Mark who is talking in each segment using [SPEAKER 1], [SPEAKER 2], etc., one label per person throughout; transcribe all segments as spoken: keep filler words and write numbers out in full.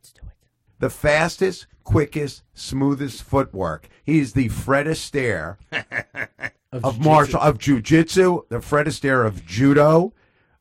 [SPEAKER 1] Let's do it.
[SPEAKER 2] The fastest, quickest, smoothest footwork. He's the Fred Astaire of, of martial of jiu-jitsu, the Fred Astaire of judo,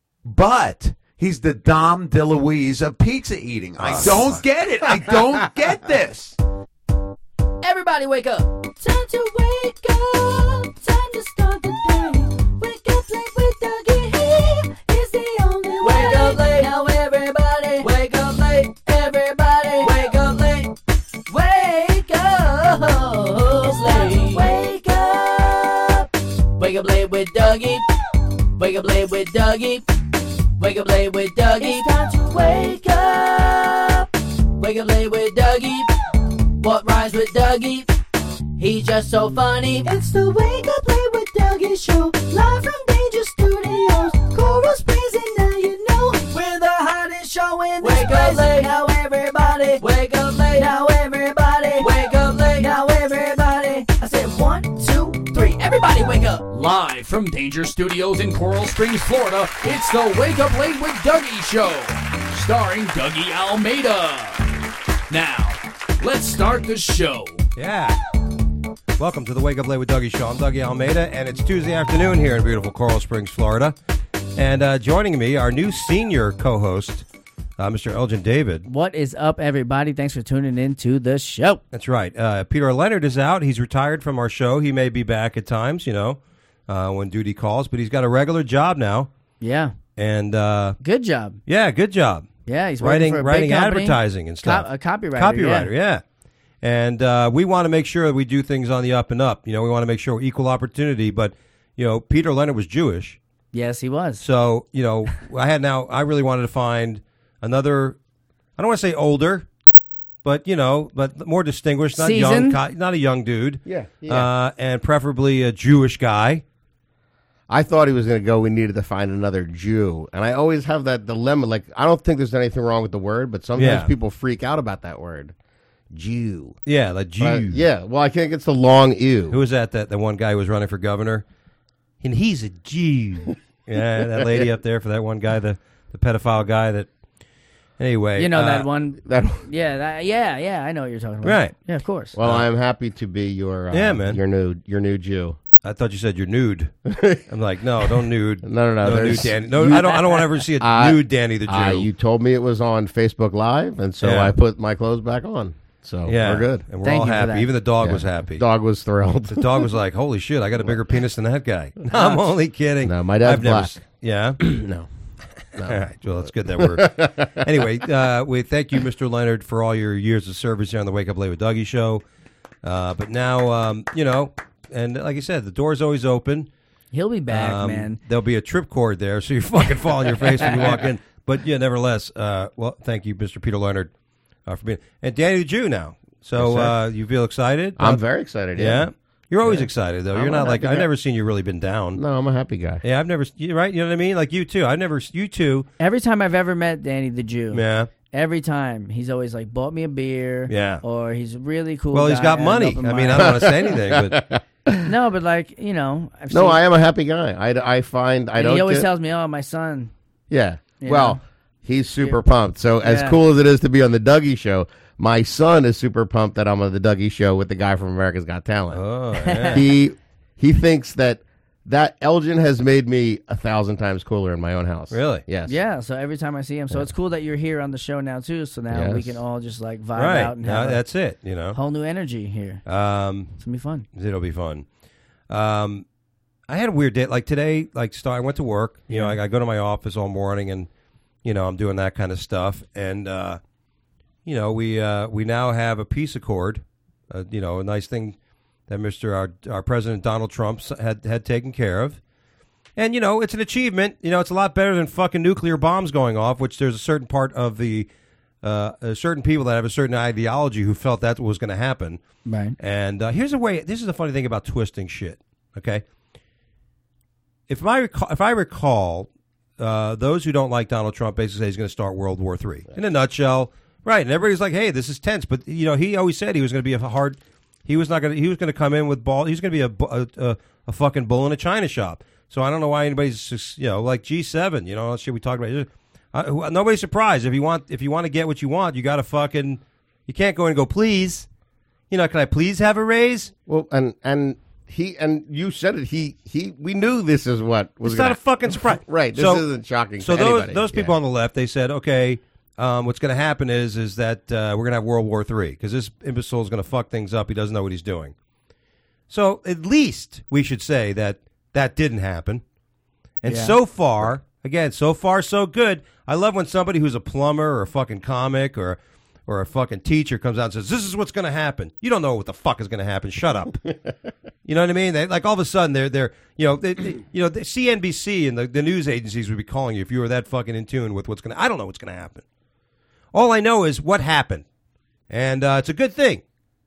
[SPEAKER 2] but he's the Dom DeLuise of pizza eating. I
[SPEAKER 1] Oh,
[SPEAKER 2] don't
[SPEAKER 1] fuck.
[SPEAKER 2] get it. I don't get this.
[SPEAKER 1] Everybody wake up.
[SPEAKER 3] Time to wake up. Time to start the day. Wake up late with Dougie. He is the only way.
[SPEAKER 1] Wake up late.
[SPEAKER 3] Now everybody.
[SPEAKER 1] Wake up late.
[SPEAKER 3] Everybody.
[SPEAKER 1] Wake up late.
[SPEAKER 3] Wake up late. Wake up.
[SPEAKER 1] Wake up late with Dougie. Wake up late with Dougie. Wake up late with Dougie.
[SPEAKER 3] It's time to wake up.
[SPEAKER 1] Wake up late with Dougie. What rhymes with Dougie? He's just so funny.
[SPEAKER 3] It's the Wake Up Late with Dougie show. Live from Danger Studios. Coral Springs, and now you know
[SPEAKER 1] We're the hottest show in this
[SPEAKER 3] Wake
[SPEAKER 1] place.
[SPEAKER 3] up late. Now everybody.
[SPEAKER 1] Wake up late.
[SPEAKER 3] Now everybody.
[SPEAKER 1] Wake up late.
[SPEAKER 3] Now everybody.
[SPEAKER 1] I said one, two, three. Everybody wake up. Live from Danger Studios in Coral Springs, Florida, it's the Wake Up Late with Dougie show. Starring Dougie Almeida. Now, let's start the show.
[SPEAKER 4] Yeah. Welcome to the Wake Up Late with Dougie show. I'm Dougie Almeida, and it's Tuesday afternoon here in beautiful Coral Springs, Florida. And uh, joining me, our new senior co-host, uh, Mister Elgin David.
[SPEAKER 5] What is up, everybody? Thanks for tuning in to the show.
[SPEAKER 4] That's right. Uh, Peter Leonard is out. He's retired from our show. He may be back at times, you know, uh, when duty calls, but he's got a regular job now.
[SPEAKER 5] Yeah.
[SPEAKER 4] And uh,
[SPEAKER 5] Good job.
[SPEAKER 4] yeah, good job.
[SPEAKER 5] Yeah, he's
[SPEAKER 4] writing
[SPEAKER 5] working for a
[SPEAKER 4] writing
[SPEAKER 5] big company.
[SPEAKER 4] advertising and stuff.
[SPEAKER 5] Co- a copywriter.
[SPEAKER 4] Copywriter,
[SPEAKER 5] yeah.
[SPEAKER 4] yeah. And uh, we want to make sure that we do things on the up and up. You know, we want to make sure we're equal opportunity. But, you know, Peter Leonard was Jewish.
[SPEAKER 5] Yes, he was.
[SPEAKER 4] So, you know, I had now, I really wanted to find another, I don't want to say older, but, you know, but more distinguished, not
[SPEAKER 5] Seasoned.
[SPEAKER 4] young, not a young dude.
[SPEAKER 6] Yeah, yeah.
[SPEAKER 4] Uh, and preferably a Jewish guy.
[SPEAKER 6] I thought he was going to go, we needed to find another Jew. And I always have that dilemma. Like, I don't think there's anything wrong with the word, but sometimes
[SPEAKER 4] Yeah.
[SPEAKER 6] people freak out about that word. Jew.
[SPEAKER 4] Yeah, like Jew.
[SPEAKER 6] Uh, yeah, well, I think it's the long ew.
[SPEAKER 4] Who was that, that, the one guy who was running for governor? And he's a Jew. Yeah, that lady up there for that one guy, the, the pedophile guy that, anyway.
[SPEAKER 5] You know
[SPEAKER 4] uh,
[SPEAKER 5] that one.
[SPEAKER 6] That,
[SPEAKER 5] Yeah, that, yeah, yeah. I know what you're talking about.
[SPEAKER 4] Right.
[SPEAKER 5] Yeah, of course.
[SPEAKER 6] well, I'm happy to be your uh,
[SPEAKER 4] Yeah, man.
[SPEAKER 6] your new your new Jew.
[SPEAKER 4] I thought you said you're nude. I'm like, no, don't nude.
[SPEAKER 6] No, no, no.
[SPEAKER 4] nude
[SPEAKER 6] there's-
[SPEAKER 4] Danny. No,
[SPEAKER 6] you-
[SPEAKER 4] I don't. I don't want to ever see a
[SPEAKER 6] I-
[SPEAKER 4] nude Danny the Jew.
[SPEAKER 6] Uh, you told me it was on Facebook Live, and so
[SPEAKER 4] Yeah.
[SPEAKER 6] I put my clothes back on. So
[SPEAKER 4] yeah,
[SPEAKER 6] we're good.
[SPEAKER 4] and we're
[SPEAKER 5] Thank
[SPEAKER 4] all
[SPEAKER 5] you for
[SPEAKER 4] happy.
[SPEAKER 5] that.
[SPEAKER 4] Even the dog
[SPEAKER 6] Yeah.
[SPEAKER 4] was happy.
[SPEAKER 6] Dog was thrilled.
[SPEAKER 4] The dog was like, "Holy shit, I got a bigger penis than that guy." No, I'm only kidding.
[SPEAKER 6] No, my dad's
[SPEAKER 4] I've never
[SPEAKER 6] black.
[SPEAKER 4] s- Yeah.
[SPEAKER 6] no.
[SPEAKER 4] All right. Well, that's good that we're. Anyway, uh, we thank you, Mister Leonard, for all your years of service here on the Wake Up Late with Dougie show. Uh, but now, um, you know, and like I said, the door's always open.
[SPEAKER 5] He'll be back,
[SPEAKER 4] Um,
[SPEAKER 5] man.
[SPEAKER 4] There'll be a trip cord there, so you fucking fall on your face when you walk in. But yeah, nevertheless, uh, well, thank you, Mister Peter Leonard, uh, for being and Danny the Jew now. So
[SPEAKER 6] Yes, sir.
[SPEAKER 4] uh, you feel excited?
[SPEAKER 6] I'm
[SPEAKER 4] Uh,
[SPEAKER 6] very excited.
[SPEAKER 4] yeah.
[SPEAKER 6] Yeah.
[SPEAKER 4] You're always excited though.
[SPEAKER 6] I'm
[SPEAKER 4] You're
[SPEAKER 6] a
[SPEAKER 4] not like
[SPEAKER 6] happy
[SPEAKER 4] I've
[SPEAKER 6] guy.
[SPEAKER 4] never seen you really been down.
[SPEAKER 6] No, I'm a happy guy.
[SPEAKER 4] Yeah, I've never. You right? You know what I mean? Like you too. I've never. You too.
[SPEAKER 5] Every time I've ever met Danny the Jew,
[SPEAKER 4] Yeah.
[SPEAKER 5] every time he's always like bought me a beer.
[SPEAKER 4] Yeah.
[SPEAKER 5] Or he's a really cool.
[SPEAKER 4] Well, he's
[SPEAKER 5] guy,
[SPEAKER 4] got
[SPEAKER 5] and
[SPEAKER 4] money.
[SPEAKER 5] open
[SPEAKER 4] I mean, I
[SPEAKER 5] mind.
[SPEAKER 4] don't want to say anything, but
[SPEAKER 5] No, but like you know, I've
[SPEAKER 6] No,
[SPEAKER 5] seen,
[SPEAKER 6] I am a happy guy. I, I find I
[SPEAKER 5] and
[SPEAKER 6] don't.
[SPEAKER 5] he always
[SPEAKER 6] get-
[SPEAKER 5] tells me, "Oh, my son."
[SPEAKER 6] Yeah.
[SPEAKER 5] You
[SPEAKER 6] Well,
[SPEAKER 5] know?
[SPEAKER 6] he's super pumped. So as
[SPEAKER 5] Yeah.
[SPEAKER 6] cool as it is to be on the Dougie show, my son is super pumped that I'm on the Dougie show with the guy from America's Got Talent.
[SPEAKER 4] oh yeah.
[SPEAKER 6] He he thinks that that Elgin has made me a thousand times cooler in my own house.
[SPEAKER 4] Really?
[SPEAKER 6] Yes.
[SPEAKER 5] Yeah, so every time I see him, so it's cool that you're here on the show now too. So now we
[SPEAKER 6] Yes.
[SPEAKER 5] can all just like vibe
[SPEAKER 4] right.
[SPEAKER 5] out and
[SPEAKER 4] Now,
[SPEAKER 5] have a
[SPEAKER 4] that's it. You know.
[SPEAKER 5] whole new energy here.
[SPEAKER 4] Um,
[SPEAKER 5] It's gonna be fun.
[SPEAKER 4] it'll be fun. Um, I had a weird day. Like today, like start. I went to work. You know, I, I go to my office all morning, and you know, I'm doing that kind of stuff. And uh, you know, we uh, we now have a peace accord. Uh, you know, a nice thing that Mister Our, our President Donald Trump s- had had taken care of. And, you know, it's an achievement. You know, it's a lot better than fucking nuclear bombs going off, which there's a certain part of the, uh, uh, certain people that have a certain ideology who felt that was going to happen.
[SPEAKER 5] Right.
[SPEAKER 4] And uh, here's a way, this is the funny thing about twisting shit, okay? If I recall, if I recall uh, those who don't like Donald Trump basically say he's going to start World War Three. In a nutshell, right. And everybody's like, hey, this is tense. But, you know, he always said he was going to be a hard, he was not going to, he was going to come in with ball, he was going to be a, bu- a, a, a fucking bull in a china shop. So I don't know why anybody's just, you know, like G seven, you know, that shit we talked about. Uh, who- nobody's surprised if you want if you want to get what you want, you got to fucking you can't go in and go please. You know, can I please have a raise?
[SPEAKER 6] Well, and and he and you said it. He he. We knew this is what was.
[SPEAKER 4] It's
[SPEAKER 6] gonna,
[SPEAKER 4] not a fucking surprise,
[SPEAKER 6] right? This
[SPEAKER 4] so,
[SPEAKER 6] isn't shocking.
[SPEAKER 4] So
[SPEAKER 6] to
[SPEAKER 4] those
[SPEAKER 6] anybody.
[SPEAKER 4] those people
[SPEAKER 6] Yeah.
[SPEAKER 4] on the left, they said, okay, um, what's going to happen is is that uh, we're going to have World War Three because this imbecile is going to fuck things up. He doesn't know what he's doing. So at least we should say that that didn't happen. And
[SPEAKER 5] Yeah.
[SPEAKER 4] so far, again, so far so good. I love when somebody who's a plumber or a fucking comic or or a fucking teacher comes out and says, "This is what's going to happen." You don't know what the fuck is going to happen. Shut up. You know what I mean? They, like all of a sudden they're they're you know they, they, you know the C N B C and the, the news agencies would be calling you if you were that fucking in tune with what's going to. I don't know what's going to happen. All I know is what happened, and uh, it's a good thing,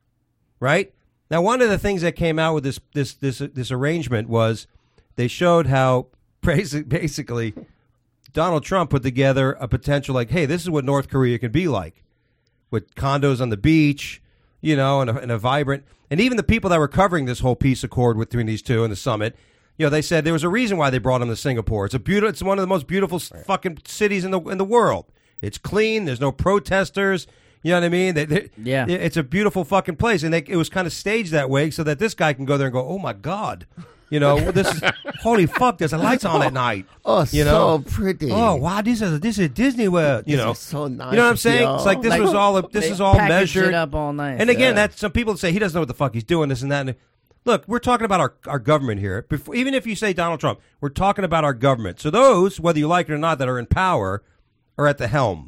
[SPEAKER 4] right? Now, one of the things that came out with this this this this arrangement was they showed how basic, basically Donald Trump put together a potential like, hey, this is what North Korea could be like. With condos on the beach, you know, and a, and a vibrant, and even the people that were covering this whole peace accord between these two and the summit, you know, they said there was a reason why they brought him to Singapore. It's a beautiful, it's one of the most beautiful right. fucking cities in the in the world. It's clean. There's no protesters. You know what I mean? They, they,
[SPEAKER 5] Yeah.
[SPEAKER 4] It's a beautiful fucking place, and they, it was kind of staged that way so that this guy can go there and go, oh my god. You know, this is holy fuck. There's a lights on at night.
[SPEAKER 6] Oh,
[SPEAKER 4] you know?
[SPEAKER 6] so pretty.
[SPEAKER 4] Oh wow, this is this is Disney World. You
[SPEAKER 6] This
[SPEAKER 4] know,
[SPEAKER 6] is so nice.
[SPEAKER 4] You know what I'm saying? It's like this
[SPEAKER 5] Like,
[SPEAKER 4] was all. A, this
[SPEAKER 5] they
[SPEAKER 4] is all
[SPEAKER 5] packaged
[SPEAKER 4] measured
[SPEAKER 5] it up all night.
[SPEAKER 4] And again,
[SPEAKER 6] Yeah.
[SPEAKER 4] that's some people say he doesn't know what the fuck he's doing. This and that. And look, we're talking about our our government here. Before, even if you say Donald Trump, we're talking about our government. So those, whether you like it or not, that are in power, are at the helm,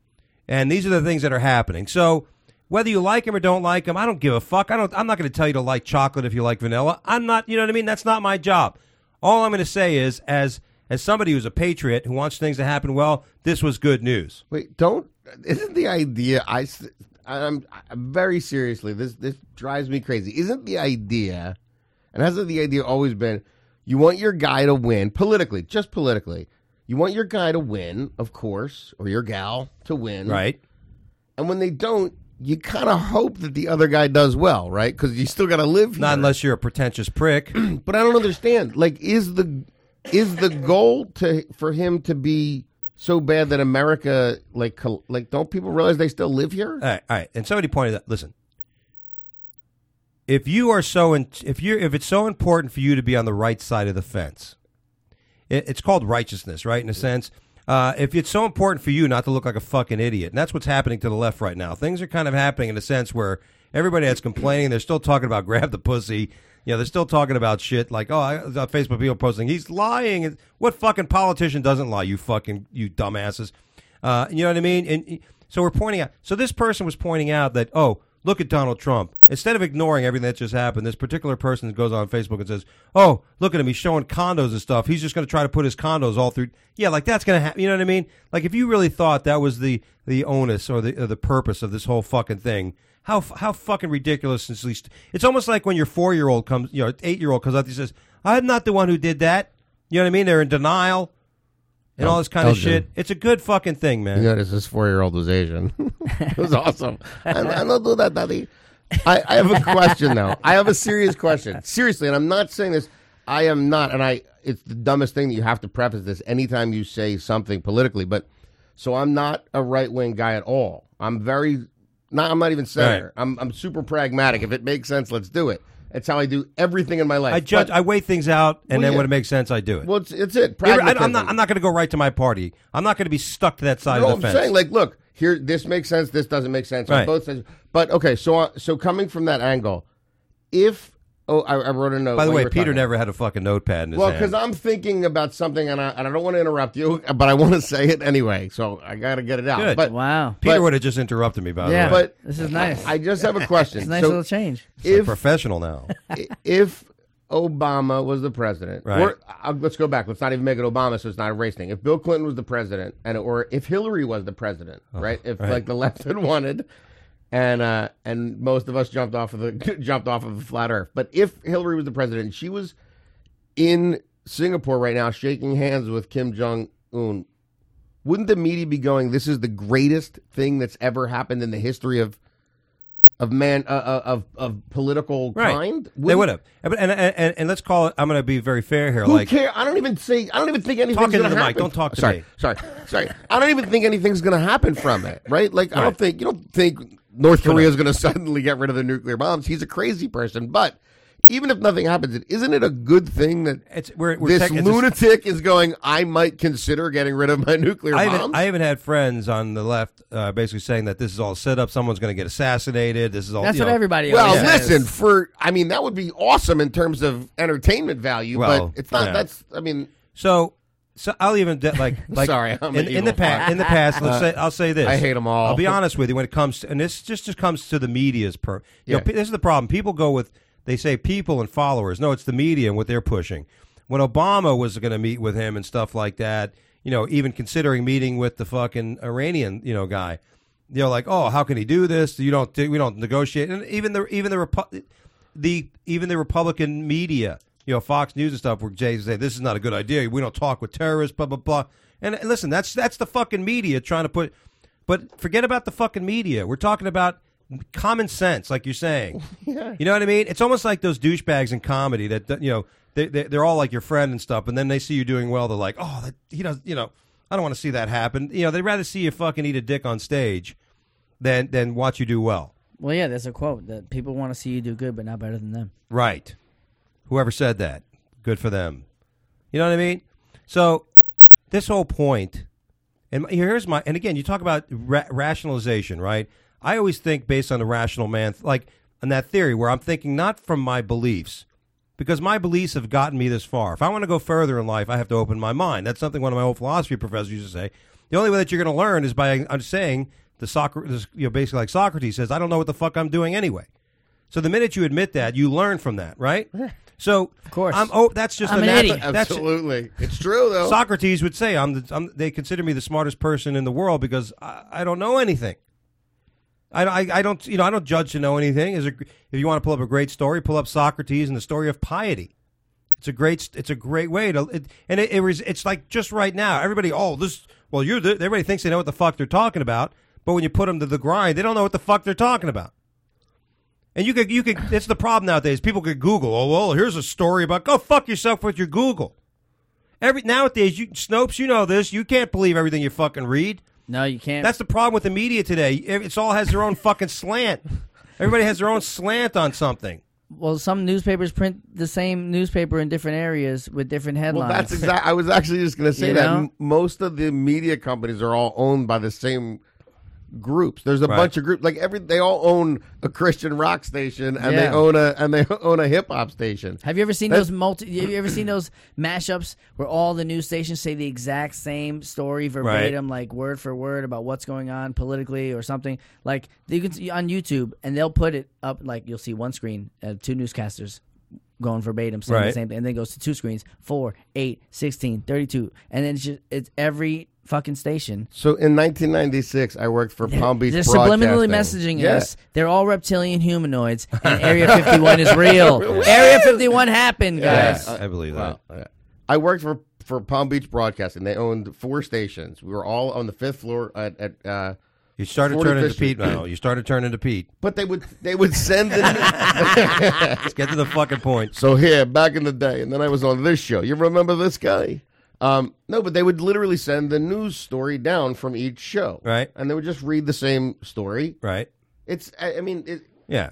[SPEAKER 4] and these are the things that are happening. So. Whether you like him or don't like him, I don't give a fuck. I don't. I'm not going to tell you to like chocolate if you like vanilla. I'm not. You know what I mean? That's not my job. All I'm going to say is, as as somebody who's a patriot who wants things to happen well, this was good news.
[SPEAKER 6] Wait, don't. Isn't the idea? I, s- I'm, I'm very seriously. This this drives me crazy. Isn't the idea? And hasn't the idea always been? You want your guy to win politically, just politically. You want your guy to win, of course, or your gal to win,
[SPEAKER 4] Right.
[SPEAKER 6] And when they don't, you kind of hope that the other guy does well, right? Because you still got to live here.
[SPEAKER 4] Not unless you're a pretentious prick.
[SPEAKER 6] But I don't understand. Like, is the is the goal to for him to be so bad that America, like, col- like, don't people realize they still live here?
[SPEAKER 4] All right, all right. And somebody pointed out. Listen, if you are so in, if you if it's so important for you to be on the right side of the fence, it, it's called righteousness, right? In a sense. Uh, if it's so important for you not to look like a fucking idiot, and that's what's happening to the left right now. Things are kind of happening in a sense where everybody that's complaining, they're still talking about grab the pussy. You know, they're still talking about shit like, oh, I, on Facebook people posting, he's lying. What fucking politician doesn't lie, you fucking, you dumbasses? Uh, you know what I mean? And so we're pointing out, so this person was pointing out that, oh, look at Donald Trump. Instead of ignoring everything that just happened, this particular person goes on Facebook and says, oh, look at him. He's showing condos and stuff. He's just going to try to put his condos all through. Yeah, like that's going to happen. You know what I mean? Like if you really thought that was the, the onus or the or the purpose of this whole fucking thing, how how fucking ridiculous is least. It's almost like when your four-year-old comes, you know, eight-year-old comes out and says, I'm not the one who did that. You know what I mean? They're in denial and all this kind of
[SPEAKER 6] Elgin.
[SPEAKER 4] shit. It's a good fucking thing, man.
[SPEAKER 6] You notice this four-year-old was Asian. It was awesome. I, I don't do that, Daddy. I, I have a question, though. I have a serious question. Seriously, and I'm not saying this. I am not, and I. It's the dumbest thing that you have to preface this anytime you say something politically. But so I'm not a right-wing guy at all. I'm very. Not. I'm not even center.
[SPEAKER 4] Right.
[SPEAKER 6] I'm. I'm super pragmatic. If it makes sense, let's do it. It's how I do everything in my life.
[SPEAKER 4] I judge.
[SPEAKER 6] But-
[SPEAKER 4] I weigh things out, and
[SPEAKER 6] Well,
[SPEAKER 4] then
[SPEAKER 6] yeah.
[SPEAKER 4] when it makes sense, I do it.
[SPEAKER 6] well, it's, it's it.
[SPEAKER 4] I, am
[SPEAKER 6] Pragmatism.
[SPEAKER 4] not. I'm not going to go right to my party. I'm not going to be stuck to that side
[SPEAKER 6] No,
[SPEAKER 4] of
[SPEAKER 6] I'm
[SPEAKER 4] the fence.
[SPEAKER 6] saying, like, look, here, this makes sense, this doesn't make sense. On
[SPEAKER 4] Right.
[SPEAKER 6] both sides. But, okay, so uh, so coming from that angle, if, oh, I, I wrote a note.
[SPEAKER 4] By the
[SPEAKER 6] while
[SPEAKER 4] way,
[SPEAKER 6] you were
[SPEAKER 4] Peter
[SPEAKER 6] talking.
[SPEAKER 4] never had a fucking notepad in his
[SPEAKER 6] Well,
[SPEAKER 4] hand.
[SPEAKER 6] because I'm thinking about something, and I, and I don't want to interrupt you, but I want to say it anyway, so I got to get it out.
[SPEAKER 4] Good.
[SPEAKER 6] But,
[SPEAKER 5] Wow.
[SPEAKER 4] Peter
[SPEAKER 6] but-
[SPEAKER 4] would have just interrupted me, by
[SPEAKER 5] Yeah.
[SPEAKER 4] the way.
[SPEAKER 6] but
[SPEAKER 5] This is nice.
[SPEAKER 6] I just have a question.
[SPEAKER 5] It's a nice
[SPEAKER 6] so
[SPEAKER 5] little change.
[SPEAKER 4] He's a
[SPEAKER 6] if,
[SPEAKER 4] professional now.
[SPEAKER 6] if Obama was the president,
[SPEAKER 4] Right.
[SPEAKER 6] or uh, let's go back. Let's not even make it Obama, so it's not a race thing. If Bill Clinton was the president, and or if Hillary was the president, right? If
[SPEAKER 4] right.
[SPEAKER 6] like the left had wanted, and uh, and most of us jumped off of the jumped off of the flat Earth, but if Hillary was the president, she was in Singapore right now, shaking hands with Kim Jong Un. Wouldn't the media be going, "This is the greatest thing that's ever happened in the history of of man uh, uh, of of political
[SPEAKER 4] Right.
[SPEAKER 6] kind.
[SPEAKER 4] They would have. And, and, and, and let's call it, I'm going to be very fair here.
[SPEAKER 6] Who
[SPEAKER 4] like,
[SPEAKER 6] care? I don't even say. I don't even think anything's
[SPEAKER 4] Talk into
[SPEAKER 6] going to
[SPEAKER 4] the mic.
[SPEAKER 6] happen.
[SPEAKER 4] Don't talk to
[SPEAKER 6] sorry,
[SPEAKER 4] me.
[SPEAKER 6] Sorry, sorry. I don't even think anything's going to happen from it. Right? Like I
[SPEAKER 4] Right.
[SPEAKER 6] don't think you don't think North
[SPEAKER 4] Shut
[SPEAKER 6] Korea
[SPEAKER 4] up.
[SPEAKER 6] is going to suddenly get rid of the nuclear bombs. He's a crazy person. But even if nothing happens, isn't it a good thing that
[SPEAKER 4] It's, we're, we're
[SPEAKER 6] this
[SPEAKER 4] tech- it's a-
[SPEAKER 6] lunatic is going? I might consider getting rid of my nuclear
[SPEAKER 4] I
[SPEAKER 6] bombs.
[SPEAKER 4] haven't, I haven't had friends on the left uh, basically saying that this is all set up. Someone's going to get assassinated. This is all.
[SPEAKER 5] That's
[SPEAKER 4] you
[SPEAKER 5] what
[SPEAKER 4] know.
[SPEAKER 5] everybody
[SPEAKER 6] Well,
[SPEAKER 5] always says.
[SPEAKER 6] listen, for I mean that would be awesome in terms of entertainment value,
[SPEAKER 4] Well,
[SPEAKER 6] but it's not.
[SPEAKER 4] yeah.
[SPEAKER 6] That's I mean,
[SPEAKER 4] So, so I'll even de- like like
[SPEAKER 6] Sorry, I'm
[SPEAKER 4] in,
[SPEAKER 6] an
[SPEAKER 4] in the
[SPEAKER 6] evil
[SPEAKER 4] past.
[SPEAKER 6] fuck.
[SPEAKER 4] In the past, let's say I'll say this.
[SPEAKER 6] I hate 'em all.
[SPEAKER 4] I'll be honest with you when it comes to, and this just just comes to the media's per. You know,
[SPEAKER 6] Yeah.
[SPEAKER 4] pe- this is the problem. People go with they say people and followers. No, it's the media and what they're pushing. When Obama was going to meet with him and stuff like that, you know, even considering meeting with the fucking Iranian, you know, guy, they're like, oh, how can he do this? You don't, we don't negotiate. And even the even the Repu- the even the Republican media, you know, Fox News and stuff, where Jay say this is not a good idea. We don't talk with terrorists, blah blah blah. And, and listen, that's that's the fucking media trying to put. But forget about the fucking media. We're talking about common sense, like you're saying. You know what I mean? It's almost like those douchebags in comedy that you know they, they they're all like your friend and stuff, and then they see you doing well, they're like, oh, that, he does, you know, I don't want to see that happen. You know, they'd rather see you fucking eat a dick on stage than than watch you do well.
[SPEAKER 5] Well, yeah, there's a quote that people want to see you do good, but not better than them.
[SPEAKER 4] Right. Whoever said that, good for them. You know what I mean? So this whole point, and here's my, and again, you talk about ra- rationalization, right? I always think based on the rational man, like on that theory where I'm thinking not from my beliefs, because my beliefs have gotten me this far. If I want to go further in life, I have to open my mind. That's something one of my old philosophy professors used to say. The only way that you're going to learn is by I'm saying the Socrates, you know, basically like Socrates says, I don't know what the fuck I'm doing anyway. So the minute you admit that, you learn from that, right? So
[SPEAKER 5] Of course.
[SPEAKER 4] I'm, oh, that's just
[SPEAKER 5] I'm
[SPEAKER 4] a
[SPEAKER 5] an
[SPEAKER 4] natural.
[SPEAKER 5] idiot.
[SPEAKER 4] That's,
[SPEAKER 6] absolutely, it's true though.
[SPEAKER 4] Socrates would say, "I'm, the, I'm." They consider me the smartest person in the world because I, I don't know anything. I, I, I don't, you know, I don't judge to know anything. Is if you want to pull up a great story, pull up Socrates and the story of piety. It's a great, it's a great way to, it, and it, it was, it's like just right now, everybody, oh, this, well, you're, the, everybody thinks they know what the fuck they're talking about, but when you put them to the grind, they don't know what the fuck they're talking about. And you could, you could, it's the problem nowadays. People could Google, oh, well, here's a story about, go fuck yourself with your Google. Every nowadays, you Snopes, you know this. You can't believe everything you fucking read.
[SPEAKER 5] No, you can't.
[SPEAKER 4] That's the problem with the media today. It's all has their own fucking slant. Everybody has their own slant on something.
[SPEAKER 5] well, some newspapers print the same newspaper in different areas with different headlines.
[SPEAKER 6] Well, that's exactly. I was actually just going to say
[SPEAKER 5] You
[SPEAKER 6] that
[SPEAKER 5] know?
[SPEAKER 6] M- most of the media companies are all owned by the same groups. There's a
[SPEAKER 4] Right.
[SPEAKER 6] bunch of groups. Like every, they all own a Christian rock station, and they
[SPEAKER 5] Yeah.
[SPEAKER 6] own a and they own a hip hop station.
[SPEAKER 5] Have you ever seen
[SPEAKER 6] That's-
[SPEAKER 5] those multi? Have you ever seen those mashups where all the news stations say the exact same story verbatim, like word for word about what's going on politically or something? Like you can see on YouTube, and they'll put it up. Like you'll see one screen, uh, two newscasters going verbatim saying the
[SPEAKER 4] Right.
[SPEAKER 5] same thing, and then it goes to two screens, four, eight, sixteen, thirty-two, and then it's just it's every fucking station.
[SPEAKER 6] So in nineteen ninety-six, I worked for Palm Beach
[SPEAKER 5] They're subliminally
[SPEAKER 6] Broadcasting.
[SPEAKER 5] messaging
[SPEAKER 6] Yeah.
[SPEAKER 5] us. They're all reptilian humanoids, and Area fifty-one is real. Area fifty-one happened, guys.
[SPEAKER 4] I believe that.
[SPEAKER 6] Wow. Yeah. I worked for for Palm Beach Broadcasting. They owned four stations. We were all on the fifth floor at. at uh,
[SPEAKER 4] You started
[SPEAKER 6] forty
[SPEAKER 4] turning into
[SPEAKER 6] Fish
[SPEAKER 4] Pete
[SPEAKER 6] Street.
[SPEAKER 4] now. You started turning into Pete.
[SPEAKER 6] but they would they would send the.
[SPEAKER 4] Let's get to the fucking point.
[SPEAKER 6] So here, back in the day, and then I was on this show. You remember this guy? Um, no, but they would literally send the news story down from each show,
[SPEAKER 4] Right.
[SPEAKER 6] And they would just read the same story.
[SPEAKER 4] Right.
[SPEAKER 6] It's, I, I mean, it,
[SPEAKER 4] Yeah.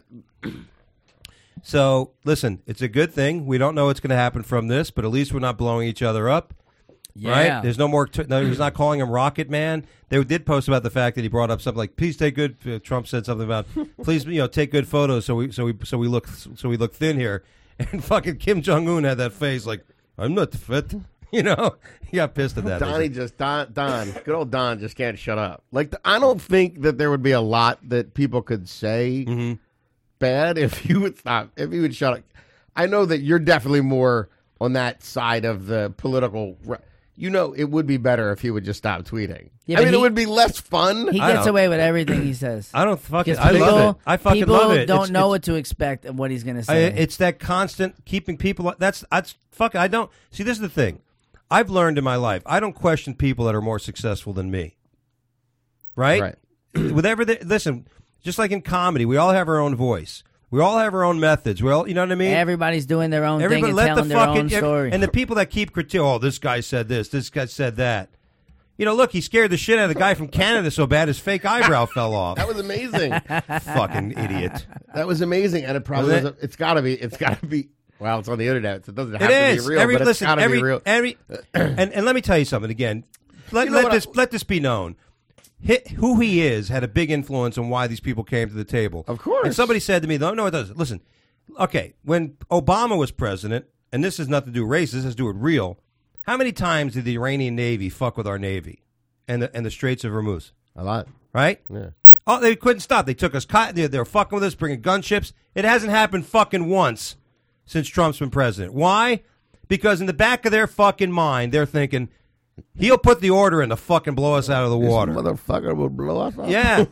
[SPEAKER 4] So, listen, it's a good thing. We don't know what's going to happen from this, but at least we're not blowing each other up.
[SPEAKER 5] Yeah.
[SPEAKER 4] Right? There's no more. T- no, he's not calling him Rocket Man. They did post about the fact that he brought up something like, "Please take good." Uh, Trump said something about, "Please, you know, take good photos." So we, so we, so we look, so we look thin here. And fucking Kim Jong Un had that face like, "I'm not fit." You know, he got pissed at that.
[SPEAKER 6] Donnie just Don Don, good old Don, just can't shut up. Like the, I don't think that there would be a lot that people could say
[SPEAKER 4] Mm-hmm.
[SPEAKER 6] bad if you would stop, if you would shut up. I know that you're definitely more on that side of the political. re- You know, it would be better if he would just stop tweeting.
[SPEAKER 5] Yeah,
[SPEAKER 6] I
[SPEAKER 5] but
[SPEAKER 6] mean, it
[SPEAKER 5] he-
[SPEAKER 6] would be less fun.
[SPEAKER 5] He
[SPEAKER 4] I
[SPEAKER 5] gets
[SPEAKER 4] don't-
[SPEAKER 5] away with everything he says.
[SPEAKER 4] I don't fucking.
[SPEAKER 5] Because
[SPEAKER 4] I
[SPEAKER 5] people,
[SPEAKER 4] love it. I fucking
[SPEAKER 5] people
[SPEAKER 4] love it.
[SPEAKER 5] don't
[SPEAKER 4] It's-
[SPEAKER 5] know
[SPEAKER 4] it's-
[SPEAKER 5] what to expect of what he's going to
[SPEAKER 4] I,
[SPEAKER 5] say.
[SPEAKER 4] it's that constant keeping people. That's that's fuck. I don't see. This is the thing. I've learned in my life. I don't question people that are more successful than me. Right.
[SPEAKER 6] Right.
[SPEAKER 4] Whatever. They, listen. Just like in comedy, we all have our own voice. We all have our own methods. We all, you know what I mean?
[SPEAKER 5] Everybody's doing their own
[SPEAKER 4] Everybody
[SPEAKER 5] thing and
[SPEAKER 4] let
[SPEAKER 5] telling
[SPEAKER 4] the
[SPEAKER 5] their
[SPEAKER 4] fucking
[SPEAKER 5] own story.
[SPEAKER 4] and the people that keep critiquing, oh, this guy said this, this guy said that. You know, look, he scared the shit out of the guy from Canada so bad his fake eyebrow fell off.
[SPEAKER 6] That was amazing.
[SPEAKER 4] Fucking idiot.
[SPEAKER 6] That was amazing, and it probably
[SPEAKER 4] Was it?
[SPEAKER 6] was. It's got to be. It's got to be. Well, it's on the internet, so it doesn't have
[SPEAKER 4] It
[SPEAKER 6] to
[SPEAKER 4] is.
[SPEAKER 6] be real.
[SPEAKER 4] every,
[SPEAKER 6] but
[SPEAKER 4] listen,
[SPEAKER 6] it's got to
[SPEAKER 4] every,
[SPEAKER 6] be real.
[SPEAKER 4] every, and, and let me tell you something again. Let,
[SPEAKER 6] You know
[SPEAKER 4] let
[SPEAKER 6] what
[SPEAKER 4] this
[SPEAKER 6] I-
[SPEAKER 4] let this be known. Hi who he is had a big influence on why these people came to the table.
[SPEAKER 6] Of course.
[SPEAKER 4] And somebody said to me, no, no, it doesn't. Listen, okay, when Obama was president, and this has nothing to do with race, this has to do with real, how many times did the Iranian Navy fuck with our Navy and the, and the Straits of Hormuz?
[SPEAKER 6] A lot.
[SPEAKER 4] Right?
[SPEAKER 6] Yeah.
[SPEAKER 4] Oh, they couldn't stop. They took us cotton. They, they were fucking with us, bringing gunships. It hasn't happened fucking once since Trump's been president. Why? Because in the back of their fucking mind, they're thinking, he'll put the order in to fucking blow us out of the water.
[SPEAKER 6] This motherfucker will blow us up.
[SPEAKER 4] Yeah.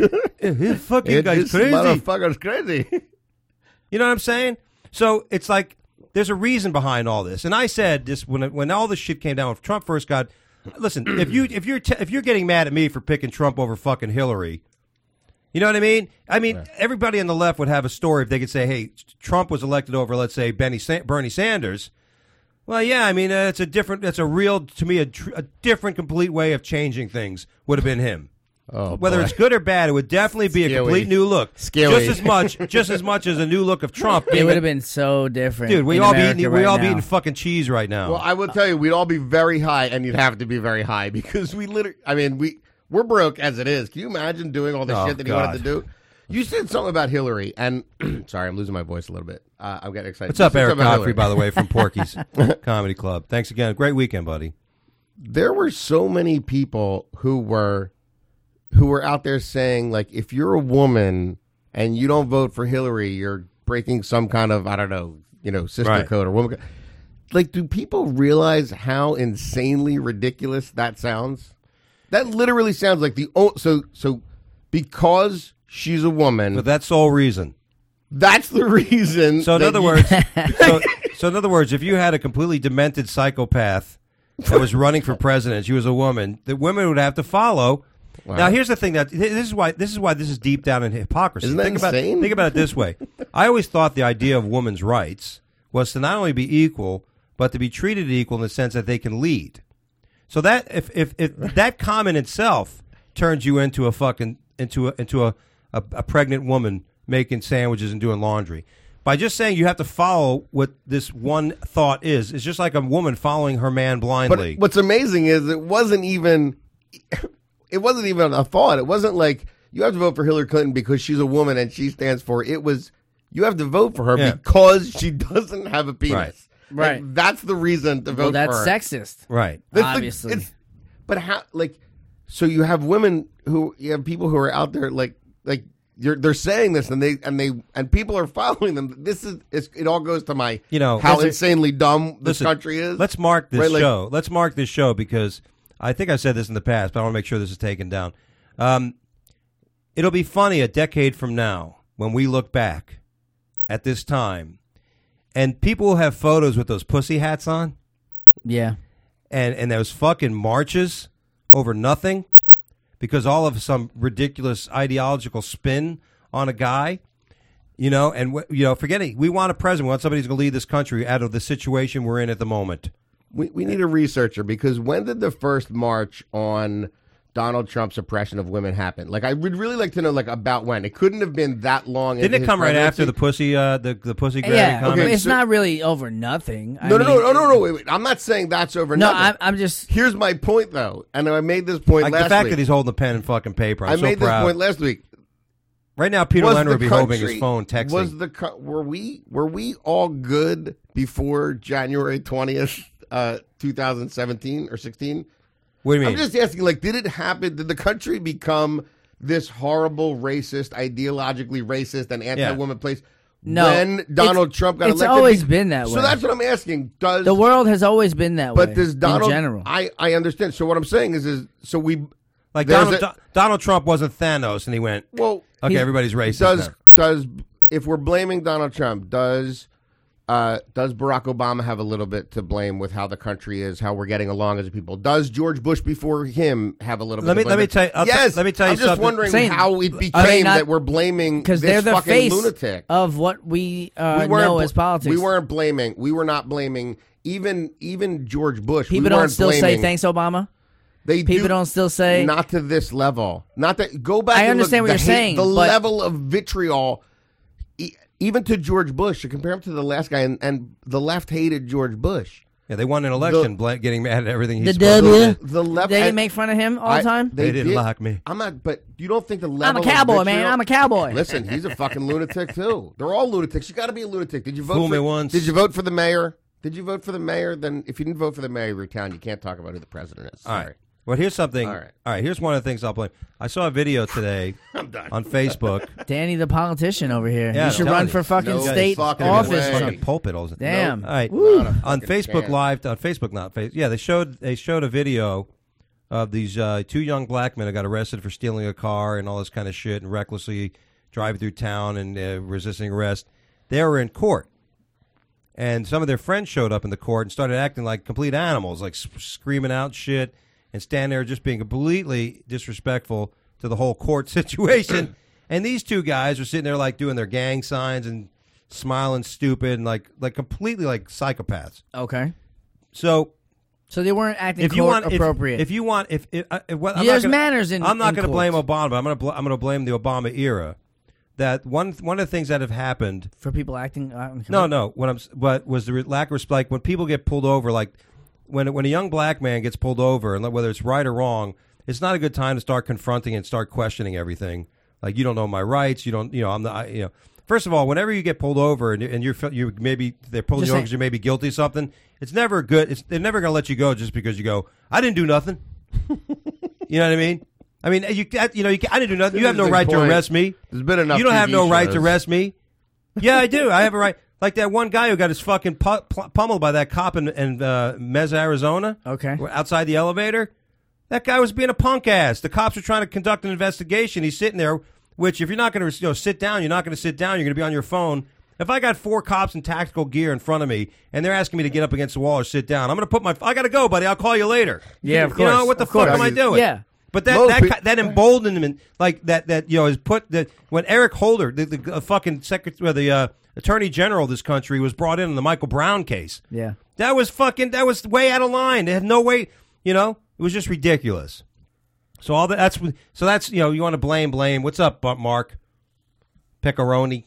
[SPEAKER 4] This fucking
[SPEAKER 6] It-
[SPEAKER 4] guy's
[SPEAKER 6] this
[SPEAKER 4] crazy.
[SPEAKER 6] motherfucker's crazy.
[SPEAKER 4] You know what I'm saying? So it's like there's a reason behind all this. And I said this when when all this shit came down. When Trump first got, listen, if you if you're t if you're getting mad at me for picking Trump over fucking Hillary, you know what I mean? I mean, everybody on the left would have a story if they could say, hey, Trump was elected over, let's say, Benny Sa Bernie Sanders. Well, yeah, I mean, uh, it's a different, it's a real, to me, a, tr a different, complete way of changing things would have been him.
[SPEAKER 6] Oh,
[SPEAKER 4] Whether
[SPEAKER 6] boy.
[SPEAKER 4] it's good or bad, it would definitely be a
[SPEAKER 6] Scary.
[SPEAKER 4] complete new look.
[SPEAKER 6] Scary.
[SPEAKER 4] Just as much, just as much as a new look of Trump.
[SPEAKER 5] It
[SPEAKER 4] being
[SPEAKER 5] would
[SPEAKER 4] a-
[SPEAKER 5] have been so different.
[SPEAKER 4] dude. We
[SPEAKER 5] in
[SPEAKER 4] all be
[SPEAKER 5] America
[SPEAKER 4] eating,
[SPEAKER 5] right
[SPEAKER 4] we all
[SPEAKER 5] now.
[SPEAKER 4] be eating fucking cheese right now.
[SPEAKER 6] Well, I will tell you, we'd all be very high, and you'd have to be very high because we literally. I mean, we we're broke as it is. Can you imagine doing all the
[SPEAKER 4] Oh,
[SPEAKER 6] shit that he
[SPEAKER 4] God.
[SPEAKER 6] wanted to do? You said something about Hillary, and sorry, I'm losing my voice a little bit. Uh, I'm getting excited.
[SPEAKER 4] What's up,
[SPEAKER 6] You said
[SPEAKER 4] Eric
[SPEAKER 6] something about
[SPEAKER 4] Godfrey?
[SPEAKER 6] Hillary.
[SPEAKER 4] By the way, from Porky's Comedy Club. Thanks again. Great weekend, buddy.
[SPEAKER 6] There were so many people who were who were out there saying, like, if you're a woman and you don't vote for Hillary, you're breaking some kind of, I don't know, you know, sister
[SPEAKER 4] Right.
[SPEAKER 6] code or woman code. Like, do people realize how insanely ridiculous that sounds? That literally sounds like the o- so so because she's a woman,
[SPEAKER 4] But that's the sole reason.
[SPEAKER 6] that's the reason.
[SPEAKER 4] So in
[SPEAKER 6] that
[SPEAKER 4] other
[SPEAKER 6] you-
[SPEAKER 4] words, so, so in other words, if you had a completely demented psychopath that was running for president, she was a woman, the women would have to follow.
[SPEAKER 6] Wow.
[SPEAKER 4] Now, here's the thing that this is why this is why this is deep down in hypocrisy.
[SPEAKER 6] Isn't that
[SPEAKER 4] think about
[SPEAKER 6] insane?
[SPEAKER 4] think about it this way. I always thought the idea of women's rights was to not only be equal, but to be treated equal in the sense that they can lead. So that if if, if that comment itself turns you into a fucking into a into a, a, a pregnant woman making sandwiches and doing laundry. By just saying you have to follow what this one thought is, it's just like a woman following her man blindly.
[SPEAKER 6] But what's amazing is it wasn't even it wasn't even a thought. It wasn't like you have to vote for Hillary Clinton because she's a woman and she stands for it. Was you have to vote for her
[SPEAKER 4] Yeah.
[SPEAKER 6] because she doesn't have a penis.
[SPEAKER 4] Right.
[SPEAKER 6] Like,
[SPEAKER 5] Right.
[SPEAKER 6] that's the reason to vote
[SPEAKER 5] Well, that's
[SPEAKER 6] for her.
[SPEAKER 5] sexist.
[SPEAKER 4] right.
[SPEAKER 6] That's the-
[SPEAKER 5] Obviously.
[SPEAKER 6] it's- but how like so you have women who you have people who are out there like like you're they're saying this and they and they and people are following them. This is it's, it all goes to my
[SPEAKER 4] You know,
[SPEAKER 6] how
[SPEAKER 4] listen-
[SPEAKER 6] insanely dumb this
[SPEAKER 4] Listen,
[SPEAKER 6] country is.
[SPEAKER 4] Let's mark this
[SPEAKER 6] Right, like-
[SPEAKER 4] show. Let's mark this show because I think I said this in the past, but I want to make sure this is taken down. Um, it'll be funny a decade from now when we look back at this time, and people will have photos with those pussy hats on,
[SPEAKER 5] Yeah.
[SPEAKER 4] and and those fucking marches over nothing because all of some ridiculous ideological spin on a guy. You know, and wh- you know, forgetting we want a president, we want somebody who's going to lead this country out of the situation we're in at the moment.
[SPEAKER 6] We, we need a researcher because when did the first march on Donald Trump's oppression of women happen? Like, I would really like to know, like, about when. It couldn't have been that long.
[SPEAKER 4] Didn't
[SPEAKER 6] into
[SPEAKER 4] it
[SPEAKER 6] his
[SPEAKER 4] come right after the
[SPEAKER 6] presidency.
[SPEAKER 4] pussy, uh, the the pussy grabbing
[SPEAKER 5] Yeah.
[SPEAKER 4] comment?
[SPEAKER 6] Okay,
[SPEAKER 5] it's
[SPEAKER 6] so-
[SPEAKER 5] not really over nothing. I
[SPEAKER 6] No, no,
[SPEAKER 5] mean,
[SPEAKER 6] no, no, no, no. Wait, wait. I'm not saying that's over.
[SPEAKER 5] No,
[SPEAKER 6] nothing.
[SPEAKER 5] I'm, I'm just.
[SPEAKER 6] Here's my point, though, and I made this point
[SPEAKER 4] Like
[SPEAKER 6] last
[SPEAKER 4] the fact
[SPEAKER 6] week.
[SPEAKER 4] that he's holding a pen and fucking paper. I'm
[SPEAKER 6] I
[SPEAKER 4] so
[SPEAKER 6] made
[SPEAKER 4] proud.
[SPEAKER 6] this point last week.
[SPEAKER 4] Right now, Peter
[SPEAKER 6] Was
[SPEAKER 4] Leonard would
[SPEAKER 6] the
[SPEAKER 4] be holding his
[SPEAKER 6] country-
[SPEAKER 4] phone, texting.
[SPEAKER 6] Was the co- were we were we all good before January twentieth, uh, two thousand seventeen or sixteen?
[SPEAKER 4] what do you mean?
[SPEAKER 6] I'm just asking, like, did it happen? Did the country become this horrible, racist, ideologically racist, and anti-woman place
[SPEAKER 5] No,
[SPEAKER 6] when Donald
[SPEAKER 5] it's-
[SPEAKER 6] Trump got
[SPEAKER 5] it's
[SPEAKER 6] elected?
[SPEAKER 5] always
[SPEAKER 6] Be-
[SPEAKER 5] been that
[SPEAKER 6] So
[SPEAKER 5] way.
[SPEAKER 6] that's what I'm asking. Does
[SPEAKER 5] The world has always been that way.
[SPEAKER 6] but does Donald?
[SPEAKER 5] in general?
[SPEAKER 6] I I understand. So what I'm saying is, is so we
[SPEAKER 4] like
[SPEAKER 6] there's
[SPEAKER 4] Donald,
[SPEAKER 6] a-
[SPEAKER 4] Do- Donald Trump wasn't Thanos, and he went,
[SPEAKER 6] well.
[SPEAKER 4] "Okay,
[SPEAKER 5] he's-
[SPEAKER 4] everybody's racist."
[SPEAKER 6] Does
[SPEAKER 4] now.
[SPEAKER 6] does if we're blaming Donald Trump, does Uh, does Barack Obama have a little bit to blame with how the country is, how we're getting along as a people? Does George Bush before him have a little bit
[SPEAKER 4] Let me-
[SPEAKER 6] to blame?
[SPEAKER 4] let me tell you- I'll t-
[SPEAKER 6] yes,
[SPEAKER 4] let me tell you
[SPEAKER 6] I'm just
[SPEAKER 4] something.
[SPEAKER 6] wondering
[SPEAKER 5] Saying-
[SPEAKER 6] how it
[SPEAKER 5] Are
[SPEAKER 6] became
[SPEAKER 5] they not-
[SPEAKER 6] that we're blaming
[SPEAKER 5] Because
[SPEAKER 6] this
[SPEAKER 5] they're the
[SPEAKER 6] fucking
[SPEAKER 5] face
[SPEAKER 6] lunatic.
[SPEAKER 5] of what we, uh,
[SPEAKER 6] we weren't
[SPEAKER 5] know
[SPEAKER 6] bl-
[SPEAKER 5] as politics.
[SPEAKER 6] We weren't blaming. We were not blaming even even George Bush.
[SPEAKER 5] People
[SPEAKER 6] we
[SPEAKER 5] don't
[SPEAKER 6] weren't
[SPEAKER 5] still say
[SPEAKER 6] blaming.
[SPEAKER 5] thanks, Obama.
[SPEAKER 6] They
[SPEAKER 5] People
[SPEAKER 6] do,
[SPEAKER 5] don't still say.
[SPEAKER 6] not to this level. Not that. Go back.
[SPEAKER 5] I
[SPEAKER 6] and
[SPEAKER 5] understand
[SPEAKER 6] look,
[SPEAKER 5] what
[SPEAKER 6] the
[SPEAKER 5] you're
[SPEAKER 6] hate-
[SPEAKER 5] saying,
[SPEAKER 6] The
[SPEAKER 5] but-
[SPEAKER 6] level of vitriol, e- even to George Bush, to compare him to the last guy, and, and the left hated George Bush.
[SPEAKER 4] Yeah, they won an election, bla- getting mad at everything
[SPEAKER 5] The
[SPEAKER 4] he's supposed
[SPEAKER 5] W.
[SPEAKER 4] to do.
[SPEAKER 6] The left.
[SPEAKER 5] They
[SPEAKER 6] I-
[SPEAKER 5] didn't make fun of him all
[SPEAKER 6] I-
[SPEAKER 5] the time.
[SPEAKER 4] They didn't
[SPEAKER 6] did.
[SPEAKER 4] like me.
[SPEAKER 6] I'm not. But you don't think the level?
[SPEAKER 5] I'm a
[SPEAKER 6] of
[SPEAKER 5] cowboy, man.
[SPEAKER 6] vitriol-
[SPEAKER 5] I'm a cowboy.
[SPEAKER 6] Listen, he's a fucking lunatic too. They're all lunatics. You got to be a lunatic. Did you vote
[SPEAKER 4] Fool
[SPEAKER 6] for
[SPEAKER 4] me once.
[SPEAKER 6] Did you vote for the mayor? Did you vote for the mayor? Then, if you didn't vote for the mayor of your town, you can't talk about who the president is.
[SPEAKER 4] All
[SPEAKER 6] Sorry.
[SPEAKER 4] right. Well, here's something.
[SPEAKER 6] All right.
[SPEAKER 4] All right. Here's one of the things I'll blame. I saw a video today on Facebook.
[SPEAKER 5] Danny, the politician over here.
[SPEAKER 4] Yeah,
[SPEAKER 5] you should
[SPEAKER 4] I'm
[SPEAKER 5] run
[SPEAKER 4] telling
[SPEAKER 5] for
[SPEAKER 4] you.
[SPEAKER 5] fucking
[SPEAKER 6] No
[SPEAKER 5] state
[SPEAKER 6] fucking
[SPEAKER 5] office.
[SPEAKER 6] way.
[SPEAKER 5] or-
[SPEAKER 4] Fucking pulpit. all the-
[SPEAKER 5] Damn.
[SPEAKER 4] All right.
[SPEAKER 6] Not a
[SPEAKER 4] On
[SPEAKER 6] fucking
[SPEAKER 4] Facebook
[SPEAKER 6] chance.
[SPEAKER 4] Live, on Facebook, not Facebook. Yeah, they showed they showed a video of these uh, two young black men who got arrested for stealing a car and all this kind of shit and recklessly driving through town and uh, resisting arrest. They were in court, and some of their friends showed up in the court and started acting like complete animals, like s- screaming out shit and standing there just being completely disrespectful to the whole court situation. And these two guys are sitting there like doing their gang signs and smiling stupid and like like completely like psychopaths.
[SPEAKER 5] Okay.
[SPEAKER 4] So
[SPEAKER 5] So they weren't acting
[SPEAKER 4] if you
[SPEAKER 5] court
[SPEAKER 4] want, if,
[SPEAKER 5] appropriate.
[SPEAKER 4] if you want, if, if, uh, if what, I'm
[SPEAKER 5] There's
[SPEAKER 4] not gonna,
[SPEAKER 5] manners in-
[SPEAKER 4] I'm not
[SPEAKER 5] in
[SPEAKER 4] going to blame
[SPEAKER 5] courts.
[SPEAKER 4] Obama. But I'm going to bl- I'm going to blame the Obama era. That one one of the things that have happened.
[SPEAKER 5] for people acting. Uh,
[SPEAKER 4] No, no. What I'm s- but was the re- lack of respect. Like when people get pulled over, like when when a young black man gets pulled over, and whether it's right or wrong, it's not a good time to start confronting and start questioning everything. Like you don't know my rights. You don't. You know I'm the. I, you know. First of all, whenever you get pulled over and, and you're you maybe they're pulling
[SPEAKER 5] Just
[SPEAKER 4] you over
[SPEAKER 5] saying-
[SPEAKER 4] because you may be guilty of something, it's never good. It's, they're never going to let you go just because you go. I didn't do nothing. You know what I mean? I mean, you you know, you, I didn't do nothing. You have no
[SPEAKER 6] Interesting
[SPEAKER 4] right to
[SPEAKER 6] point.
[SPEAKER 4] arrest me.
[SPEAKER 6] There's been enough
[SPEAKER 4] You don't have
[SPEAKER 6] T V
[SPEAKER 4] no right to
[SPEAKER 6] shows.
[SPEAKER 4] arrest me. Yeah, I do. I have a right. Like that one guy who got his fucking pu- pu- pummeled by that cop in, in uh, Mesa, Arizona.
[SPEAKER 5] Okay.
[SPEAKER 4] Outside the elevator. That guy was being a punk ass. The cops were trying to conduct an investigation. He's sitting there, which if you're not going to you know, sit down, you're not going to sit down. You're going to be on your phone. If I got four cops in tactical gear in front of me and they're asking me to get up against the wall or sit down, I'm going to put my. I got to go, buddy. I'll call you later.
[SPEAKER 5] Yeah, of
[SPEAKER 4] You know
[SPEAKER 5] course,
[SPEAKER 4] what the
[SPEAKER 5] of
[SPEAKER 4] fuck
[SPEAKER 5] course.
[SPEAKER 4] am I doing?
[SPEAKER 5] Yeah.
[SPEAKER 4] But that
[SPEAKER 6] Most
[SPEAKER 4] that,
[SPEAKER 6] pe-
[SPEAKER 4] ki- that emboldened him, and like that that you know is put that when Eric Holder, the, the uh, fucking secretary, the uh, attorney general of this country, was brought in in the Michael Brown case.
[SPEAKER 5] Yeah.
[SPEAKER 4] That was fucking. That was way out of line. They had no way. You know, it was just ridiculous. So all that. That's so that's you know you want to blame blame. What's up, Bu- Mark? Pepperoni.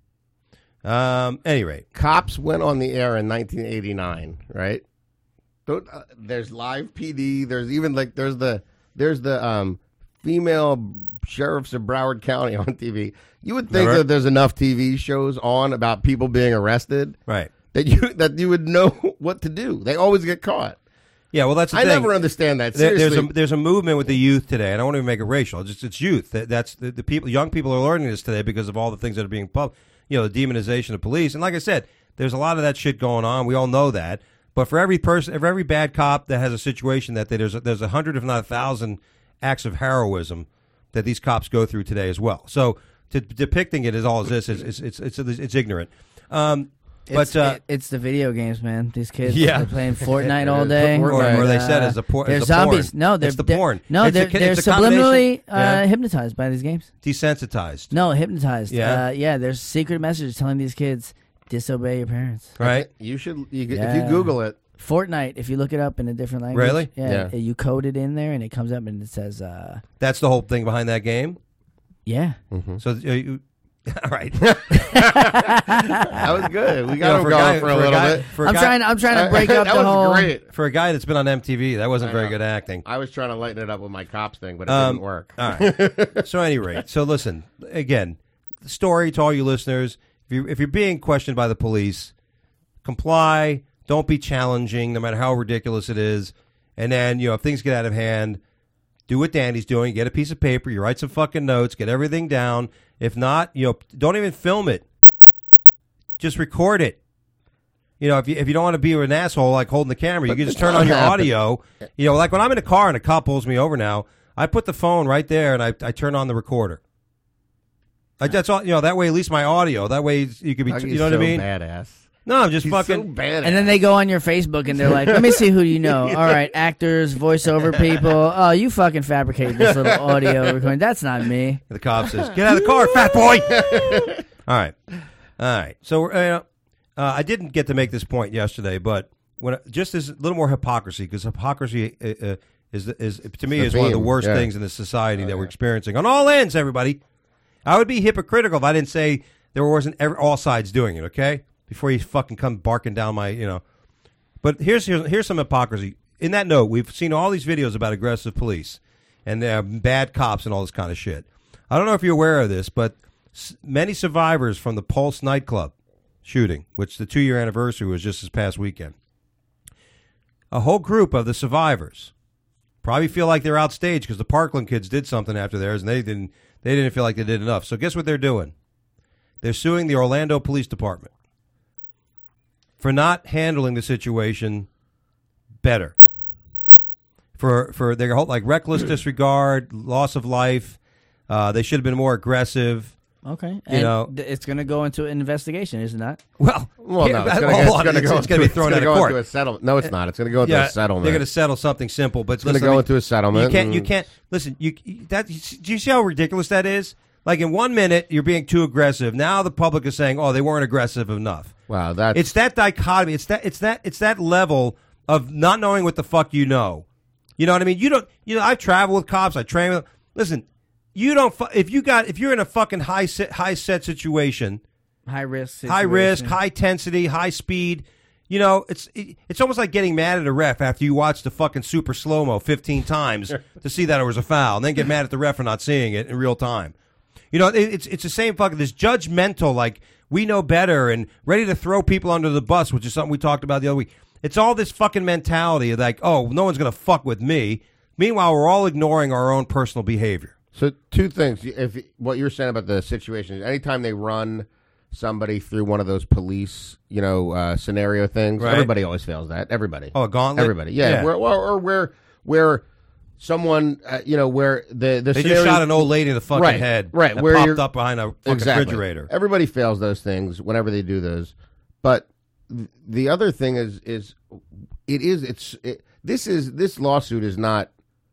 [SPEAKER 4] Um. Any rate,
[SPEAKER 6] Cops went on the air in nineteen eighty-nine, right? Don't, uh, there's live P D. There's even like there's the there's the um, female sheriffs of Broward County on T V. You would think
[SPEAKER 4] Never.
[SPEAKER 6] that there's enough T V shows on about people being arrested
[SPEAKER 4] right?
[SPEAKER 6] that you that you would know what to do. They always get caught.
[SPEAKER 4] Yeah. Well, that's the
[SPEAKER 6] I
[SPEAKER 4] thing.
[SPEAKER 6] never understand that.
[SPEAKER 4] There-
[SPEAKER 6] Seriously,
[SPEAKER 4] there's a there's a movement with the youth today, and I don't even make it racial. It's just it's youth. That, that's the, the people. Young people are learning this today because of all the things that are being pub. You know, the demonization of police, and like I said, there's a lot of that shit going on. We all know that. But for every person, for every bad cop that has a situation that there's a, there's a hundred, if not a thousand, acts of heroism that these cops go through today as well. So to, depicting it as all as this is it's it's it's, it's, it's ignorant. Um,
[SPEAKER 5] It's,
[SPEAKER 4] but uh,
[SPEAKER 5] it- it's the video games, man. These kids,
[SPEAKER 4] Yeah.
[SPEAKER 5] they're playing Fortnite all day.
[SPEAKER 4] or,
[SPEAKER 6] Fortnite.
[SPEAKER 4] or they
[SPEAKER 5] Uh,
[SPEAKER 4] said as the por-
[SPEAKER 5] they're
[SPEAKER 4] as the porn.
[SPEAKER 5] zombies. No, they're
[SPEAKER 4] it's the
[SPEAKER 5] they're-
[SPEAKER 4] porn.
[SPEAKER 5] No,
[SPEAKER 4] It's
[SPEAKER 5] they're,
[SPEAKER 4] a-
[SPEAKER 5] they're
[SPEAKER 4] it's a combination-
[SPEAKER 5] subliminally
[SPEAKER 4] Yeah.
[SPEAKER 5] uh, hypnotized by these games.
[SPEAKER 4] desensitized.
[SPEAKER 5] No, hypnotized.
[SPEAKER 4] Yeah?
[SPEAKER 5] uh, yeah. There's secret messages telling these kids disobey your parents.
[SPEAKER 4] Right?
[SPEAKER 6] you should you, if
[SPEAKER 5] Yeah.
[SPEAKER 6] you Google it.
[SPEAKER 5] Fortnite, if you look it up in a different language,
[SPEAKER 4] Really?
[SPEAKER 5] yeah,
[SPEAKER 6] Yeah.
[SPEAKER 5] you code it in there and it comes up and it says, uh,
[SPEAKER 4] That's the whole thing behind that game.
[SPEAKER 5] yeah.
[SPEAKER 4] So, uh, you, all right.
[SPEAKER 6] That was good. We got
[SPEAKER 4] You know,
[SPEAKER 6] him
[SPEAKER 4] for a
[SPEAKER 6] going
[SPEAKER 4] guy-
[SPEAKER 6] for a
[SPEAKER 4] for a
[SPEAKER 6] little
[SPEAKER 4] guy-
[SPEAKER 6] bit.
[SPEAKER 4] for a
[SPEAKER 5] I'm
[SPEAKER 4] guy-
[SPEAKER 5] trying. I'm trying to break up
[SPEAKER 6] that
[SPEAKER 5] the
[SPEAKER 6] was
[SPEAKER 5] whole.
[SPEAKER 6] great.
[SPEAKER 4] For a guy that's been on M T V, that wasn't
[SPEAKER 6] I
[SPEAKER 4] very
[SPEAKER 6] know.
[SPEAKER 4] good acting.
[SPEAKER 6] I was trying to lighten it up with my cops thing, but it
[SPEAKER 4] Um,
[SPEAKER 6] didn't work.
[SPEAKER 4] All right. So, at any rate, so listen again. The story to all you listeners: if you if you're being questioned by the police, comply. Don't be challenging, no matter how ridiculous it is. And then, you know, if things get out of hand, do what Danny's doing. Get a piece of paper. You write some fucking notes. Get everything down. If not, you know, don't even film it. Just record it. You know, if you if you don't want to be an asshole like holding the camera, you can just turn on your audio. You know, like when I'm in a car and a cop pulls me over now, I put the phone right there and I, I turn on the recorder. I, that's all. You know, that way at least my audio. That way you could be.
[SPEAKER 6] Dougie's
[SPEAKER 4] You know what I
[SPEAKER 6] so
[SPEAKER 4] mean?
[SPEAKER 6] Badass.
[SPEAKER 4] No, I'm just
[SPEAKER 6] He's
[SPEAKER 4] fucking.
[SPEAKER 6] so bad.
[SPEAKER 5] And then they go on your Facebook and they're like, let me see who you know. All right, actors, voiceover people. Oh, you fucking fabricated this little audio recording. That's not me.
[SPEAKER 4] The cop says, "Get out of the car, fat boy." All right, all right. So uh, uh, I didn't get to make this point yesterday, but when just as a little more hypocrisy, because hypocrisy uh, uh, is is to me
[SPEAKER 6] the
[SPEAKER 4] is one of the
[SPEAKER 6] theme,
[SPEAKER 4] worst
[SPEAKER 6] yeah.
[SPEAKER 4] things in the society that we're experiencing on all ends. Everybody, I would be hypocritical if I didn't say there wasn't every, all sides doing it. Okay. Before you fucking come barking down my, you know. But here's, here's here's some hypocrisy. In that note, we've seen all these videos about aggressive police and uh, bad cops and all this kind of shit. I don't know if you're aware of this, but s- many survivors from the Pulse nightclub shooting, which the two-year anniversary was just this past weekend, a whole group of the survivors probably feel like they're outstaged because the Parkland kids did something after theirs, and they didn't. They didn't feel like they did enough. So guess what they're doing? They're suing the Orlando Police Department for not handling the situation better. For for their whole like reckless disregard, loss of life. Uh, they should have been more aggressive.
[SPEAKER 5] Okay. And
[SPEAKER 4] know-
[SPEAKER 5] th- it's going to go into an investigation, isn't it?
[SPEAKER 4] Well,
[SPEAKER 6] Well, no, it's
[SPEAKER 4] here-
[SPEAKER 6] going
[SPEAKER 4] hold on,
[SPEAKER 6] to
[SPEAKER 4] it's,
[SPEAKER 6] go.
[SPEAKER 4] it's going to be thrown
[SPEAKER 6] it's
[SPEAKER 4] out
[SPEAKER 6] gonna
[SPEAKER 4] of
[SPEAKER 6] go
[SPEAKER 4] court.
[SPEAKER 6] into a settlement. No, it's not. It's going to go into
[SPEAKER 4] Yeah,
[SPEAKER 6] a settlement.
[SPEAKER 4] they're going to settle something simple, but
[SPEAKER 6] It's going to
[SPEAKER 4] listen,
[SPEAKER 6] go
[SPEAKER 4] I mean,
[SPEAKER 6] into a settlement.
[SPEAKER 4] You can't. You
[SPEAKER 6] and-
[SPEAKER 4] can't listen. You that. Do you see how ridiculous that is? Like in one minute you're being too aggressive. Now the public is saying, "Oh, they weren't aggressive enough."
[SPEAKER 6] Wow, that's
[SPEAKER 4] It's that dichotomy. It's that. It's that. It's that level of not knowing what the fuck you know. You know what I mean? You don't. You know, I travel with cops. I train with. Listen, you don't. fu- If you got. If you're in a fucking high set, high set situation,
[SPEAKER 5] High risk.
[SPEAKER 4] high risk,
[SPEAKER 5] situation.
[SPEAKER 4] high intensity, high speed. You know, it's it, it's almost like getting mad at a ref after you watch the fucking super slow mo fifteen times to see that it was a foul, and then get mad at the ref for not seeing it in real time. You know, it, it's it's the same fucking this judgmental, like we know better and ready to throw people under the bus, which is something we talked about the other week. It's all this fucking mentality of like, oh, no one's gonna fuck with me. Meanwhile, we're all ignoring our own personal behavior.
[SPEAKER 6] So two things. If what you're saying about the situation is anytime they run somebody through one of those police, you know, uh, scenario things,
[SPEAKER 4] Right.
[SPEAKER 6] everybody always fails that. Everybody.
[SPEAKER 4] Oh, a gauntlet?
[SPEAKER 6] Everybody. Yeah.
[SPEAKER 4] Yeah.
[SPEAKER 6] Where, or, or where where someone, uh, you know, where the the
[SPEAKER 4] They
[SPEAKER 6] scenario,
[SPEAKER 4] just shot an old lady in the fucking
[SPEAKER 6] Right,
[SPEAKER 4] head,
[SPEAKER 6] right,
[SPEAKER 4] that
[SPEAKER 6] where
[SPEAKER 4] popped
[SPEAKER 6] you're-
[SPEAKER 4] up behind a fucking
[SPEAKER 6] exactly.
[SPEAKER 4] refrigerator.
[SPEAKER 6] Everybody fails those things whenever they do those. But th- the other thing is is it is it's it, this is this lawsuit is not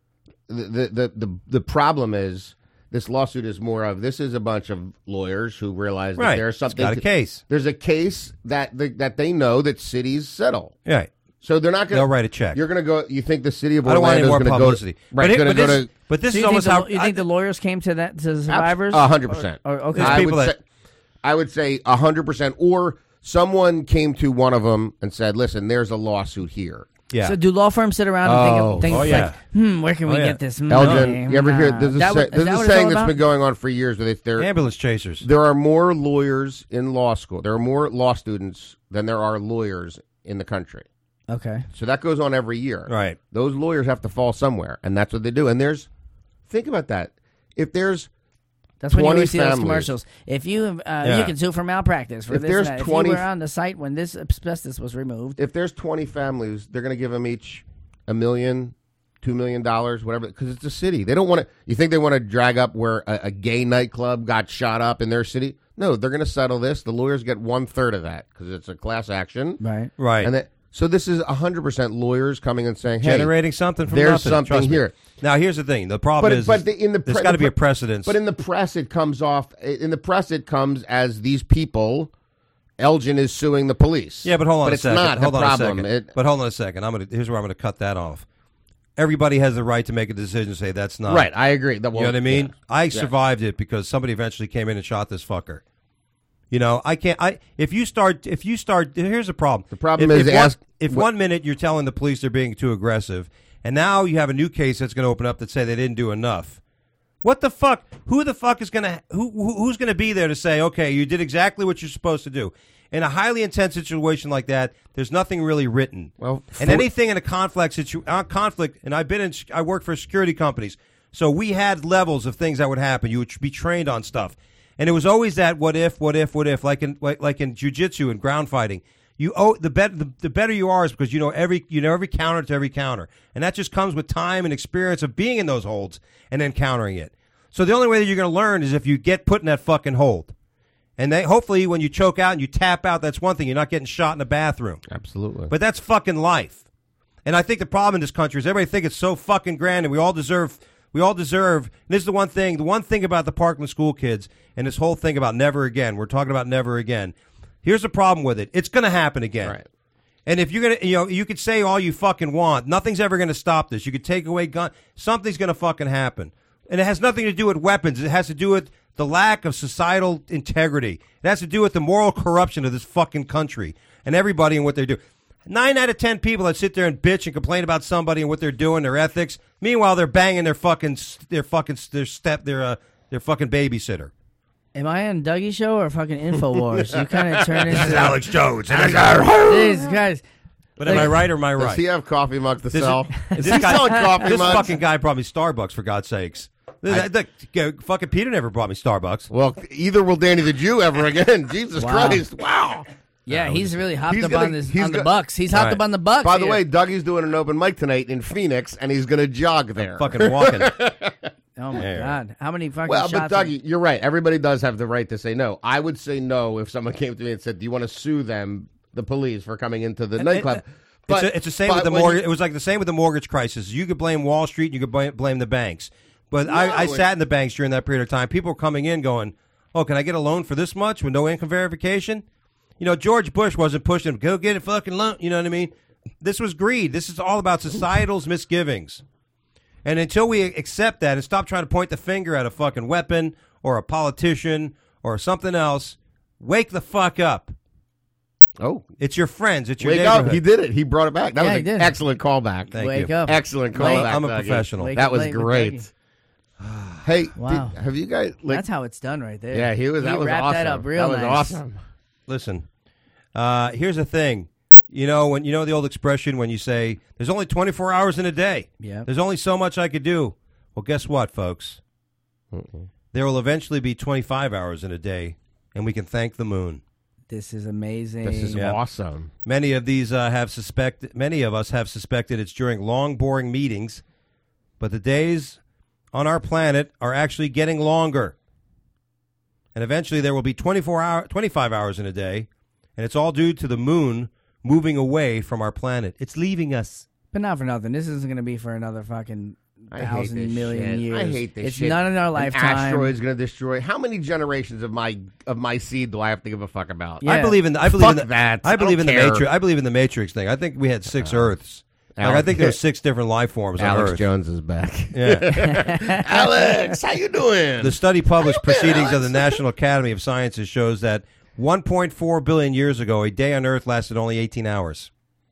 [SPEAKER 6] the the the the, the problem is. This lawsuit is more of this is a bunch of lawyers who realize
[SPEAKER 4] Right.
[SPEAKER 6] that there's
[SPEAKER 4] It's
[SPEAKER 6] something.
[SPEAKER 4] got a
[SPEAKER 6] to-
[SPEAKER 4] case.
[SPEAKER 6] There's a case that the, that they know that cities settle.
[SPEAKER 4] Right.
[SPEAKER 6] So they're not going.
[SPEAKER 4] They'll write a check.
[SPEAKER 6] You're going to go. You think the city of
[SPEAKER 4] I don't want
[SPEAKER 6] Orlando
[SPEAKER 4] any more
[SPEAKER 6] is going to go?
[SPEAKER 4] publicity.
[SPEAKER 6] Right.
[SPEAKER 4] But, it,
[SPEAKER 6] Going
[SPEAKER 4] but,
[SPEAKER 6] to go
[SPEAKER 4] this,
[SPEAKER 6] to
[SPEAKER 4] but this
[SPEAKER 5] So
[SPEAKER 4] is
[SPEAKER 5] you think,
[SPEAKER 4] almost
[SPEAKER 5] the,
[SPEAKER 4] how
[SPEAKER 5] lo- you think
[SPEAKER 4] I-
[SPEAKER 5] the lawyers came to that to the survivors?
[SPEAKER 6] A hundred percent.
[SPEAKER 5] Or- or- okay.
[SPEAKER 4] There's
[SPEAKER 6] I
[SPEAKER 4] people
[SPEAKER 6] would
[SPEAKER 4] that-
[SPEAKER 6] say. I would say a hundred percent. Or someone came to one of them and said, "Listen, there's a lawsuit here."
[SPEAKER 4] yeah.
[SPEAKER 5] So do law firms sit around and
[SPEAKER 6] Oh.
[SPEAKER 5] think, think
[SPEAKER 4] Oh,
[SPEAKER 5] like,
[SPEAKER 4] yeah.
[SPEAKER 5] hmm, where can we
[SPEAKER 4] Oh, yeah.
[SPEAKER 5] get this money?
[SPEAKER 6] Elgin, you ever hear?
[SPEAKER 5] Nah.
[SPEAKER 6] There's a,
[SPEAKER 5] That
[SPEAKER 6] say,
[SPEAKER 5] was- is
[SPEAKER 6] there's
[SPEAKER 5] that
[SPEAKER 6] a
[SPEAKER 5] what it's
[SPEAKER 6] saying
[SPEAKER 5] all
[SPEAKER 6] that's
[SPEAKER 5] about?
[SPEAKER 6] been going on for years. Where they, there,
[SPEAKER 4] Ambulance chasers.
[SPEAKER 6] there are more lawyers in law school. There are more law students than there are lawyers in the country.
[SPEAKER 5] Okay.
[SPEAKER 6] So that goes on every year.
[SPEAKER 4] Right.
[SPEAKER 6] Those lawyers have to fall somewhere, and that's what they do. And there's, think about that. If there's
[SPEAKER 5] That's when you
[SPEAKER 6] twenty
[SPEAKER 5] always see those
[SPEAKER 6] families.
[SPEAKER 5] commercials. If you uh,
[SPEAKER 4] Yeah.
[SPEAKER 5] you can sue for malpractice for
[SPEAKER 6] If
[SPEAKER 5] this
[SPEAKER 6] there's
[SPEAKER 5] and that.
[SPEAKER 6] twenty
[SPEAKER 5] if you were on the site when this asbestos was removed,
[SPEAKER 6] if there's twenty families, they're going to give them each a million, two million dollars, whatever, because it's a city. They don't want to. You think they want to drag up where a, a gay nightclub got shot up in their city? No, they're going to settle this. The lawyers get one third of that because it's a class action,
[SPEAKER 5] right?
[SPEAKER 4] Right.
[SPEAKER 6] and that, so this is a hundred percent lawyers coming and saying, "Hey,
[SPEAKER 4] Generating something from
[SPEAKER 6] there's
[SPEAKER 4] nothing.
[SPEAKER 6] something
[SPEAKER 4] Trust me.
[SPEAKER 6] here."
[SPEAKER 4] Now, here's the thing. The problem
[SPEAKER 6] But
[SPEAKER 4] is,
[SPEAKER 6] but the, in the
[SPEAKER 4] there's
[SPEAKER 6] pre-
[SPEAKER 4] got to
[SPEAKER 6] the
[SPEAKER 4] be a
[SPEAKER 6] pre-
[SPEAKER 4] precedence.
[SPEAKER 6] But in the press, it comes off. In the press, it comes as these people. Elgin is suing the police.
[SPEAKER 4] yeah, but hold on
[SPEAKER 6] but
[SPEAKER 4] a
[SPEAKER 6] it's
[SPEAKER 4] second.
[SPEAKER 6] not
[SPEAKER 4] hold
[SPEAKER 6] the
[SPEAKER 4] on
[SPEAKER 6] problem.
[SPEAKER 4] a second.
[SPEAKER 6] It-
[SPEAKER 4] but hold on a second. I'm gonna. Here's where I'm gonna cut that off. Everybody has the right to make a decision. And say that's not
[SPEAKER 6] right, I agree. That,
[SPEAKER 4] You know what I mean?
[SPEAKER 6] yeah.
[SPEAKER 4] I survived it because somebody eventually came in and shot this fucker. You know, I can't. I if you start if you start here's the problem.
[SPEAKER 6] The problem
[SPEAKER 4] if,
[SPEAKER 6] is
[SPEAKER 4] if,
[SPEAKER 6] ask-
[SPEAKER 4] one, if
[SPEAKER 6] what-
[SPEAKER 4] one minute you're telling the police they're being too aggressive, and now you have a new case that's going to open up that say they didn't do enough. What the fuck? Who the fuck is going to who who- who's going to be there to say, okay, you did exactly what you're supposed to do? In a highly intense situation like that, there's nothing really written.
[SPEAKER 6] Well,
[SPEAKER 4] and
[SPEAKER 6] for-
[SPEAKER 4] anything in a conflict situ- uh, conflict, and I've been in, I worked for security companies, so we had levels of things that would happen. You would be trained on stuff, and it was always that what if, what if, what if, like in like, like in jujitsu and ground fighting. You oh the better the, the better you are is because you know every you know every counter to every counter, and that just comes with time and experience of being in those holds and then countering it. So the only way that you're going to learn is if you get put in that fucking hold. And they hopefully when you choke out and you tap out, that's one thing. You're not getting shot in the bathroom.
[SPEAKER 6] Absolutely.
[SPEAKER 4] But that's fucking life. And I think the problem in this country is everybody thinks it's so fucking grand and we all deserve we all deserve and this is the one thing, the one thing about the Parkland school kids and this whole thing about never again. We're talking about never again. Here's the problem with it. It's gonna happen again.
[SPEAKER 6] Right.
[SPEAKER 4] And if you're gonna you know, you could say all you fucking want. Nothing's ever gonna stop this. You could take away gun something's gonna fucking happen. And it has nothing to do with weapons. It has to do with the lack of societal integrity. It has to do with the moral corruption of this fucking country and everybody and what they do. Nine out of ten people that sit there and bitch and complain about somebody and what they're doing, their ethics. Meanwhile, they're banging their fucking, their fucking, their step, their, uh, their fucking babysitter.
[SPEAKER 5] Am I on Dougie Show or fucking Infowars? You kind of turn into
[SPEAKER 4] Alex Jones.
[SPEAKER 5] these guys.
[SPEAKER 4] But am I right or am I right?
[SPEAKER 6] Does he have coffee mugs to
[SPEAKER 4] This is-
[SPEAKER 6] sell?
[SPEAKER 4] This
[SPEAKER 6] Is he
[SPEAKER 4] guy-
[SPEAKER 6] selling coffee
[SPEAKER 4] This
[SPEAKER 6] mugs?
[SPEAKER 4] fucking guy brought me Starbucks, for God's sakes.
[SPEAKER 6] I-
[SPEAKER 4] The- the- fucking Peter never brought me Starbucks.
[SPEAKER 6] Well, either will Danny the Jew ever again. Jesus
[SPEAKER 5] Wow.
[SPEAKER 6] Christ! Wow.
[SPEAKER 5] Yeah, he's really hopped
[SPEAKER 6] He's
[SPEAKER 5] up
[SPEAKER 6] gonna-
[SPEAKER 5] on this
[SPEAKER 6] he's
[SPEAKER 5] on the
[SPEAKER 6] gonna-
[SPEAKER 5] Bucks. He's hopped
[SPEAKER 4] Right.
[SPEAKER 5] up on the Bucks.
[SPEAKER 6] By the
[SPEAKER 5] here.
[SPEAKER 6] way, Dougie's doing an open mic tonight in Phoenix, and he's going to jog there.
[SPEAKER 4] Fucking walking.
[SPEAKER 5] oh my
[SPEAKER 4] Yeah.
[SPEAKER 5] god, how many fucking
[SPEAKER 6] Well,
[SPEAKER 5] shots?
[SPEAKER 6] but Dougie, you're right. Everybody does have the right to say no. I would say no if someone came to me and said, "Do you want to sue them, the police, for coming into the nightclub?"
[SPEAKER 4] It's, a, it's the same
[SPEAKER 6] but
[SPEAKER 4] with the
[SPEAKER 6] when
[SPEAKER 4] mortgage.
[SPEAKER 6] you-
[SPEAKER 4] It was like the same with the mortgage crisis. You could blame Wall Street, and you could blame, blame the banks. But I, I
[SPEAKER 6] No, it-
[SPEAKER 4] sat in the banks during that period of time. People were coming in going, "Oh, can I get a loan for this much with no income verification?" You know, George Bush wasn't pushing them. Go get a fucking loan. You know what I mean? This was greed. This is all about societal's misgivings. And until we accept that and stop trying to point the finger at a fucking weapon or a politician or something else, wake the fuck up.
[SPEAKER 6] Oh,
[SPEAKER 4] It's your friends. It's your
[SPEAKER 6] wake
[SPEAKER 4] neighborhood.
[SPEAKER 6] up! He did it. He brought it back. That
[SPEAKER 5] Yeah,
[SPEAKER 6] was
[SPEAKER 5] he
[SPEAKER 6] an
[SPEAKER 5] did.
[SPEAKER 6] excellent callback.
[SPEAKER 4] Thank
[SPEAKER 5] Wake
[SPEAKER 4] you.
[SPEAKER 5] up.
[SPEAKER 6] Excellent
[SPEAKER 5] Wake-
[SPEAKER 6] callback.
[SPEAKER 4] I'm a
[SPEAKER 6] Dougie.
[SPEAKER 4] professional.
[SPEAKER 5] Wake
[SPEAKER 6] That
[SPEAKER 5] up
[SPEAKER 6] was
[SPEAKER 5] late with
[SPEAKER 6] great.
[SPEAKER 5] Dougie.
[SPEAKER 6] Hey,
[SPEAKER 5] Wow.
[SPEAKER 6] did, have you guys? Like,
[SPEAKER 5] That's how it's done right there.
[SPEAKER 6] yeah, he was. That was
[SPEAKER 5] wrapped
[SPEAKER 6] awesome.
[SPEAKER 5] that up real
[SPEAKER 6] That was
[SPEAKER 5] nice.
[SPEAKER 6] awesome.
[SPEAKER 4] Listen, uh, here's the thing. You know when you know the old expression when you say there's only twenty-four hours in a day.
[SPEAKER 5] Yeah.
[SPEAKER 4] There's only so much I could do. Well, guess what, folks?
[SPEAKER 6] Uh-uh.
[SPEAKER 4] There will eventually be twenty-five hours in a day, and we can thank the moon.
[SPEAKER 5] This is amazing.
[SPEAKER 6] This is
[SPEAKER 4] Yeah.
[SPEAKER 6] awesome.
[SPEAKER 4] Many of these uh, have suspected. Many of us have suspected it's during long, boring meetings, but the days on our planet are actually getting longer, and eventually there will be twenty-four hour, twenty-five hours in a day, and it's all due to the moon moving away from our planet. It's leaving us.
[SPEAKER 5] But not for nothing. This isn't going to be for another fucking
[SPEAKER 6] I hate
[SPEAKER 5] thousand
[SPEAKER 6] this
[SPEAKER 5] million
[SPEAKER 6] shit.
[SPEAKER 5] years.
[SPEAKER 6] I hate this
[SPEAKER 5] it's
[SPEAKER 6] shit.
[SPEAKER 5] not in our
[SPEAKER 6] An
[SPEAKER 5] lifetime.
[SPEAKER 6] asteroid's going to destroy. How many generations of my of my seed do I have to give a fuck about?
[SPEAKER 5] Yeah.
[SPEAKER 4] I believe in. The, I believe
[SPEAKER 6] Fuck
[SPEAKER 4] in the,
[SPEAKER 6] that.
[SPEAKER 4] I
[SPEAKER 6] I
[SPEAKER 4] believe
[SPEAKER 6] don't
[SPEAKER 4] in the
[SPEAKER 6] care.
[SPEAKER 4] matrix. I believe in the Matrix thing. I think we had six Earths. Like, I
[SPEAKER 6] Alex-
[SPEAKER 4] think there's six different life forms on
[SPEAKER 6] Alex
[SPEAKER 4] Earth.
[SPEAKER 6] Jones is back.
[SPEAKER 4] Yeah.
[SPEAKER 6] Alex, how you doing?
[SPEAKER 4] The study published
[SPEAKER 6] How you been,
[SPEAKER 4] Proceedings of
[SPEAKER 6] Alex?
[SPEAKER 4] the National Academy of Sciences shows that one point four billion years ago, a day on Earth lasted only eighteen hours.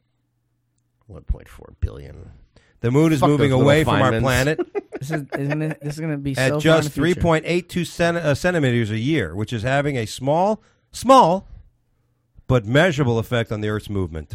[SPEAKER 6] one point four billion.
[SPEAKER 4] The moon is
[SPEAKER 6] Fuck
[SPEAKER 4] moving
[SPEAKER 6] those little
[SPEAKER 4] away from our
[SPEAKER 6] Feynmans.
[SPEAKER 4] planet
[SPEAKER 5] This is, is gonna, this is going to be
[SPEAKER 4] at
[SPEAKER 5] so
[SPEAKER 4] just
[SPEAKER 5] far in the
[SPEAKER 4] three
[SPEAKER 5] future.
[SPEAKER 4] point eight two cent- uh, centimeters a year, which is having a small, small, but measurable effect on the Earth's movement.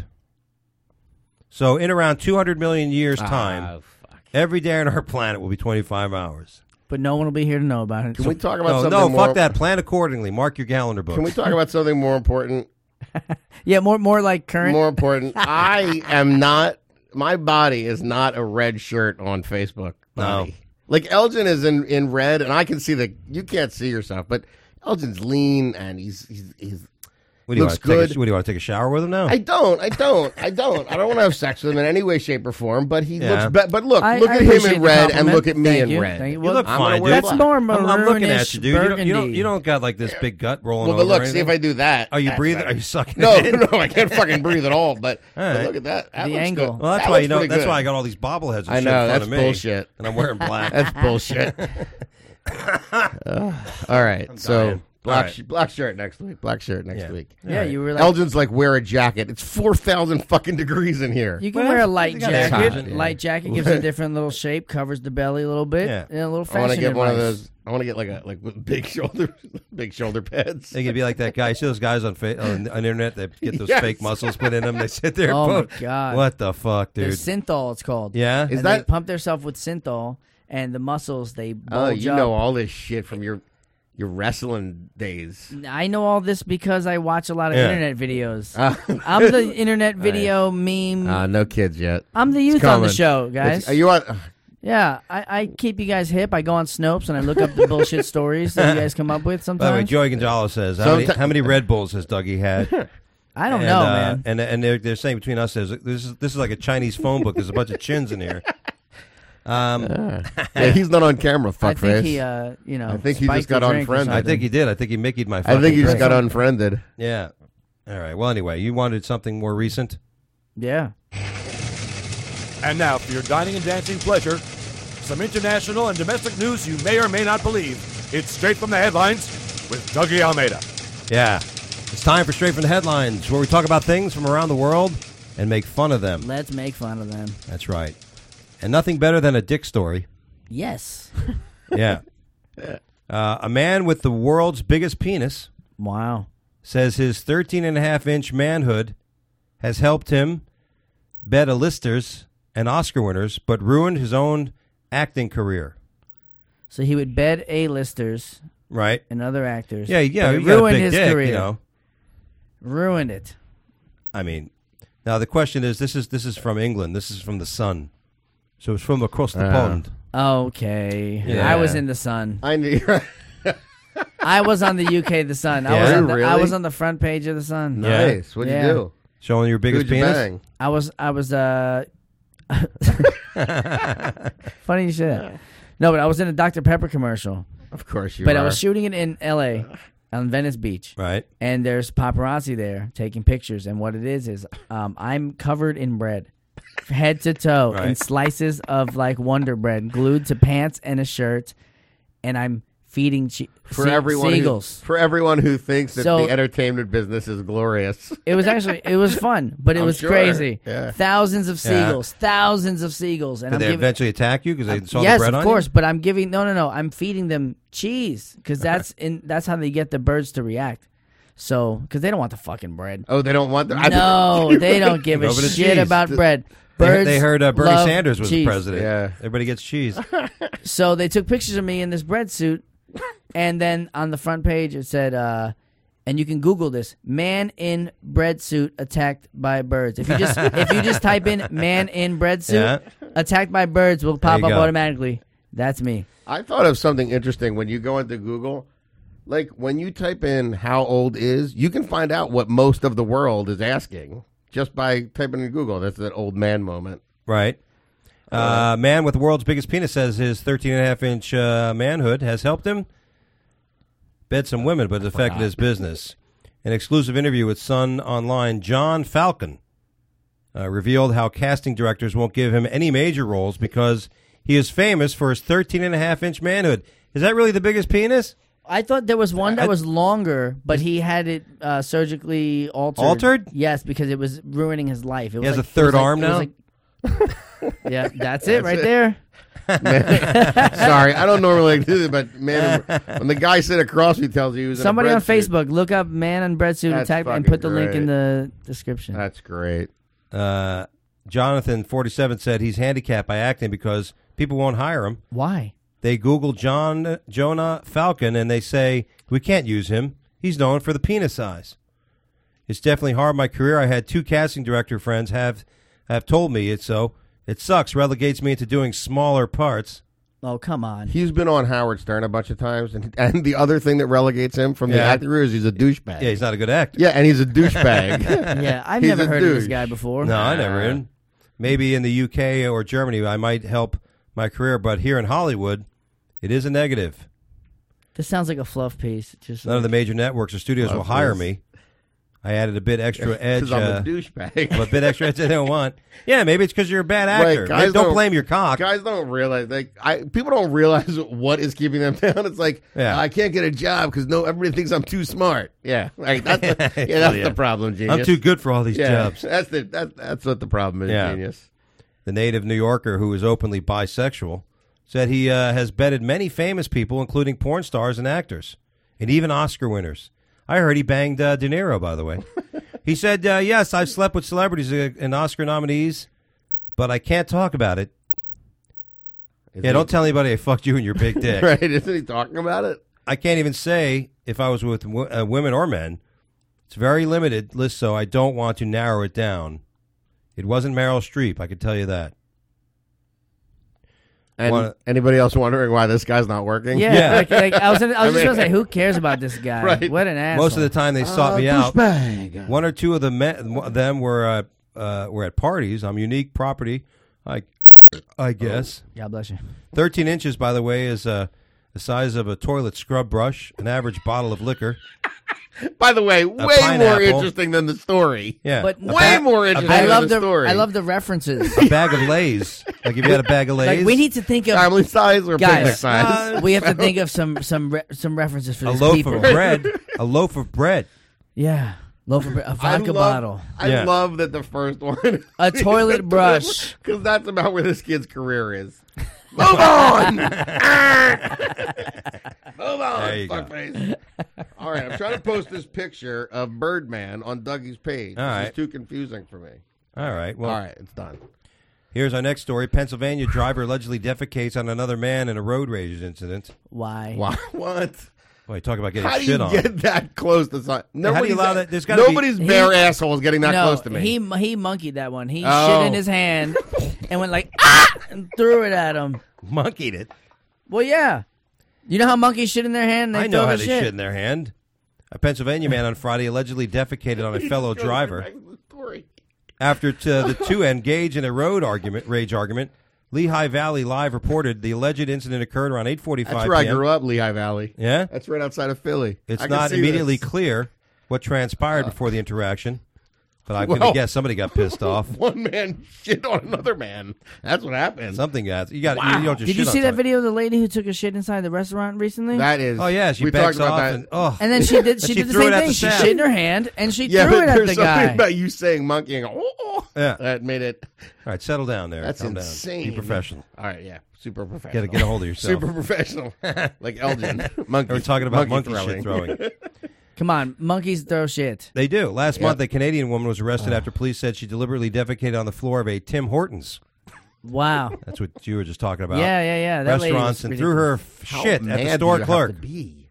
[SPEAKER 4] So, in around two hundred million years' time,
[SPEAKER 6] Ah, fuck.
[SPEAKER 4] every day on our planet will be twenty-five hours.
[SPEAKER 5] But no one will be here to know about it.
[SPEAKER 6] Can we talk about
[SPEAKER 4] No,
[SPEAKER 6] something
[SPEAKER 4] no,
[SPEAKER 6] more?
[SPEAKER 4] fuck that. Plan accordingly. Mark your calendar books.
[SPEAKER 6] Can we talk about something more important?
[SPEAKER 5] Yeah, more more like current.
[SPEAKER 6] More important. I am not. My body is not a red shirt on Facebook. Body.
[SPEAKER 4] No.
[SPEAKER 6] Like Elgin is in, in red, and I can see that you can't see yourself, but Elgin's lean and he's he's he's.
[SPEAKER 4] what do you
[SPEAKER 6] looks
[SPEAKER 4] want to take
[SPEAKER 6] good.
[SPEAKER 4] a, What do you want to take a shower with him now?
[SPEAKER 6] I don't. I don't. I don't. I don't want to have sex with him in any way, shape, or form. But he
[SPEAKER 4] Yeah.
[SPEAKER 6] looks. Be- but look,
[SPEAKER 5] I-
[SPEAKER 6] look
[SPEAKER 5] I
[SPEAKER 6] at him
[SPEAKER 5] appreciate
[SPEAKER 6] in
[SPEAKER 5] the
[SPEAKER 6] red, and
[SPEAKER 5] compliment.
[SPEAKER 6] look at me
[SPEAKER 5] Thank
[SPEAKER 6] in
[SPEAKER 5] you.
[SPEAKER 6] red.
[SPEAKER 5] Thank you.
[SPEAKER 4] You
[SPEAKER 5] Well,
[SPEAKER 4] look
[SPEAKER 6] I'm gonna
[SPEAKER 4] fine,
[SPEAKER 6] wear
[SPEAKER 4] dude.
[SPEAKER 5] That's
[SPEAKER 6] black.
[SPEAKER 5] more
[SPEAKER 4] I'm, I'm looking at
[SPEAKER 5] maroonish
[SPEAKER 4] you, dude. You don't, you don't.
[SPEAKER 5] burgundy.
[SPEAKER 4] You don't got like this big gut rolling
[SPEAKER 6] Well, but
[SPEAKER 4] over.
[SPEAKER 6] look,
[SPEAKER 4] or
[SPEAKER 6] see if
[SPEAKER 4] anything.
[SPEAKER 6] I do that.
[SPEAKER 4] Are you
[SPEAKER 6] That's
[SPEAKER 4] breathing?
[SPEAKER 6] better.
[SPEAKER 4] Are you sucking?
[SPEAKER 6] No,
[SPEAKER 4] it in?
[SPEAKER 6] no, I can't fucking breathe at all. But,
[SPEAKER 4] All
[SPEAKER 6] but
[SPEAKER 4] right.
[SPEAKER 6] look at that. That
[SPEAKER 5] The
[SPEAKER 6] looks
[SPEAKER 5] angle.
[SPEAKER 6] good.
[SPEAKER 4] Well, that's
[SPEAKER 6] That
[SPEAKER 4] why
[SPEAKER 6] looks
[SPEAKER 4] you know.
[SPEAKER 6] pretty
[SPEAKER 4] That's
[SPEAKER 6] good.
[SPEAKER 4] why I got all these bobbleheads. And
[SPEAKER 6] I
[SPEAKER 4] shit
[SPEAKER 6] know,
[SPEAKER 4] in front
[SPEAKER 6] that's
[SPEAKER 4] of me,
[SPEAKER 6] bullshit.
[SPEAKER 4] And I'm wearing black.
[SPEAKER 6] That's bullshit. Uh, all right, so
[SPEAKER 4] dying.
[SPEAKER 6] black
[SPEAKER 4] All right.
[SPEAKER 6] sh- black shirt next week. Black shirt next
[SPEAKER 4] Yeah.
[SPEAKER 6] week.
[SPEAKER 5] Yeah, you were like,
[SPEAKER 6] Elgin's like, wear a jacket. It's four thousand fucking degrees in here.
[SPEAKER 5] you can
[SPEAKER 4] Well,
[SPEAKER 5] wear a
[SPEAKER 4] it's-
[SPEAKER 5] light
[SPEAKER 4] it's got
[SPEAKER 5] jacket.
[SPEAKER 6] action, yeah.
[SPEAKER 5] Light jacket gives it a different little shape, covers the belly a little bit.
[SPEAKER 4] Yeah.
[SPEAKER 5] And a little
[SPEAKER 6] I
[SPEAKER 5] fashion
[SPEAKER 6] want to get one of
[SPEAKER 5] advice.
[SPEAKER 6] those. I want to get like a like with big shoulder, big shoulder pads.
[SPEAKER 4] They could be like that guy. You see those guys on fa- on, on the internet that get those
[SPEAKER 6] Yes.
[SPEAKER 4] fake muscles put in them. They sit there.
[SPEAKER 5] Oh,
[SPEAKER 4] and
[SPEAKER 5] my
[SPEAKER 4] pump.
[SPEAKER 5] God.
[SPEAKER 4] What the fuck,
[SPEAKER 5] The
[SPEAKER 4] dude?
[SPEAKER 5] synthol, it's called.
[SPEAKER 4] Yeah.
[SPEAKER 6] Is
[SPEAKER 5] and
[SPEAKER 6] that-
[SPEAKER 5] they pump themselves with synthol, and the muscles they
[SPEAKER 6] Oh,
[SPEAKER 5] bulge
[SPEAKER 6] you
[SPEAKER 5] up.
[SPEAKER 6] know all this shit from your your wrestling days.
[SPEAKER 5] I know all this because I watch a lot of
[SPEAKER 4] Yeah.
[SPEAKER 5] internet videos.
[SPEAKER 6] Ah.
[SPEAKER 5] I'm the internet video meme.
[SPEAKER 6] Uh, no kids yet.
[SPEAKER 5] I'm the youth on
[SPEAKER 6] coming.
[SPEAKER 5] the show, guys.
[SPEAKER 6] It's- are you on?
[SPEAKER 5] Yeah, I, I keep you guys hip. I go on Snopes and I look up the bullshit stories that you guys come up with
[SPEAKER 4] By the way,
[SPEAKER 5] sometimes.
[SPEAKER 4] Joey Gonzalez says, how many,
[SPEAKER 6] Someti-
[SPEAKER 4] how many Red Bulls has Dougie had?
[SPEAKER 5] I don't
[SPEAKER 4] and,
[SPEAKER 5] know,
[SPEAKER 4] uh,
[SPEAKER 5] man.
[SPEAKER 4] And and they're, they're saying between us, there's, this is this is like a Chinese phone book. There's a bunch of chins in here. Um,
[SPEAKER 6] Yeah, he's not on camera,
[SPEAKER 5] I
[SPEAKER 6] fuckface.
[SPEAKER 5] think he, uh, you know,
[SPEAKER 6] I think he
[SPEAKER 5] spiked
[SPEAKER 6] just got
[SPEAKER 5] the drink or
[SPEAKER 6] unfriended.
[SPEAKER 4] I
[SPEAKER 5] something.
[SPEAKER 4] think he did. I think he Mickey'd my.
[SPEAKER 6] I
[SPEAKER 4] fucking
[SPEAKER 6] think he just
[SPEAKER 4] drink.
[SPEAKER 6] got unfriended.
[SPEAKER 4] Yeah. All right. Well, anyway, you wanted something more recent.
[SPEAKER 5] Yeah.
[SPEAKER 7] And now, for your dining and dancing pleasure, some international and domestic news you may or may not believe. It's straight from the headlines with Dougie Almeida.
[SPEAKER 4] Yeah. It's time for Straight from the Headlines, where we talk about things from around the world and make fun of them.
[SPEAKER 5] Let's make fun of them.
[SPEAKER 4] That's right. And nothing better than a dick story.
[SPEAKER 5] Yes.
[SPEAKER 4] Yeah. Uh, a man with the world's biggest penis
[SPEAKER 5] Wow.
[SPEAKER 4] says his thirteen and a half inch manhood has helped him bed A-listers and Oscar winners, but ruined his own acting career.
[SPEAKER 5] So he would bed A-listers
[SPEAKER 4] Right?
[SPEAKER 5] and other actors.
[SPEAKER 4] Yeah, yeah.
[SPEAKER 5] but it
[SPEAKER 4] You got a
[SPEAKER 5] ruined
[SPEAKER 4] big
[SPEAKER 5] his
[SPEAKER 4] dick,
[SPEAKER 5] career.
[SPEAKER 4] you know.
[SPEAKER 5] Ruined it.
[SPEAKER 4] I mean, now the question is, this is this is from England. This is from the Sun, so it's from across the
[SPEAKER 6] Uh.
[SPEAKER 4] pond.
[SPEAKER 5] Okay.
[SPEAKER 4] Yeah.
[SPEAKER 5] I was in the Sun.
[SPEAKER 6] I knew.
[SPEAKER 5] I was on the U K The Sun. I
[SPEAKER 4] Yeah?
[SPEAKER 5] was on the, I
[SPEAKER 6] Really?
[SPEAKER 5] was on the front page of the Sun.
[SPEAKER 4] Yeah.
[SPEAKER 6] Nice. What'd
[SPEAKER 5] Yeah.
[SPEAKER 6] you do?
[SPEAKER 4] Showing your biggest
[SPEAKER 6] Who'd you
[SPEAKER 4] penis.
[SPEAKER 6] bang?
[SPEAKER 5] I was I was uh funny you say that. No, but I was in a Doctor Pepper commercial.
[SPEAKER 6] Of course you
[SPEAKER 5] But
[SPEAKER 6] are.
[SPEAKER 5] I was shooting it in L A on Venice Beach.
[SPEAKER 4] Right.
[SPEAKER 5] And there's paparazzi there taking pictures, and what it is is um, I'm covered in bread, head to toe, in
[SPEAKER 4] Right.
[SPEAKER 5] slices of like Wonder Bread, glued to pants and a shirt, and I'm feeding che-
[SPEAKER 6] for
[SPEAKER 5] se-
[SPEAKER 6] everyone
[SPEAKER 5] seagulls.
[SPEAKER 6] Who, for everyone who thinks that
[SPEAKER 5] So-
[SPEAKER 6] the entertainment business is glorious.
[SPEAKER 5] It was actually it was fun, but it
[SPEAKER 6] I'm
[SPEAKER 5] was
[SPEAKER 6] sure.
[SPEAKER 5] crazy.
[SPEAKER 6] Yeah.
[SPEAKER 5] Thousands of
[SPEAKER 4] Yeah.
[SPEAKER 5] seagulls, thousands of seagulls, and
[SPEAKER 4] Did
[SPEAKER 5] I'm
[SPEAKER 4] they
[SPEAKER 5] giving.
[SPEAKER 4] eventually attack you because they saw
[SPEAKER 5] yes,
[SPEAKER 4] the bread
[SPEAKER 5] of
[SPEAKER 4] on
[SPEAKER 5] course,
[SPEAKER 4] you?
[SPEAKER 5] but I'm giving no, no, no. I'm feeding them cheese because that's in that's how they get the birds to react. So because they don't want the fucking bread.
[SPEAKER 6] Oh, they don't want the. I-
[SPEAKER 5] No, they don't give a
[SPEAKER 4] Go for the
[SPEAKER 5] shit
[SPEAKER 4] cheese.
[SPEAKER 5] about
[SPEAKER 6] The-
[SPEAKER 5] bread.
[SPEAKER 4] They,
[SPEAKER 5] Birds
[SPEAKER 4] they heard uh, Bernie
[SPEAKER 5] love
[SPEAKER 4] Sanders was
[SPEAKER 5] cheese.
[SPEAKER 4] the president.
[SPEAKER 6] Yeah.
[SPEAKER 4] Everybody gets cheese.
[SPEAKER 5] So they took pictures of me in this bread suit, and then on the front page it said, uh, and you can Google this: "Man in bread suit attacked by birds." If you just if you just type in "man in bread suit
[SPEAKER 4] Yeah.
[SPEAKER 5] attacked by birds," will pop
[SPEAKER 4] There
[SPEAKER 5] up
[SPEAKER 4] you go.
[SPEAKER 5] automatically. That's me.
[SPEAKER 6] I thought of something interesting when you go into Google. Like when you type in "how old is," you can find out what most of the world is asking just by typing in Google. That's that old man moment.
[SPEAKER 4] Right. Uh, man with the world's biggest penis says his thirteen and a half inch uh, manhood has helped him bed some women, but it's affected his business. An exclusive interview with Sun Online, John Falcon uh, revealed how casting directors won't give him any major roles because he is famous for his thirteen and a half inch manhood. Is that really the biggest penis?
[SPEAKER 5] I thought there was one that
[SPEAKER 4] I-
[SPEAKER 5] was longer, but he had it uh, surgically altered.
[SPEAKER 4] Altered?
[SPEAKER 5] Yes, because it was ruining his life. It was
[SPEAKER 4] has
[SPEAKER 5] like,
[SPEAKER 4] a third
[SPEAKER 5] it was like-
[SPEAKER 4] arm
[SPEAKER 5] it was
[SPEAKER 4] now?
[SPEAKER 5] like- yeah, that's it right there.
[SPEAKER 6] Sorry, I don't normally do it, but man, when the guy sitting across me tells you he was in a
[SPEAKER 5] Somebody
[SPEAKER 6] bread
[SPEAKER 5] on
[SPEAKER 6] suit,
[SPEAKER 5] Facebook, look up "man in bread suit"
[SPEAKER 6] That's
[SPEAKER 5] attack and
[SPEAKER 6] fucking
[SPEAKER 5] put the link in
[SPEAKER 6] great.
[SPEAKER 5] the description.
[SPEAKER 6] That's great.
[SPEAKER 4] Uh, Jonathan, forty-seven, said he's handicapped by acting because people won't hire him.
[SPEAKER 5] Why?
[SPEAKER 4] They Google John Jonah Falcon and they say, we can't use him. He's known for the penis size. It's definitely hard my career. I had two casting director friends have have told me it's so. It sucks. Relegates me into doing smaller parts.
[SPEAKER 5] Oh, come on.
[SPEAKER 6] He's been on Howard Stern a bunch of times, and, and the other thing that relegates him from the
[SPEAKER 4] Yeah.
[SPEAKER 6] acting career is he's a douchebag.
[SPEAKER 4] Yeah, he's not a good actor.
[SPEAKER 6] Yeah, and he's a douchebag.
[SPEAKER 5] Yeah, I've
[SPEAKER 6] He's
[SPEAKER 5] never
[SPEAKER 6] a
[SPEAKER 5] heard of this
[SPEAKER 6] douche.
[SPEAKER 5] guy before.
[SPEAKER 4] No, I never did. Maybe in the U K or Germany I might help my career, but here in Hollywood, it is a negative.
[SPEAKER 5] This sounds like a fluff piece. Just
[SPEAKER 4] None of the
[SPEAKER 5] like-
[SPEAKER 4] major networks or studios will
[SPEAKER 6] Love
[SPEAKER 4] hire
[SPEAKER 6] this.
[SPEAKER 4] me. I added a bit extra edge.
[SPEAKER 6] Because I'm
[SPEAKER 4] uh,
[SPEAKER 6] a douchebag.
[SPEAKER 4] a bit extra edge they don't want. Yeah, maybe it's because you're a bad
[SPEAKER 6] Like,
[SPEAKER 4] actor.
[SPEAKER 6] guys
[SPEAKER 4] Maybe don't
[SPEAKER 6] don't-
[SPEAKER 4] blame your cock.
[SPEAKER 6] Guys don't realize, like, I people don't realize what is keeping them down. It's like,
[SPEAKER 4] Yeah.
[SPEAKER 6] I can't get a job because no, everybody thinks I'm too smart. Yeah, like that's the, yeah, that's
[SPEAKER 4] Yeah.
[SPEAKER 6] the problem, genius.
[SPEAKER 4] I'm too good for all these
[SPEAKER 6] yeah,
[SPEAKER 4] jobs.
[SPEAKER 6] that's the that, that's what the problem is,
[SPEAKER 4] Yeah.
[SPEAKER 6] genius.
[SPEAKER 4] The native New Yorker, who is openly bisexual, said he uh, has bedded many famous people, including porn stars and actors, and even Oscar winners. I heard he banged uh, De Niro, by the way. He said, uh, yes, I've slept with celebrities uh, and Oscar nominees, but I can't talk about it.
[SPEAKER 6] Is
[SPEAKER 4] Yeah,
[SPEAKER 6] he-
[SPEAKER 4] don't tell anybody I fucked you and your big dick.
[SPEAKER 6] Right? Isn't he talking about it?
[SPEAKER 4] I can't even say if I was with w- uh, women or men. It's a very limited list, so I don't want to narrow it down. It wasn't Meryl Streep, I can tell you that.
[SPEAKER 6] And
[SPEAKER 4] Wanna-
[SPEAKER 6] anybody else wondering why this guy's not working?
[SPEAKER 5] Yeah,
[SPEAKER 4] Yeah.
[SPEAKER 5] Like, like, I was, I was
[SPEAKER 6] I
[SPEAKER 5] just
[SPEAKER 6] mean-
[SPEAKER 5] gonna say, who cares about this guy?
[SPEAKER 6] Right.
[SPEAKER 5] What an asshole.
[SPEAKER 4] Most of the time they sought me out.
[SPEAKER 6] Douchebag.
[SPEAKER 4] One or two of the men, them were uh, uh, were at parties. I'm unique property, I I guess.
[SPEAKER 5] God bless you.
[SPEAKER 4] Thirteen inches, by the way, is uh, the size of a toilet scrub brush. An average bottle of liquor.
[SPEAKER 6] By the way, way more
[SPEAKER 4] pineapple.
[SPEAKER 6] interesting than the story.
[SPEAKER 4] Yeah,
[SPEAKER 5] But-
[SPEAKER 4] A
[SPEAKER 6] Way
[SPEAKER 4] ba-
[SPEAKER 6] more
[SPEAKER 4] a
[SPEAKER 6] interesting
[SPEAKER 5] I
[SPEAKER 4] bag,
[SPEAKER 5] love
[SPEAKER 6] the
[SPEAKER 5] the
[SPEAKER 6] story.
[SPEAKER 5] I love the references.
[SPEAKER 4] a bag of Lay's. Like if you had a bag of Lay's,
[SPEAKER 5] Like we need to think of
[SPEAKER 6] Family size or
[SPEAKER 5] Guys,
[SPEAKER 6] picnic size?
[SPEAKER 4] uh,
[SPEAKER 5] we have to think of some some re- some references for
[SPEAKER 4] a
[SPEAKER 5] these
[SPEAKER 4] loaf
[SPEAKER 5] people.
[SPEAKER 4] of bread. A loaf of bread.
[SPEAKER 5] Yeah, loaf of bread, a
[SPEAKER 6] I
[SPEAKER 5] vodka
[SPEAKER 6] love,
[SPEAKER 5] bottle,
[SPEAKER 6] I
[SPEAKER 4] Yeah.
[SPEAKER 6] love that the first one.
[SPEAKER 5] a toilet brush.
[SPEAKER 6] Because that's about where this kid's career is. Move on! Move on,
[SPEAKER 4] There you go.
[SPEAKER 6] fuckface. All right, I'm trying to post this picture of Birdman on Dougie's page.
[SPEAKER 4] All
[SPEAKER 6] This is
[SPEAKER 4] right.
[SPEAKER 6] too confusing for me.
[SPEAKER 4] All right. Well,
[SPEAKER 6] All right, it's done.
[SPEAKER 4] here's our next story. Pennsylvania driver allegedly defecates on another man in a road rage incident.
[SPEAKER 5] Why?
[SPEAKER 6] Why? What?
[SPEAKER 4] Boy, talk about getting
[SPEAKER 6] How do
[SPEAKER 4] shit
[SPEAKER 6] you
[SPEAKER 4] on.
[SPEAKER 6] get that close to something?
[SPEAKER 4] How do you allow that? There's gotta be-
[SPEAKER 6] nobody's bare
[SPEAKER 5] He-
[SPEAKER 6] asshole is getting that
[SPEAKER 5] no,
[SPEAKER 6] close to me.
[SPEAKER 5] he he monkeyed that one. He
[SPEAKER 6] Oh.
[SPEAKER 5] shit in his hand and went like ah and threw it at him.
[SPEAKER 4] Monkeyed it.
[SPEAKER 5] Well, yeah. You know how monkeys shit in their hand? They
[SPEAKER 4] I know
[SPEAKER 5] throw
[SPEAKER 4] how
[SPEAKER 5] the
[SPEAKER 4] they
[SPEAKER 5] shit.
[SPEAKER 4] shit in their hand. A Pennsylvania man on Friday allegedly defecated on a fellow driver.
[SPEAKER 6] Back to the story.
[SPEAKER 4] After t- the two engaged in a road argument, rage argument, Lehigh Valley Live reported the alleged incident occurred around eight forty-five
[SPEAKER 6] That's where I
[SPEAKER 4] p.m.
[SPEAKER 6] grew up, Lehigh Valley.
[SPEAKER 4] Yeah?
[SPEAKER 6] That's right outside of Philly.
[SPEAKER 4] It's
[SPEAKER 6] I can
[SPEAKER 4] not
[SPEAKER 6] see
[SPEAKER 4] immediately
[SPEAKER 6] this.
[SPEAKER 4] clear what transpired before the interaction, but I'm going
[SPEAKER 6] Well-
[SPEAKER 4] to guess somebody got pissed off.
[SPEAKER 6] One man shit on another man. That's what happened.
[SPEAKER 4] Something got you. Got you, you don't just
[SPEAKER 5] Did you
[SPEAKER 4] shit
[SPEAKER 5] see
[SPEAKER 4] on
[SPEAKER 5] that
[SPEAKER 4] somebody.
[SPEAKER 5] video of the lady who took a shit inside the restaurant recently?
[SPEAKER 6] That is.
[SPEAKER 4] Oh yeah, she
[SPEAKER 6] we
[SPEAKER 4] backs
[SPEAKER 6] talked about
[SPEAKER 4] off
[SPEAKER 6] that.
[SPEAKER 4] and oh,
[SPEAKER 5] and then she did. She,
[SPEAKER 4] she
[SPEAKER 5] did the
[SPEAKER 4] threw
[SPEAKER 5] same
[SPEAKER 4] it at
[SPEAKER 5] thing.
[SPEAKER 4] the
[SPEAKER 5] She
[SPEAKER 4] sand.
[SPEAKER 5] shit in her hand and she
[SPEAKER 6] yeah,
[SPEAKER 5] threw
[SPEAKER 6] but
[SPEAKER 5] it at
[SPEAKER 6] there's
[SPEAKER 5] the
[SPEAKER 6] something
[SPEAKER 5] guy.
[SPEAKER 6] about you saying monkeying. Oh, oh,
[SPEAKER 4] Yeah.
[SPEAKER 6] that made it.
[SPEAKER 4] all right, settle down there.
[SPEAKER 6] That's
[SPEAKER 4] Calm
[SPEAKER 6] insane.
[SPEAKER 4] Down. Be professional.
[SPEAKER 6] All right, yeah, super professional.
[SPEAKER 4] Get get a hold of yourself.
[SPEAKER 6] Super professional, like Elgin. Monkey.
[SPEAKER 4] We're talking about monkey,
[SPEAKER 6] monkey
[SPEAKER 4] shit throwing.
[SPEAKER 5] Come on, monkeys throw shit.
[SPEAKER 4] They do. Last
[SPEAKER 6] Yep.
[SPEAKER 4] month, a Canadian woman was arrested after police said she deliberately defecated on the floor of a Tim Hortons.
[SPEAKER 5] Wow.
[SPEAKER 4] That's what you were just talking about.
[SPEAKER 5] Yeah, yeah, yeah. That lady
[SPEAKER 4] Restaurants
[SPEAKER 5] was
[SPEAKER 4] and threw her f-
[SPEAKER 6] How
[SPEAKER 4] shit
[SPEAKER 6] mad
[SPEAKER 4] at the
[SPEAKER 6] do
[SPEAKER 4] store
[SPEAKER 6] you have
[SPEAKER 4] clerk.
[SPEAKER 6] to be?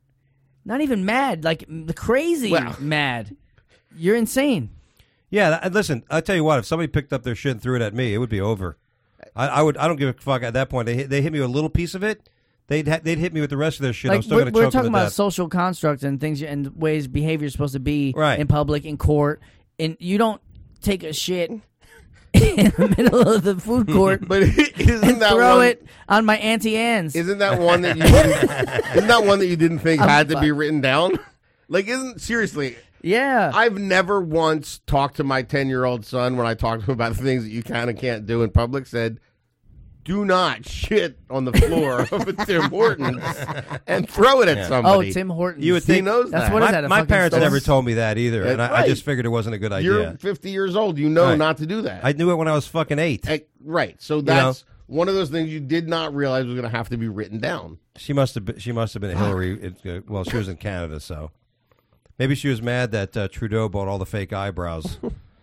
[SPEAKER 5] Not even mad, like the crazy
[SPEAKER 6] Wow.
[SPEAKER 5] mad. You're insane.
[SPEAKER 4] Yeah, that, listen. I tell you what. If somebody picked up their shit and threw it at me, it would be over. I, I would. I don't give a fuck at that point. They hit, they hit me with a little piece of it. They'd ha- they'd hit me with the rest of their shit. I'm
[SPEAKER 5] Like
[SPEAKER 4] still
[SPEAKER 5] we're,
[SPEAKER 4] going to
[SPEAKER 5] we're
[SPEAKER 4] choke them
[SPEAKER 5] talking
[SPEAKER 4] to
[SPEAKER 5] about
[SPEAKER 4] death.
[SPEAKER 5] social constructs and things and ways behavior is supposed to be
[SPEAKER 4] Right.
[SPEAKER 5] in public, in court, and you don't take a shit in the middle of the food court
[SPEAKER 6] But isn't
[SPEAKER 5] and
[SPEAKER 6] that
[SPEAKER 5] throw
[SPEAKER 6] one,
[SPEAKER 5] it on my Auntie Anne's.
[SPEAKER 6] Isn't that one that you didn't, isn't that one that you didn't think
[SPEAKER 5] I'm
[SPEAKER 6] had to be
[SPEAKER 5] fucked.
[SPEAKER 6] written down? Like, isn't seriously?
[SPEAKER 5] yeah.
[SPEAKER 6] I've never once talked to my ten-year-old son when I talked to him about the things that you can and can't do in public. Said, "Do not shit on the floor of a Tim Hortons and throw it at
[SPEAKER 4] Yeah.
[SPEAKER 5] oh,
[SPEAKER 6] somebody."
[SPEAKER 5] Tim Hortons.
[SPEAKER 4] You would
[SPEAKER 6] He
[SPEAKER 4] think
[SPEAKER 6] knows
[SPEAKER 5] That's
[SPEAKER 6] that.
[SPEAKER 5] what is
[SPEAKER 4] my,
[SPEAKER 5] that, a
[SPEAKER 4] my
[SPEAKER 5] fucking
[SPEAKER 4] parents
[SPEAKER 5] sauce?
[SPEAKER 4] never told me that either, and
[SPEAKER 6] That's
[SPEAKER 4] I, I
[SPEAKER 6] right.
[SPEAKER 4] just figured it wasn't a good
[SPEAKER 6] You're
[SPEAKER 4] idea.
[SPEAKER 6] fifty years old. You know
[SPEAKER 4] Right.
[SPEAKER 6] not to do that.
[SPEAKER 4] I knew it when I was fucking eight.
[SPEAKER 6] Eh, right. So that's one of those things you did not realize was going to have to be written down.
[SPEAKER 4] She must have been. She must have been a Hillary. It, uh, well, she was in Canada, so maybe she was mad that uh, Trudeau bought all the fake eyebrows.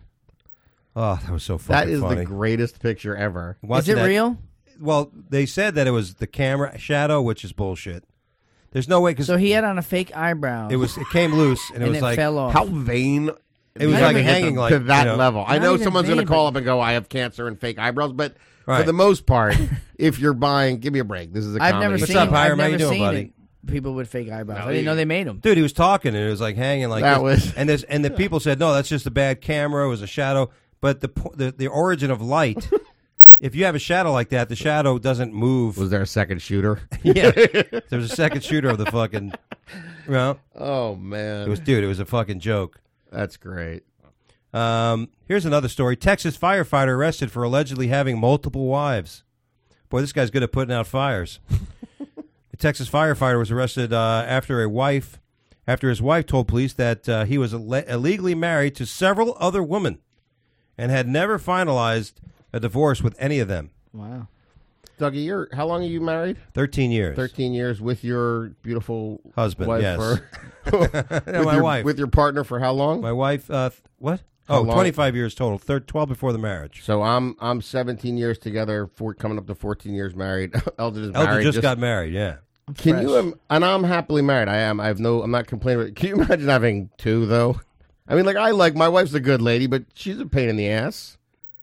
[SPEAKER 4] Oh, that was so fucking
[SPEAKER 6] That is
[SPEAKER 4] funny.
[SPEAKER 6] the greatest picture ever.
[SPEAKER 5] Is
[SPEAKER 4] Watching
[SPEAKER 5] it
[SPEAKER 4] that-
[SPEAKER 5] real?
[SPEAKER 4] Well, they said that it was the camera shadow, which is bullshit. There's no way because
[SPEAKER 5] So he had on a fake eyebrow.
[SPEAKER 4] it was it came loose and it
[SPEAKER 5] and
[SPEAKER 4] was
[SPEAKER 5] it
[SPEAKER 4] like
[SPEAKER 5] fell off.
[SPEAKER 6] How vain.
[SPEAKER 4] It was
[SPEAKER 6] do you
[SPEAKER 4] like
[SPEAKER 6] have to get
[SPEAKER 4] hanging
[SPEAKER 6] to,
[SPEAKER 4] like,
[SPEAKER 6] to that
[SPEAKER 4] you know-
[SPEAKER 6] level. I
[SPEAKER 5] Not
[SPEAKER 6] know
[SPEAKER 5] even
[SPEAKER 6] someone's going to
[SPEAKER 5] vain,
[SPEAKER 6] call
[SPEAKER 5] but-
[SPEAKER 6] up and go, "I have cancer and fake eyebrows," but for
[SPEAKER 4] Right.
[SPEAKER 6] the most part, if you're buying, give me a break. This is a
[SPEAKER 5] I've
[SPEAKER 6] comedy.
[SPEAKER 5] never
[SPEAKER 4] What's
[SPEAKER 5] seen.
[SPEAKER 4] up, Hiram?
[SPEAKER 5] I've
[SPEAKER 4] How you
[SPEAKER 5] never
[SPEAKER 4] doing,
[SPEAKER 5] seen
[SPEAKER 4] buddy?
[SPEAKER 5] it. People with fake eyebrows.
[SPEAKER 6] No,
[SPEAKER 5] I didn't
[SPEAKER 6] you-
[SPEAKER 5] know they made them.
[SPEAKER 4] dude, he was talking and it was like hanging like
[SPEAKER 6] That
[SPEAKER 4] this.
[SPEAKER 6] was-
[SPEAKER 4] and this and the people said no, that's just a bad camera. It was a shadow. But the po- the, the origin of light, if you have a shadow like that, the shadow doesn't move.
[SPEAKER 6] Was there a second shooter?
[SPEAKER 4] Yeah, there was a second shooter of the fucking. Well,
[SPEAKER 6] Oh man,
[SPEAKER 4] it was dude. It was a fucking joke.
[SPEAKER 6] that's great.
[SPEAKER 4] Um, here's another story. Texas firefighter arrested for allegedly having multiple wives. Boy, this guy's good at putting out fires. A Texas firefighter was arrested uh, after a wife, after his wife told police that uh, he was Ill- illegally married to several other women, and had never finalized a divorce with any of them.
[SPEAKER 5] Wow.
[SPEAKER 6] Dougie, you're how long are you married?
[SPEAKER 4] Thirteen years.
[SPEAKER 6] Thirteen years with your beautiful
[SPEAKER 4] Husband,
[SPEAKER 6] wife
[SPEAKER 4] yes.
[SPEAKER 6] for-
[SPEAKER 4] No,
[SPEAKER 6] with
[SPEAKER 4] my
[SPEAKER 6] your,
[SPEAKER 4] wife.
[SPEAKER 6] with your partner for how long?
[SPEAKER 4] My wife. Uh, th- what?
[SPEAKER 6] How
[SPEAKER 4] Oh,
[SPEAKER 6] long?
[SPEAKER 4] twenty-five years total. Thir- twelve before the marriage.
[SPEAKER 6] So I'm I'm seventeen years together, for coming up to fourteen years married. Eldred is
[SPEAKER 4] Elder
[SPEAKER 6] married.
[SPEAKER 4] just, got married. Yeah.
[SPEAKER 6] Can
[SPEAKER 5] fresh.
[SPEAKER 6] you? Um, and I'm happily married. I am. I have no. I'm not complaining. Can you imagine having two though? I mean, like I like my wife's a good lady, but she's a pain in the ass.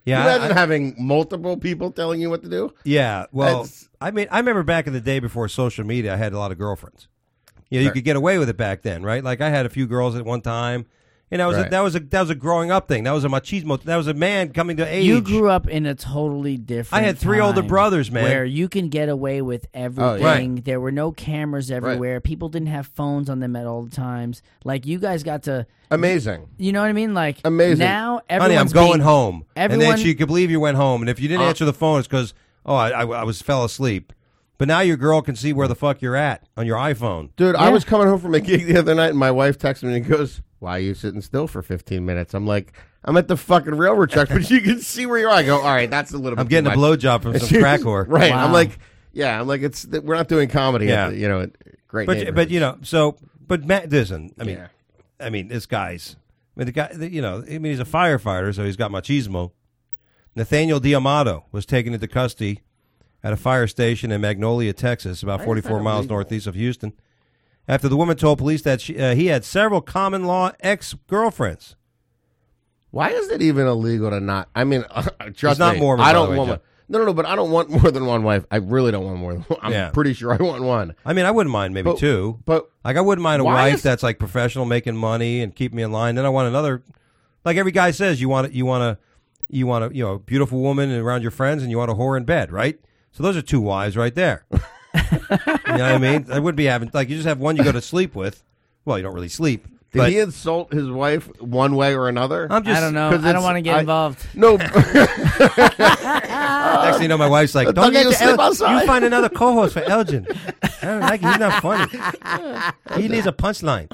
[SPEAKER 4] Yeah,
[SPEAKER 6] Can you imagine
[SPEAKER 4] I-
[SPEAKER 6] having multiple people telling you what to do?
[SPEAKER 4] Yeah, well,
[SPEAKER 6] That's-
[SPEAKER 4] I mean, I remember back in the day before social media, I had a lot of girlfriends. You know, you
[SPEAKER 6] Right.
[SPEAKER 4] could get away with it back then, right? Like I had a few girls at one time. And that was a,
[SPEAKER 6] Right.
[SPEAKER 4] that was a that was a growing up thing. That was a machismo. That was a man coming to age.
[SPEAKER 5] You grew up in a totally different.
[SPEAKER 4] I had three older
[SPEAKER 5] time
[SPEAKER 4] brothers, man.
[SPEAKER 5] where you can get away with everything.
[SPEAKER 6] Right.
[SPEAKER 5] There were no cameras everywhere. People didn't have phones on them at all times. Like you guys got to,
[SPEAKER 6] Amazing.
[SPEAKER 5] you know what I mean? Like
[SPEAKER 6] Amazing.
[SPEAKER 5] now,
[SPEAKER 4] Honey, I'm
[SPEAKER 5] everyone's
[SPEAKER 4] going
[SPEAKER 5] being-
[SPEAKER 4] home. and
[SPEAKER 5] everyone-
[SPEAKER 4] then she could believe you went home. And if you didn't
[SPEAKER 6] Uh,
[SPEAKER 4] answer the phone, it's because oh, I, I I was fell asleep. But now your girl can see where the fuck you're at on your iPhone.
[SPEAKER 6] Dude, I
[SPEAKER 5] Yeah.
[SPEAKER 6] was coming home from a gig the other night, and my wife texted me and goes, "Why are you sitting still for fifteen minutes?" I'm like, "I'm at the fucking railroad tracks, but you can see where you are." I go, "All right, that's a little bit
[SPEAKER 4] I'm getting a
[SPEAKER 6] too much."
[SPEAKER 4] blowjob from
[SPEAKER 6] And
[SPEAKER 4] some
[SPEAKER 6] she was-
[SPEAKER 4] crack whore.
[SPEAKER 6] Right.
[SPEAKER 5] Wow.
[SPEAKER 6] I'm like, yeah, I'm like, it's we're not doing comedy.
[SPEAKER 4] Yeah.
[SPEAKER 6] At the, you know, at great.
[SPEAKER 4] But but
[SPEAKER 6] neighborhoods.
[SPEAKER 4] you know, so but Matt listen, I mean,
[SPEAKER 6] Yeah.
[SPEAKER 4] I mean, this guy's, I mean, the guy, the, you know, I mean, he's a firefighter, so he's got machismo. Nathaniel Diamato was taken into custody at a fire station in Magnolia, Texas, about
[SPEAKER 6] Why is
[SPEAKER 4] forty-four
[SPEAKER 6] that
[SPEAKER 4] miles
[SPEAKER 6] illegal?
[SPEAKER 4] northeast of Houston, after the woman told police that she, uh, he had several common law ex-girlfriends.
[SPEAKER 6] Why is it even illegal to not? I mean, trust
[SPEAKER 4] not
[SPEAKER 6] me,
[SPEAKER 4] Mormon,
[SPEAKER 6] I
[SPEAKER 4] by the
[SPEAKER 6] don't
[SPEAKER 4] way,
[SPEAKER 6] want.
[SPEAKER 4] Joe.
[SPEAKER 6] one- No, no, no. But I don't want more than one wife. I really don't want more than one. I'm
[SPEAKER 4] Yeah.
[SPEAKER 6] pretty sure I want one.
[SPEAKER 4] I mean, I wouldn't mind maybe
[SPEAKER 6] But-
[SPEAKER 4] two.
[SPEAKER 6] But
[SPEAKER 4] Like, I wouldn't mind a
[SPEAKER 6] Why
[SPEAKER 4] wife
[SPEAKER 6] is-
[SPEAKER 4] that's like professional, making money and keep me in line. Then I want another. Like every guy says, you want you want a you want a you know beautiful woman around your friends, and you want a whore in bed, right? So those are two wives right there. You know what I mean? I wouldn't be having like you just have one you go to sleep with. Well, you don't really sleep.
[SPEAKER 6] did
[SPEAKER 4] but
[SPEAKER 6] he insult his wife one way or another?
[SPEAKER 4] I'm just.
[SPEAKER 5] I don't know.
[SPEAKER 6] 'cause
[SPEAKER 5] I don't
[SPEAKER 6] it's-
[SPEAKER 5] want to get
[SPEAKER 6] I-
[SPEAKER 5] involved.
[SPEAKER 6] No.
[SPEAKER 4] Next thing you know, my wife's like, "Don't
[SPEAKER 6] Dougie,
[SPEAKER 4] get
[SPEAKER 6] you
[SPEAKER 4] to
[SPEAKER 6] sleep
[SPEAKER 4] El-
[SPEAKER 6] outside."
[SPEAKER 4] you find another co-host for Elgin. I don't like it. He's not funny. He needs a punchline."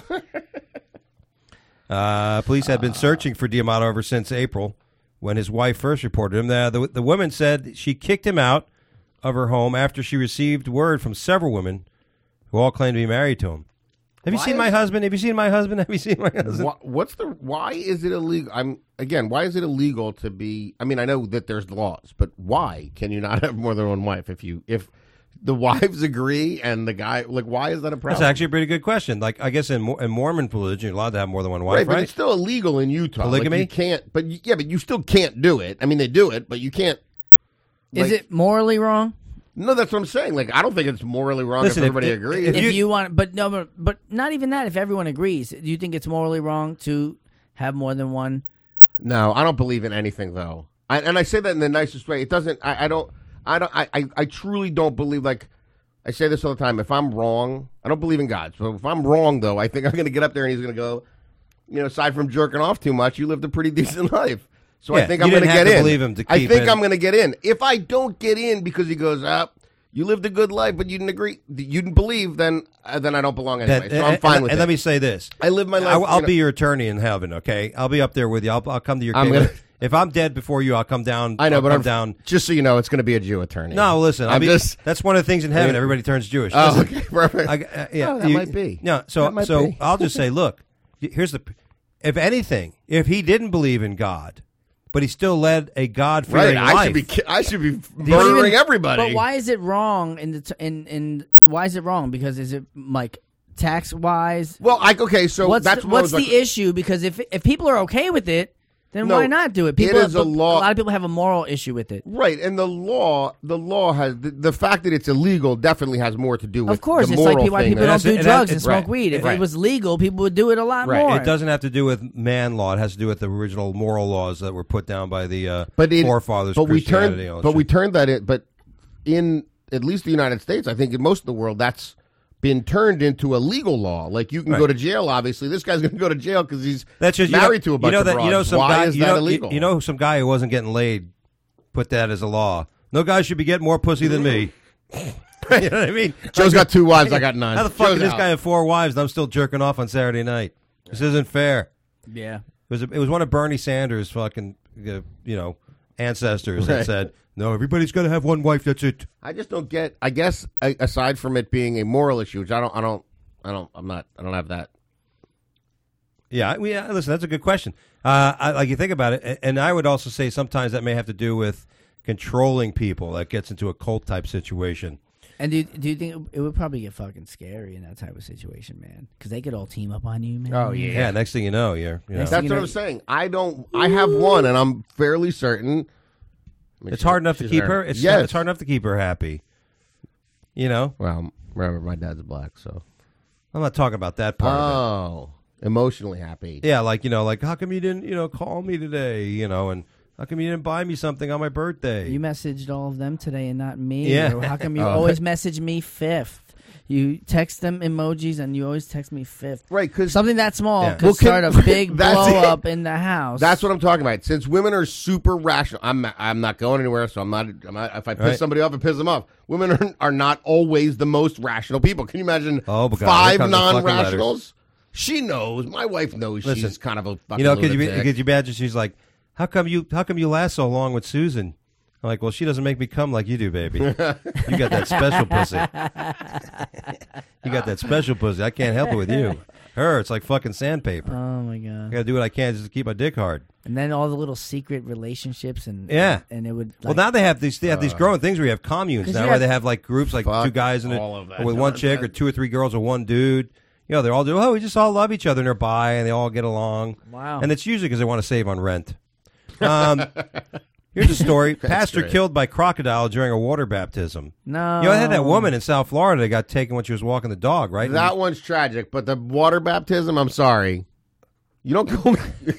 [SPEAKER 4] Uh, police had been searching for Diamato ever since April, when his wife first reported him. The, the the woman said she kicked him out of her home after she received word from several women who all claimed to be married to him. Have you
[SPEAKER 6] Why
[SPEAKER 4] seen
[SPEAKER 6] is-
[SPEAKER 4] my husband? Have you seen my husband? Have you seen my husband?
[SPEAKER 6] Wha- What's the? Why is it illegal? I'm again. Why is it illegal to be? I mean, I know that there's laws, but why can you not have more than one wife if you if the wives agree and the guy like? Why is that a problem?
[SPEAKER 4] That's actually a pretty good question. Like, I guess in, Mo- in Mormon religion, you're allowed to have more than one wife,
[SPEAKER 6] right,
[SPEAKER 4] right?
[SPEAKER 6] but it's still illegal in Utah. Like,
[SPEAKER 4] Polygamy?
[SPEAKER 6] you can't. But you, yeah, but you still can't do it. I mean, they do it, but you can't.
[SPEAKER 5] Is
[SPEAKER 6] like-
[SPEAKER 5] it morally wrong?
[SPEAKER 6] No, that's what I'm saying. Like, I don't think it's morally wrong
[SPEAKER 4] Listen,
[SPEAKER 6] if
[SPEAKER 4] if-
[SPEAKER 6] everybody
[SPEAKER 4] if-
[SPEAKER 6] agrees.
[SPEAKER 4] if
[SPEAKER 5] If
[SPEAKER 4] you-
[SPEAKER 5] you, want, but no, but, but not even that. If everyone agrees, do you think it's morally wrong to have more than one?
[SPEAKER 6] No, I don't believe in anything though. I, and I say that in the nicest way. It doesn't. I, I don't. I don't. I, I. I truly don't believe. Like I say this all the time. If I'm wrong, I don't believe in God. So if I'm wrong, though, I think I'm going to get up there and he's going to go. You know, aside from jerking off too much, you lived a pretty decent life. So
[SPEAKER 4] Yeah,
[SPEAKER 6] I think
[SPEAKER 4] you
[SPEAKER 6] I'm going to
[SPEAKER 4] didn't have
[SPEAKER 6] get
[SPEAKER 4] to
[SPEAKER 6] in.
[SPEAKER 4] believe him to
[SPEAKER 6] I
[SPEAKER 4] keep
[SPEAKER 6] think
[SPEAKER 4] in.
[SPEAKER 6] I'm going to get in. If I don't get in because he goes up. You lived a good life, but you didn't agree. You didn't believe. Then, uh, then I don't belong anyway.
[SPEAKER 4] That-
[SPEAKER 6] so I'm
[SPEAKER 4] and-
[SPEAKER 6] fine
[SPEAKER 4] and,
[SPEAKER 6] with
[SPEAKER 4] and
[SPEAKER 6] it.
[SPEAKER 4] let me say this:
[SPEAKER 6] I live my life.
[SPEAKER 4] I, I'll
[SPEAKER 6] you
[SPEAKER 4] be
[SPEAKER 6] know-
[SPEAKER 4] your attorney in heaven. Okay, I'll be up there with you. I'll, I'll come to your
[SPEAKER 6] I'm
[SPEAKER 4] case.
[SPEAKER 6] gonna-
[SPEAKER 4] If I'm dead before you, I'll come down.
[SPEAKER 6] I know,
[SPEAKER 4] I'll
[SPEAKER 6] but
[SPEAKER 4] come
[SPEAKER 6] I'm
[SPEAKER 4] down.
[SPEAKER 6] Just so you know, it's going to be a Jew attorney.
[SPEAKER 4] No, listen. I'll
[SPEAKER 6] I'm
[SPEAKER 4] be,
[SPEAKER 6] just.
[SPEAKER 4] that's one of the things in heaven.
[SPEAKER 6] mean-
[SPEAKER 4] Everybody turns Jewish.
[SPEAKER 6] Oh,
[SPEAKER 4] Listen,
[SPEAKER 6] okay, perfect.
[SPEAKER 4] I, uh, yeah,
[SPEAKER 6] Oh, that might be.
[SPEAKER 4] No, so
[SPEAKER 6] That might
[SPEAKER 4] so
[SPEAKER 6] be.
[SPEAKER 4] I'll just say, look, here's the. If anything, if he didn't believe in God, but he still led a God-fearing
[SPEAKER 6] Right, I
[SPEAKER 4] life,
[SPEAKER 6] should be. ki- I should be
[SPEAKER 5] But
[SPEAKER 6] murdering
[SPEAKER 5] even-
[SPEAKER 6] everybody.
[SPEAKER 5] But why is it wrong? In the t- in in why is it wrong? Because is it like tax wise?
[SPEAKER 6] Well, I okay. So
[SPEAKER 5] What's
[SPEAKER 6] that's
[SPEAKER 5] the,
[SPEAKER 6] what I
[SPEAKER 5] what's
[SPEAKER 6] was
[SPEAKER 5] the
[SPEAKER 6] like-
[SPEAKER 5] issue? Because if if people are okay with it, then
[SPEAKER 6] No,
[SPEAKER 5] why not do it?
[SPEAKER 6] it
[SPEAKER 5] People
[SPEAKER 6] is a
[SPEAKER 5] but
[SPEAKER 6] law-
[SPEAKER 5] A lot of people have a moral issue with it.
[SPEAKER 6] Right, and the law, the law has the, the fact that it's illegal definitely has more to do with.
[SPEAKER 5] Of course,
[SPEAKER 6] the
[SPEAKER 5] it's like
[SPEAKER 6] moral
[SPEAKER 5] pe- why
[SPEAKER 6] thing
[SPEAKER 5] people
[SPEAKER 6] than-
[SPEAKER 5] don't
[SPEAKER 4] that's
[SPEAKER 5] do
[SPEAKER 4] it, and
[SPEAKER 5] drugs
[SPEAKER 4] that-
[SPEAKER 5] and smoke
[SPEAKER 6] right,
[SPEAKER 5] weed. If
[SPEAKER 6] right.
[SPEAKER 5] it was legal, people would do it a lot
[SPEAKER 6] Right,
[SPEAKER 5] more.
[SPEAKER 4] It doesn't have to do with man law. It has to do with the original moral laws that were put down by the uh,
[SPEAKER 6] but in,
[SPEAKER 4] forefathers.
[SPEAKER 6] But we
[SPEAKER 4] Christianity,
[SPEAKER 6] turned,
[SPEAKER 4] all that
[SPEAKER 6] but we
[SPEAKER 4] shit.
[SPEAKER 6] turned that in. But in at least the United States, I think in most of the world, that's been turned into a legal law. Like you can
[SPEAKER 4] Right.
[SPEAKER 6] go to jail. Obviously, this guy's going to go to jail because he's
[SPEAKER 4] That's just you
[SPEAKER 6] married
[SPEAKER 4] know,
[SPEAKER 6] to a bunch
[SPEAKER 4] you know
[SPEAKER 6] of
[SPEAKER 4] that,
[SPEAKER 6] broads.
[SPEAKER 4] You know some
[SPEAKER 6] Why
[SPEAKER 4] guy,
[SPEAKER 6] is
[SPEAKER 4] you
[SPEAKER 6] that
[SPEAKER 4] know,
[SPEAKER 6] illegal?
[SPEAKER 4] You, you know some guy who wasn't getting laid put that as a law. No guy should be getting more pussy than me. You know what I mean?
[SPEAKER 6] Joe's got two wives. I got none.
[SPEAKER 4] How the fuck
[SPEAKER 6] Joe's
[SPEAKER 4] did this
[SPEAKER 6] out.
[SPEAKER 4] guy have four wives and I'm still jerking off on Saturday night? This isn't fair.
[SPEAKER 5] yeah.
[SPEAKER 4] It was it was one of Bernie Sanders' fucking uh, you know ancestors that
[SPEAKER 6] Right.
[SPEAKER 4] said no, everybody's got to have one wife. That's it.
[SPEAKER 6] I just don't get. I guess a- aside from it being a moral issue, which I don't, I don't, I don't, I'm not, I don't have that.
[SPEAKER 4] Yeah, I mean, yeah, listen, that's a good question. Uh, I, like you think about it, a- and I would also say sometimes that may have to do with controlling people. That gets into a cult type situation.
[SPEAKER 5] And do you, do you think it would probably get fucking scary in that type of situation, man? Because they could all team up on you, man.
[SPEAKER 6] Oh, yeah.
[SPEAKER 4] Yeah, next thing you know, you're. You know.
[SPEAKER 5] Next
[SPEAKER 6] That's
[SPEAKER 5] You
[SPEAKER 6] what
[SPEAKER 5] know-
[SPEAKER 6] I'm saying. I don't. I have one, and I'm fairly certain mean,
[SPEAKER 4] It's
[SPEAKER 6] she-
[SPEAKER 4] hard enough to
[SPEAKER 6] she's
[SPEAKER 4] keep
[SPEAKER 6] very-
[SPEAKER 4] her. It's,
[SPEAKER 6] yes.
[SPEAKER 4] it's hard enough to keep her happy. You know,
[SPEAKER 6] Well, remember, my dad's black, so.
[SPEAKER 4] I'm not talking about that part of
[SPEAKER 6] Oh, emotionally happy.
[SPEAKER 4] it. Yeah, like you know, like how come you didn't, you know, call me today? You know, and how come you didn't buy me something on my birthday?
[SPEAKER 5] You messaged all of them today and not me.
[SPEAKER 4] Yeah.
[SPEAKER 5] Or how come you
[SPEAKER 6] Oh.
[SPEAKER 5] always message me fifth? You text them emojis and you always text me fifth.
[SPEAKER 6] Right, because
[SPEAKER 5] Something that small
[SPEAKER 4] Yeah.
[SPEAKER 5] could
[SPEAKER 6] Well, can-
[SPEAKER 5] start a big
[SPEAKER 6] That's
[SPEAKER 5] blow
[SPEAKER 6] it.
[SPEAKER 5] up in the house.
[SPEAKER 6] that's what I'm talking about. Since women are super rational, I'm I'm not going anywhere, so I'm not. I'm not if I piss
[SPEAKER 4] Right.
[SPEAKER 6] somebody off, I piss them off. Women are, are not always the most rational people. Can you imagine
[SPEAKER 4] Oh, but God, here
[SPEAKER 6] five
[SPEAKER 4] comes the fucking
[SPEAKER 6] non-rationals? She knows. My wife knows
[SPEAKER 4] Listen,
[SPEAKER 6] she's kind of a fucking
[SPEAKER 4] You know, could you,
[SPEAKER 6] lunatic.
[SPEAKER 4] could you imagine? She's like, "How come you? How come you last so long with Susan?" I'm like, "Well, she doesn't make me come like you do, baby. You got that special pussy. You got that special pussy. I can't help it with you. Her, it's like fucking sandpaper.
[SPEAKER 5] Oh my
[SPEAKER 4] I
[SPEAKER 5] god!
[SPEAKER 4] got to do what I can just to keep my dick hard."
[SPEAKER 5] And then all the little secret relationships and
[SPEAKER 4] Yeah.
[SPEAKER 5] and it would. Like,
[SPEAKER 4] Well, now they have these. They have these growing things where you have communes
[SPEAKER 5] 'Cause
[SPEAKER 4] now,
[SPEAKER 5] you
[SPEAKER 4] where
[SPEAKER 5] have-
[SPEAKER 4] they have like groups, like
[SPEAKER 6] Fuck
[SPEAKER 4] two guys in it,
[SPEAKER 6] all of that
[SPEAKER 4] or with one chick, or
[SPEAKER 6] nonsense.
[SPEAKER 4] two or three girls, or one dude. You know, they're all do. Oh, we just all love each other and they're bi, and they all get along.
[SPEAKER 5] Wow.
[SPEAKER 4] And it's usually because they want to save on rent. Um, here's a story: Pastor
[SPEAKER 6] great.
[SPEAKER 4] killed by crocodile during a water baptism.
[SPEAKER 5] no,
[SPEAKER 4] You know, I had that woman in South Florida that got taken when she was walking the dog, right?
[SPEAKER 6] That one's tragic, but the water baptism, I'm sorry. You don't go.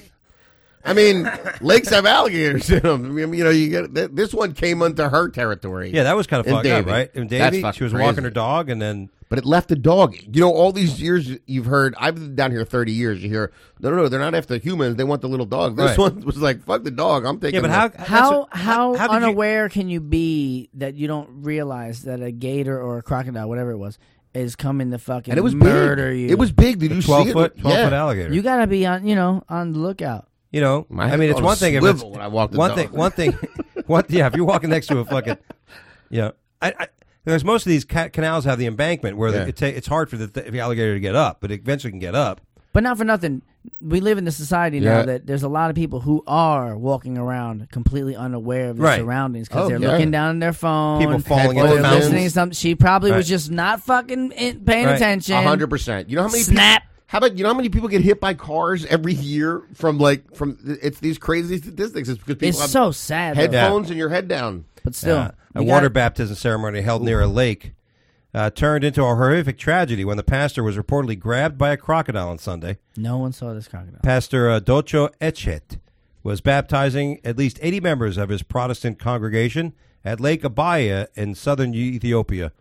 [SPEAKER 6] I mean, lakes have alligators in them. I mean, you know, you get th- this one came into her territory.
[SPEAKER 4] Yeah, that was kind of
[SPEAKER 6] In
[SPEAKER 4] fucked up,
[SPEAKER 6] Davie.
[SPEAKER 4] right? In
[SPEAKER 6] That's
[SPEAKER 4] Davie,
[SPEAKER 6] fucking
[SPEAKER 4] she was
[SPEAKER 6] crazy.
[SPEAKER 4] walking her dog, and then
[SPEAKER 6] But it left a dog. You know, all these years you've heard, I've been down here thirty years, you hear, no, no, no, they're not after humans, they want the little dog. This
[SPEAKER 4] Right.
[SPEAKER 6] one was like, fuck the dog, I'm taking
[SPEAKER 4] yeah, but
[SPEAKER 6] the-
[SPEAKER 4] how that's
[SPEAKER 5] How
[SPEAKER 4] what-
[SPEAKER 5] how,
[SPEAKER 4] how did you-
[SPEAKER 5] unaware can you be that you don't realize that a gator or a crocodile, whatever it was, is coming to fucking
[SPEAKER 6] And it was
[SPEAKER 5] murder
[SPEAKER 6] big.
[SPEAKER 5] you?
[SPEAKER 6] It was big. Did you
[SPEAKER 4] twelve
[SPEAKER 6] see
[SPEAKER 4] foot,
[SPEAKER 6] it?
[SPEAKER 4] twelve
[SPEAKER 6] yeah.
[SPEAKER 4] foot alligator.
[SPEAKER 5] You gotta be on, you know, on the lookout.
[SPEAKER 4] You know,
[SPEAKER 6] My
[SPEAKER 4] I
[SPEAKER 6] head
[SPEAKER 4] mean, it's
[SPEAKER 6] on a
[SPEAKER 4] one thing if it's
[SPEAKER 6] swivel when I walk the
[SPEAKER 4] one
[SPEAKER 6] dog.
[SPEAKER 4] thing, one thing, one yeah. If you're walking next to a fucking, yeah, I, I, because most of these ca- canals have the embankment where
[SPEAKER 6] Yeah.
[SPEAKER 4] the, it ta- it's hard for the, th- the alligator to get up, but it eventually can get up.
[SPEAKER 5] But not for nothing. We live in a society now
[SPEAKER 6] Yeah.
[SPEAKER 5] that there's a lot of people who are walking around completely unaware of their
[SPEAKER 4] Right.
[SPEAKER 5] surroundings because
[SPEAKER 6] Oh,
[SPEAKER 5] they're
[SPEAKER 6] yeah.
[SPEAKER 5] looking down on their phone.
[SPEAKER 4] People falling
[SPEAKER 5] or
[SPEAKER 4] into
[SPEAKER 5] they're
[SPEAKER 6] fountains.
[SPEAKER 5] listening to something. She probably was
[SPEAKER 4] Right.
[SPEAKER 5] just not fucking in, paying
[SPEAKER 4] Right.
[SPEAKER 5] attention.
[SPEAKER 6] A hundred percent. You know how many
[SPEAKER 5] Snap.
[SPEAKER 6] People, how about you know how many people get hit by cars every year from like from it's these crazy statistics. It's because people
[SPEAKER 5] It's
[SPEAKER 6] have
[SPEAKER 5] so sad. though.
[SPEAKER 6] headphones and your head down.
[SPEAKER 5] But still,
[SPEAKER 4] Yeah. a
[SPEAKER 5] you
[SPEAKER 4] water
[SPEAKER 5] gotta-
[SPEAKER 4] baptism ceremony held near a lake uh, turned into a horrific tragedy when the pastor was reportedly grabbed by a crocodile on Sunday.
[SPEAKER 5] No one saw this crocodile.
[SPEAKER 4] Pastor uh, Docho Echet was baptizing at least eighty members of his Protestant congregation at Lake Abaya in southern Ethiopia,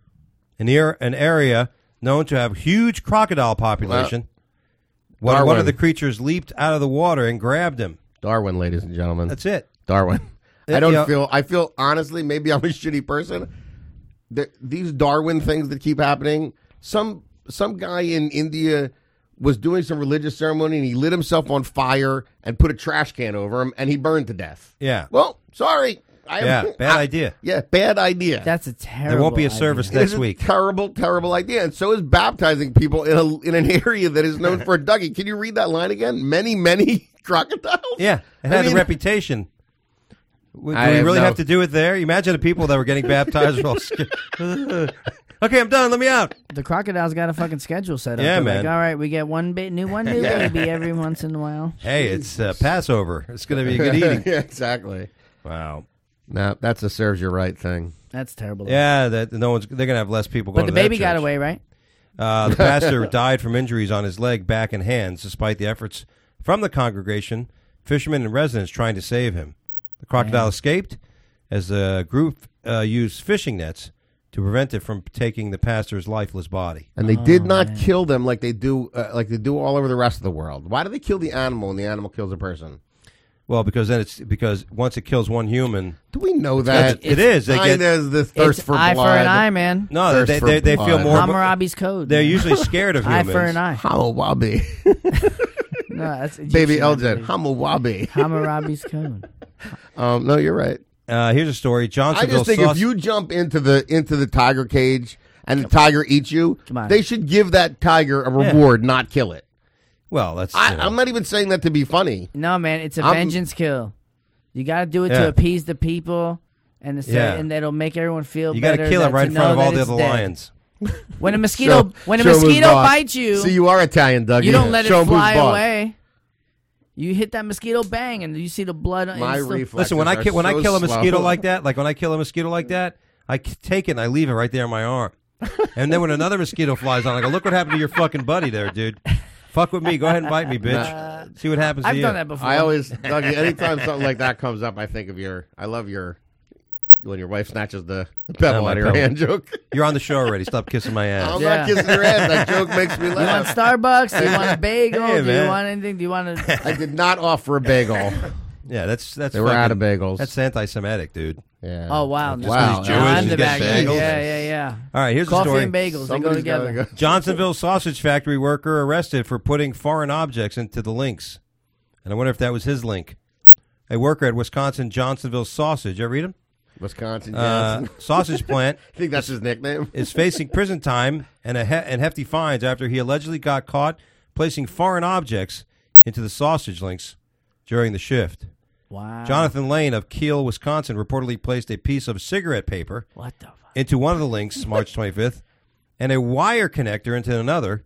[SPEAKER 4] an, er- an area known to have huge crocodile population. One, one
[SPEAKER 6] Darwin.
[SPEAKER 4] of the creatures leaped out of the water and grabbed him.
[SPEAKER 6] Darwin, ladies and gentlemen.
[SPEAKER 4] That's it.
[SPEAKER 6] Darwin.
[SPEAKER 4] Uh,
[SPEAKER 6] I don't
[SPEAKER 4] you know-
[SPEAKER 6] feel. I feel honestly, maybe I'm a shitty person. The, these Darwin things that keep happening. Some some guy in India was doing some religious ceremony and he lit himself on fire and put a trash can over him and he burned to death.
[SPEAKER 4] Yeah.
[SPEAKER 6] Well, sorry. I
[SPEAKER 4] Yeah, bad
[SPEAKER 6] I-
[SPEAKER 4] idea.
[SPEAKER 6] Yeah, bad idea.
[SPEAKER 5] That's a terrible.
[SPEAKER 4] There won't be a
[SPEAKER 5] idea.
[SPEAKER 4] service
[SPEAKER 6] It
[SPEAKER 4] next
[SPEAKER 6] is a
[SPEAKER 4] week.
[SPEAKER 6] terrible, terrible idea. And so is baptizing people in a in an area that is known for a Dougie. Can you read that line again? Many, many crocodiles.
[SPEAKER 4] Yeah, it
[SPEAKER 6] I
[SPEAKER 4] had
[SPEAKER 6] mean-
[SPEAKER 4] a reputation. W- Do
[SPEAKER 6] I
[SPEAKER 4] we
[SPEAKER 6] have
[SPEAKER 4] really
[SPEAKER 6] no-
[SPEAKER 4] have to do it there? You imagine the people that were getting baptized were all scared. Okay, I'm done. Let me out.
[SPEAKER 5] The crocodile's got a fucking schedule set up.
[SPEAKER 4] Yeah,
[SPEAKER 5] They're
[SPEAKER 4] man.
[SPEAKER 5] Like, all right, we get one bit new, one new baby every once in a while.
[SPEAKER 4] Hey, it's uh, Passover. It's going to be a good eating.
[SPEAKER 6] yeah, exactly.
[SPEAKER 4] Wow.
[SPEAKER 6] No, that's a serves you right thing.
[SPEAKER 5] That's terrible.
[SPEAKER 4] Yeah, that no one's. They're going to have less people
[SPEAKER 5] but
[SPEAKER 4] going.
[SPEAKER 5] the
[SPEAKER 4] to that
[SPEAKER 5] baby got
[SPEAKER 4] church.
[SPEAKER 5] away, right?
[SPEAKER 4] Uh, the pastor died from injuries on his leg, back, and hands, despite the efforts from the congregation, fishermen, and residents trying to save him. The crocodile
[SPEAKER 5] Man.
[SPEAKER 4] escaped as the group uh, used fishing nets to prevent it from taking the pastor's lifeless body.
[SPEAKER 6] And they did not
[SPEAKER 5] man.
[SPEAKER 6] kill them like they do, uh, like they do all over the rest of the world. Why do they kill the animal when the animal kills a person?
[SPEAKER 4] Well, because then it's because once it kills one human,
[SPEAKER 6] Do we know that?
[SPEAKER 4] it is. They
[SPEAKER 6] Kind
[SPEAKER 4] get
[SPEAKER 6] of the thirst
[SPEAKER 5] It's
[SPEAKER 6] for
[SPEAKER 5] eye
[SPEAKER 6] blood.
[SPEAKER 5] for an eye, man.
[SPEAKER 4] no.
[SPEAKER 6] Thirst
[SPEAKER 4] They
[SPEAKER 6] for
[SPEAKER 4] they, they feel
[SPEAKER 6] blood.
[SPEAKER 4] more.
[SPEAKER 5] Hammurabi's code.
[SPEAKER 4] They're
[SPEAKER 5] man.
[SPEAKER 4] usually scared of
[SPEAKER 5] eye
[SPEAKER 4] humans.
[SPEAKER 5] for an eye.
[SPEAKER 6] Hammurabi.
[SPEAKER 5] No, that's
[SPEAKER 6] Baby
[SPEAKER 5] Egyptian, I
[SPEAKER 6] Elgin.
[SPEAKER 5] believe.
[SPEAKER 6] Hammurabi.
[SPEAKER 5] Hammurabi's code.
[SPEAKER 6] Um, no, you're right.
[SPEAKER 4] Uh, here's a story.
[SPEAKER 6] I
[SPEAKER 4] Johnsonville
[SPEAKER 6] just think
[SPEAKER 4] saus-
[SPEAKER 6] if you jump into the into the tiger cage and the tiger eats you,
[SPEAKER 5] Come on.
[SPEAKER 6] they should give that tiger a reward, not kill it.
[SPEAKER 4] well, that's
[SPEAKER 6] I,
[SPEAKER 4] you know.
[SPEAKER 6] I'm not even saying that to be funny.
[SPEAKER 5] No, man, it's a
[SPEAKER 6] I'm-
[SPEAKER 5] vengeance kill. You got to do it
[SPEAKER 4] Yeah.
[SPEAKER 5] to appease the people, and the
[SPEAKER 4] Yeah.
[SPEAKER 5] and that'll make everyone feel.
[SPEAKER 4] you got to
[SPEAKER 5] better
[SPEAKER 4] kill
[SPEAKER 5] that-
[SPEAKER 4] it right
[SPEAKER 5] to
[SPEAKER 4] in front
[SPEAKER 5] know
[SPEAKER 4] of all
[SPEAKER 5] that
[SPEAKER 4] the
[SPEAKER 5] it's
[SPEAKER 4] other
[SPEAKER 5] dead.
[SPEAKER 4] lions.
[SPEAKER 5] When a mosquito,
[SPEAKER 6] Show-
[SPEAKER 5] when a
[SPEAKER 6] show 'em who's
[SPEAKER 5] mosquito
[SPEAKER 6] boss.
[SPEAKER 5] bites you,
[SPEAKER 6] See, you are Italian, Dougie.
[SPEAKER 5] you don't let
[SPEAKER 6] Show
[SPEAKER 5] it
[SPEAKER 6] 'em who's
[SPEAKER 5] fly
[SPEAKER 6] boss.
[SPEAKER 5] away. You hit that mosquito, bang, and you see the blood.
[SPEAKER 6] My
[SPEAKER 5] it's still-
[SPEAKER 6] reflexes
[SPEAKER 4] Listen, when I
[SPEAKER 6] are
[SPEAKER 4] ki- when I
[SPEAKER 6] so
[SPEAKER 4] kill a mosquito
[SPEAKER 6] slow.
[SPEAKER 4] like that, like when I kill a mosquito like that, I c- take it and I leave it right there on my arm. And then when another mosquito flies on, I go, look what happened to your fucking buddy there, dude. Fuck with me. Go ahead and bite me, bitch. See what happens to
[SPEAKER 5] I've
[SPEAKER 4] you.
[SPEAKER 5] done that before.
[SPEAKER 6] I always, Dougie, anytime something like that comes up, I think of your. I love your when your wife snatches the pebble
[SPEAKER 4] Oh, my
[SPEAKER 6] out of your
[SPEAKER 4] pebble.
[SPEAKER 6] hand joke.
[SPEAKER 4] You're on the show already. Stop kissing my ass.
[SPEAKER 6] I'm
[SPEAKER 5] Yeah.
[SPEAKER 6] not kissing your ass. That joke makes me
[SPEAKER 5] You want
[SPEAKER 6] laugh.
[SPEAKER 5] Starbucks? Do you want a bagel?
[SPEAKER 4] Hey,
[SPEAKER 5] Do
[SPEAKER 4] man.
[SPEAKER 5] you want anything? Do you want to?
[SPEAKER 6] I did not offer a bagel.
[SPEAKER 4] Yeah, that's that's.
[SPEAKER 6] They were
[SPEAKER 4] fucking-
[SPEAKER 6] out of bagels.
[SPEAKER 4] That's anti-Semitic, dude.
[SPEAKER 6] Yeah.
[SPEAKER 5] Oh wow!
[SPEAKER 4] Just
[SPEAKER 6] Wow.
[SPEAKER 4] because he's
[SPEAKER 5] Now
[SPEAKER 4] Jewish,
[SPEAKER 5] I'm
[SPEAKER 4] he's
[SPEAKER 5] the
[SPEAKER 4] getting
[SPEAKER 5] bad guy.
[SPEAKER 4] bagels.
[SPEAKER 5] Yeah, yeah, yeah.
[SPEAKER 4] All right, here's the
[SPEAKER 5] Coffee
[SPEAKER 4] story.
[SPEAKER 5] and bagels,
[SPEAKER 6] Somebody's
[SPEAKER 5] they go
[SPEAKER 6] gotta
[SPEAKER 5] together.
[SPEAKER 6] go.
[SPEAKER 4] Johnsonville sausage factory worker arrested for putting foreign objects into the links. And I wonder if that was his link. A worker at Wisconsin Johnsonville Sausage, ever read him?
[SPEAKER 6] Wisconsin
[SPEAKER 4] Uh,
[SPEAKER 6] Johnson.
[SPEAKER 4] sausage plant
[SPEAKER 6] I think that's his nickname.
[SPEAKER 4] is facing prison time and a he- and hefty fines after he allegedly got caught placing foreign objects into the sausage links during the shift.
[SPEAKER 5] Wow.
[SPEAKER 4] Jonathan Lane of Kiel, Wisconsin, reportedly placed a piece of cigarette paper
[SPEAKER 5] What the? Fuck?
[SPEAKER 4] into one of the links March twenty-fifth and a wire connector into another.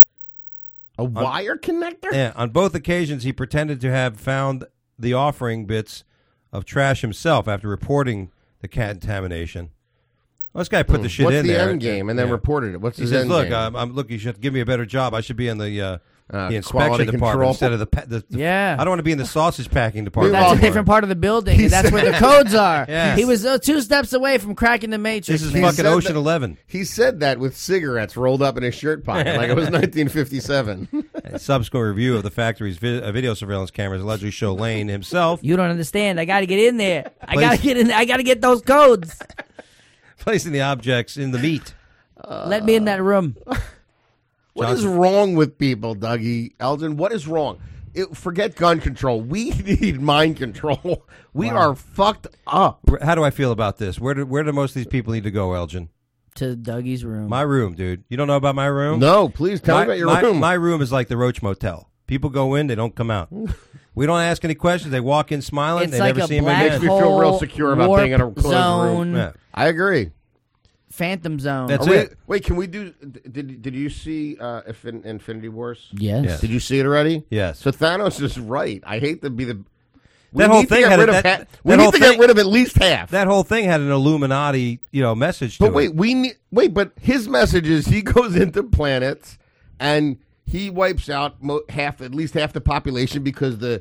[SPEAKER 6] A wire connector?
[SPEAKER 4] Yeah, on both occasions, he pretended to have found the offering bits of trash himself after reporting the contamination. Well, this guy put the shit
[SPEAKER 6] What's
[SPEAKER 4] in
[SPEAKER 6] the
[SPEAKER 4] there.
[SPEAKER 6] end game? And then
[SPEAKER 4] Yeah.
[SPEAKER 6] reported it. What's
[SPEAKER 4] He
[SPEAKER 6] his
[SPEAKER 4] says,
[SPEAKER 6] end
[SPEAKER 4] "Look,
[SPEAKER 6] game?
[SPEAKER 4] um, I'm, look, you should give me a better job. I should be in the uh,
[SPEAKER 6] Uh,
[SPEAKER 4] the inspection
[SPEAKER 6] quality
[SPEAKER 4] department
[SPEAKER 6] control.
[SPEAKER 4] instead of the, pa- the, the
[SPEAKER 5] Yeah.
[SPEAKER 4] I don't want to be in the sausage packing department.
[SPEAKER 5] That's a
[SPEAKER 6] Well,
[SPEAKER 5] different part of the building, and that's where the codes are.
[SPEAKER 4] Yeah.
[SPEAKER 5] He was uh, two steps away from cracking the matrix.
[SPEAKER 4] This is
[SPEAKER 5] man.
[SPEAKER 6] He
[SPEAKER 4] fucking
[SPEAKER 6] said
[SPEAKER 4] Ocean
[SPEAKER 6] that-
[SPEAKER 4] Eleven.
[SPEAKER 6] He said that with cigarettes rolled up in his shirt pocket, like it was nineteen fifty-seven.
[SPEAKER 4] A subsequent review of the factory's vi- uh, video surveillance cameras allegedly show Lane himself
[SPEAKER 5] You don't understand. I got to get in there. I
[SPEAKER 4] Please.
[SPEAKER 5] got to get in. I got to get those codes.
[SPEAKER 4] placing the objects in the meat.
[SPEAKER 5] Let me in that room.
[SPEAKER 6] What is wrong with people, Dougie? Elgin, what is wrong? It, forget gun control. We need mind control. We are fucked up.
[SPEAKER 4] Where- How do I feel about this? Where do, where do most of these people need to go, Elgin?
[SPEAKER 5] To Dougie's room.
[SPEAKER 4] My room, dude. You don't know about my room?
[SPEAKER 6] No, please tell
[SPEAKER 4] my,
[SPEAKER 6] me about your
[SPEAKER 4] my,
[SPEAKER 6] room.
[SPEAKER 4] My room is like the Roach Motel. People go in, they don't come out. We don't ask any questions. They walk in smiling.
[SPEAKER 5] It's
[SPEAKER 4] they
[SPEAKER 5] like
[SPEAKER 4] never
[SPEAKER 5] a
[SPEAKER 4] see him
[SPEAKER 5] black
[SPEAKER 4] again.
[SPEAKER 6] Makes me feel real
[SPEAKER 5] hole,
[SPEAKER 6] secure about
[SPEAKER 5] warp
[SPEAKER 6] being in a closed
[SPEAKER 5] zone,
[SPEAKER 6] room.
[SPEAKER 4] Yeah.
[SPEAKER 6] I agree.
[SPEAKER 5] phantom zone.
[SPEAKER 4] That's
[SPEAKER 6] Are we-
[SPEAKER 4] it.
[SPEAKER 6] wait, can we do? Did Did you see uh, Infin- Infinity Wars?
[SPEAKER 5] Yes.
[SPEAKER 4] Yes.
[SPEAKER 6] Did you see it already?
[SPEAKER 4] Yes.
[SPEAKER 6] So Thanos is right. I hate to be the. We
[SPEAKER 4] That whole
[SPEAKER 6] need to
[SPEAKER 4] thing
[SPEAKER 6] get
[SPEAKER 4] had a-
[SPEAKER 6] rid of
[SPEAKER 4] that-
[SPEAKER 6] half- We
[SPEAKER 4] that
[SPEAKER 6] need
[SPEAKER 4] whole
[SPEAKER 6] to
[SPEAKER 4] thing-
[SPEAKER 6] get rid of at least half.
[SPEAKER 4] That whole thing had an Illuminati, you know, message to
[SPEAKER 6] But
[SPEAKER 4] it.
[SPEAKER 6] wait, we need wait. But his message is he goes into planets and he wipes out mo- half, at least half the population because the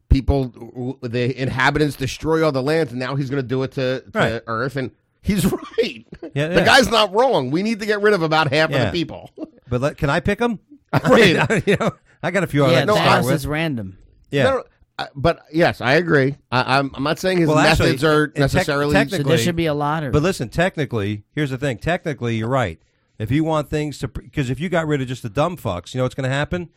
[SPEAKER 6] people, the inhabitants, destroy all the lands, and now he's going to do it to, to
[SPEAKER 4] Right.
[SPEAKER 6] Earth, and he's right.
[SPEAKER 4] Yeah,
[SPEAKER 6] the
[SPEAKER 4] yeah.
[SPEAKER 6] guy's not wrong. We need to get rid of about half
[SPEAKER 4] Yeah.
[SPEAKER 6] of the people.
[SPEAKER 4] But let, can I pick them?
[SPEAKER 6] Right.
[SPEAKER 4] you know, I got a few. I
[SPEAKER 5] Yeah,
[SPEAKER 4] like to
[SPEAKER 6] no,
[SPEAKER 4] start
[SPEAKER 5] Thanos
[SPEAKER 4] with.
[SPEAKER 5] is random.
[SPEAKER 4] Yeah.
[SPEAKER 6] No, no, I- but yes, I agree. I, I'm, I'm not saying his
[SPEAKER 4] Well, actually,
[SPEAKER 6] methods are
[SPEAKER 4] in tech-
[SPEAKER 6] necessarily.
[SPEAKER 4] technic-
[SPEAKER 5] So
[SPEAKER 4] Technically-
[SPEAKER 5] there should be a lottery.
[SPEAKER 4] But listen, technically, here's the thing. Technically, you're right. If you want things to, because if you got rid of just the dumb fucks, you know what's going to happen?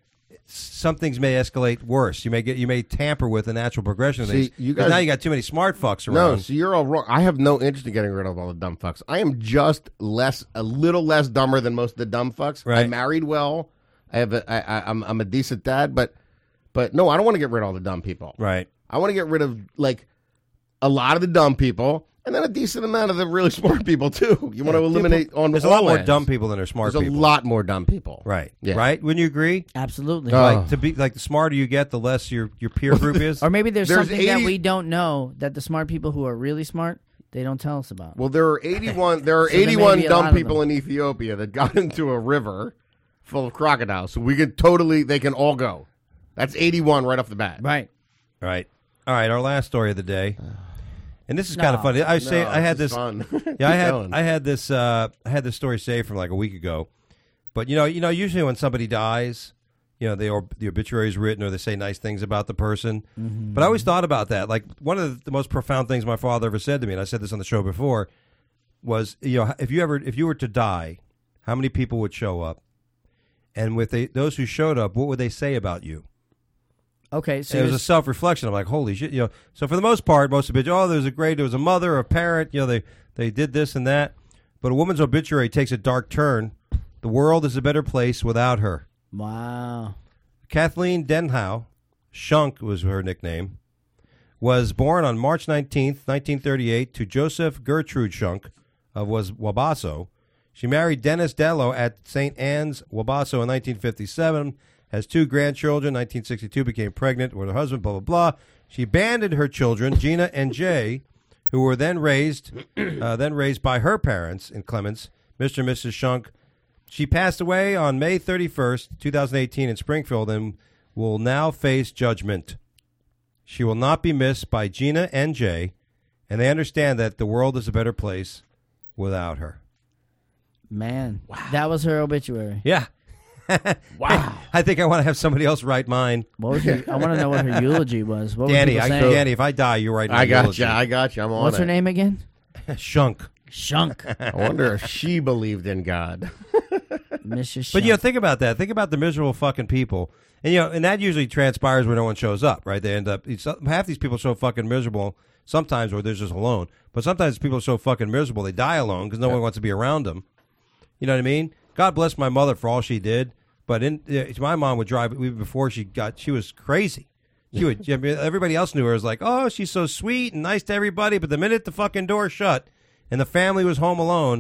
[SPEAKER 4] Some things may escalate worse. You may get, you may tamper with the natural progression of
[SPEAKER 6] See,
[SPEAKER 4] things.
[SPEAKER 6] you
[SPEAKER 4] 'Cause
[SPEAKER 6] guys-
[SPEAKER 4] now you got too many smart fucks
[SPEAKER 6] No,
[SPEAKER 4] around.
[SPEAKER 6] so you're all wrong. I have no interest in getting rid of all the dumb fucks. I am just less, a little less dumber than most of the dumb fucks. I
[SPEAKER 4] Right.
[SPEAKER 6] married well. I have, a, I, I, I'm, I'm a decent dad, but, but no, I don't want to get rid of all the dumb people.
[SPEAKER 4] Right.
[SPEAKER 6] I want to get rid of like a lot of the dumb people, and then a decent amount of the really smart people too. You want to eliminate on
[SPEAKER 4] There's a
[SPEAKER 6] all
[SPEAKER 4] lot more
[SPEAKER 6] ends.
[SPEAKER 4] dumb people than there are smart
[SPEAKER 6] There's a
[SPEAKER 4] people.
[SPEAKER 6] lot more dumb people.
[SPEAKER 4] Right.
[SPEAKER 6] Yeah.
[SPEAKER 4] Right. Wouldn't you agree?
[SPEAKER 5] Absolutely.
[SPEAKER 6] Oh.
[SPEAKER 4] Like to be like the smarter you get, the less your your peer group is.
[SPEAKER 5] Or maybe there's,
[SPEAKER 6] There's
[SPEAKER 5] something that
[SPEAKER 6] eighty
[SPEAKER 5] we don't know that the smart people who are really smart, they don't tell us about.
[SPEAKER 6] Well, there are eighty-one. There are
[SPEAKER 5] So there may
[SPEAKER 6] eighty-one
[SPEAKER 5] be a lot
[SPEAKER 6] dumb
[SPEAKER 5] of
[SPEAKER 6] people
[SPEAKER 5] them.
[SPEAKER 6] in Ethiopia that got into a river full of crocodiles. So we could totally. They can all go. That's eighty-one right off the bat.
[SPEAKER 5] Right.
[SPEAKER 4] Right. All right. Our last story of the day, and this is kind of
[SPEAKER 5] No.
[SPEAKER 4] funny. I say
[SPEAKER 6] No,
[SPEAKER 4] I had
[SPEAKER 6] this
[SPEAKER 4] this.
[SPEAKER 6] is fun.
[SPEAKER 4] Yeah, I
[SPEAKER 6] Keep
[SPEAKER 4] had
[SPEAKER 6] going.
[SPEAKER 4] I had this uh, I had this story saved from like a week ago, but you know you know usually when somebody dies, you know they or the obituary is written or they say nice things about the person.
[SPEAKER 5] Mm-hmm.
[SPEAKER 4] But I always thought about that. Like one of the, the most profound things my father ever said to me, and I said this on the show before, was you know if you ever if you were to die, how many people would show up, and with they, those who showed up, what would they say about you?
[SPEAKER 5] Okay. So
[SPEAKER 4] And it was a
[SPEAKER 5] you're-
[SPEAKER 4] self reflection. I'm like, holy shit, you know. So for the most part, most of it, oh, there was a great, there was a mother, a parent, you know, they they did this and that. But a woman's obituary takes a dark turn. The world is a better place without her.
[SPEAKER 5] wow.
[SPEAKER 4] Kathleen Denhow, Shunk was her nickname, was born on March nineteenth, nineteen thirty-eight, to Joseph Gertrude Shunk of was Wabasso. She married Dennis Dello at Saint Anne's, Wabasso in nineteen fifty-seven has two grandchildren. nineteen sixty-two, became pregnant with her husband, blah, blah, blah. She abandoned her children, Gina and Jay, who were then raised uh, then raised by her parents in Clements, Mister and Missus Shunk. She passed away on May thirty-first, twenty eighteen in Springfield and will now face judgment. She will not be missed by Gina and Jay, and they understand that the world is a better place without her.
[SPEAKER 5] Man, that was her obituary.
[SPEAKER 4] Yeah. Wow. I think I want to have somebody else write mine.
[SPEAKER 5] What was her, I want to know what her eulogy was. What
[SPEAKER 4] Danny,
[SPEAKER 5] were
[SPEAKER 4] I,
[SPEAKER 5] people saying?
[SPEAKER 4] Danny, if I die, you write my
[SPEAKER 6] I got
[SPEAKER 4] eulogy.
[SPEAKER 6] you. I got you. I'm on
[SPEAKER 5] What's
[SPEAKER 6] it.
[SPEAKER 5] her name again?
[SPEAKER 4] Shunk.
[SPEAKER 5] Shunk.
[SPEAKER 6] I wonder if she believed in God.
[SPEAKER 5] Missus Shunk.
[SPEAKER 4] But, you know, think about that. Think about the miserable fucking people. And, you know, and that usually transpires when no one shows up, right? They end up, it's, half these people are so fucking miserable sometimes, or they're just alone. But sometimes people are so fucking miserable, they die alone because no yeah. one wants to be around them. You know what I mean? God bless my mother for all she did. But in, uh, my mom would drive, even before she got, she was crazy. She would, I mean, everybody else knew her as like, oh, she's so sweet and nice to everybody. But the minute the fucking door shut and the family was home alone,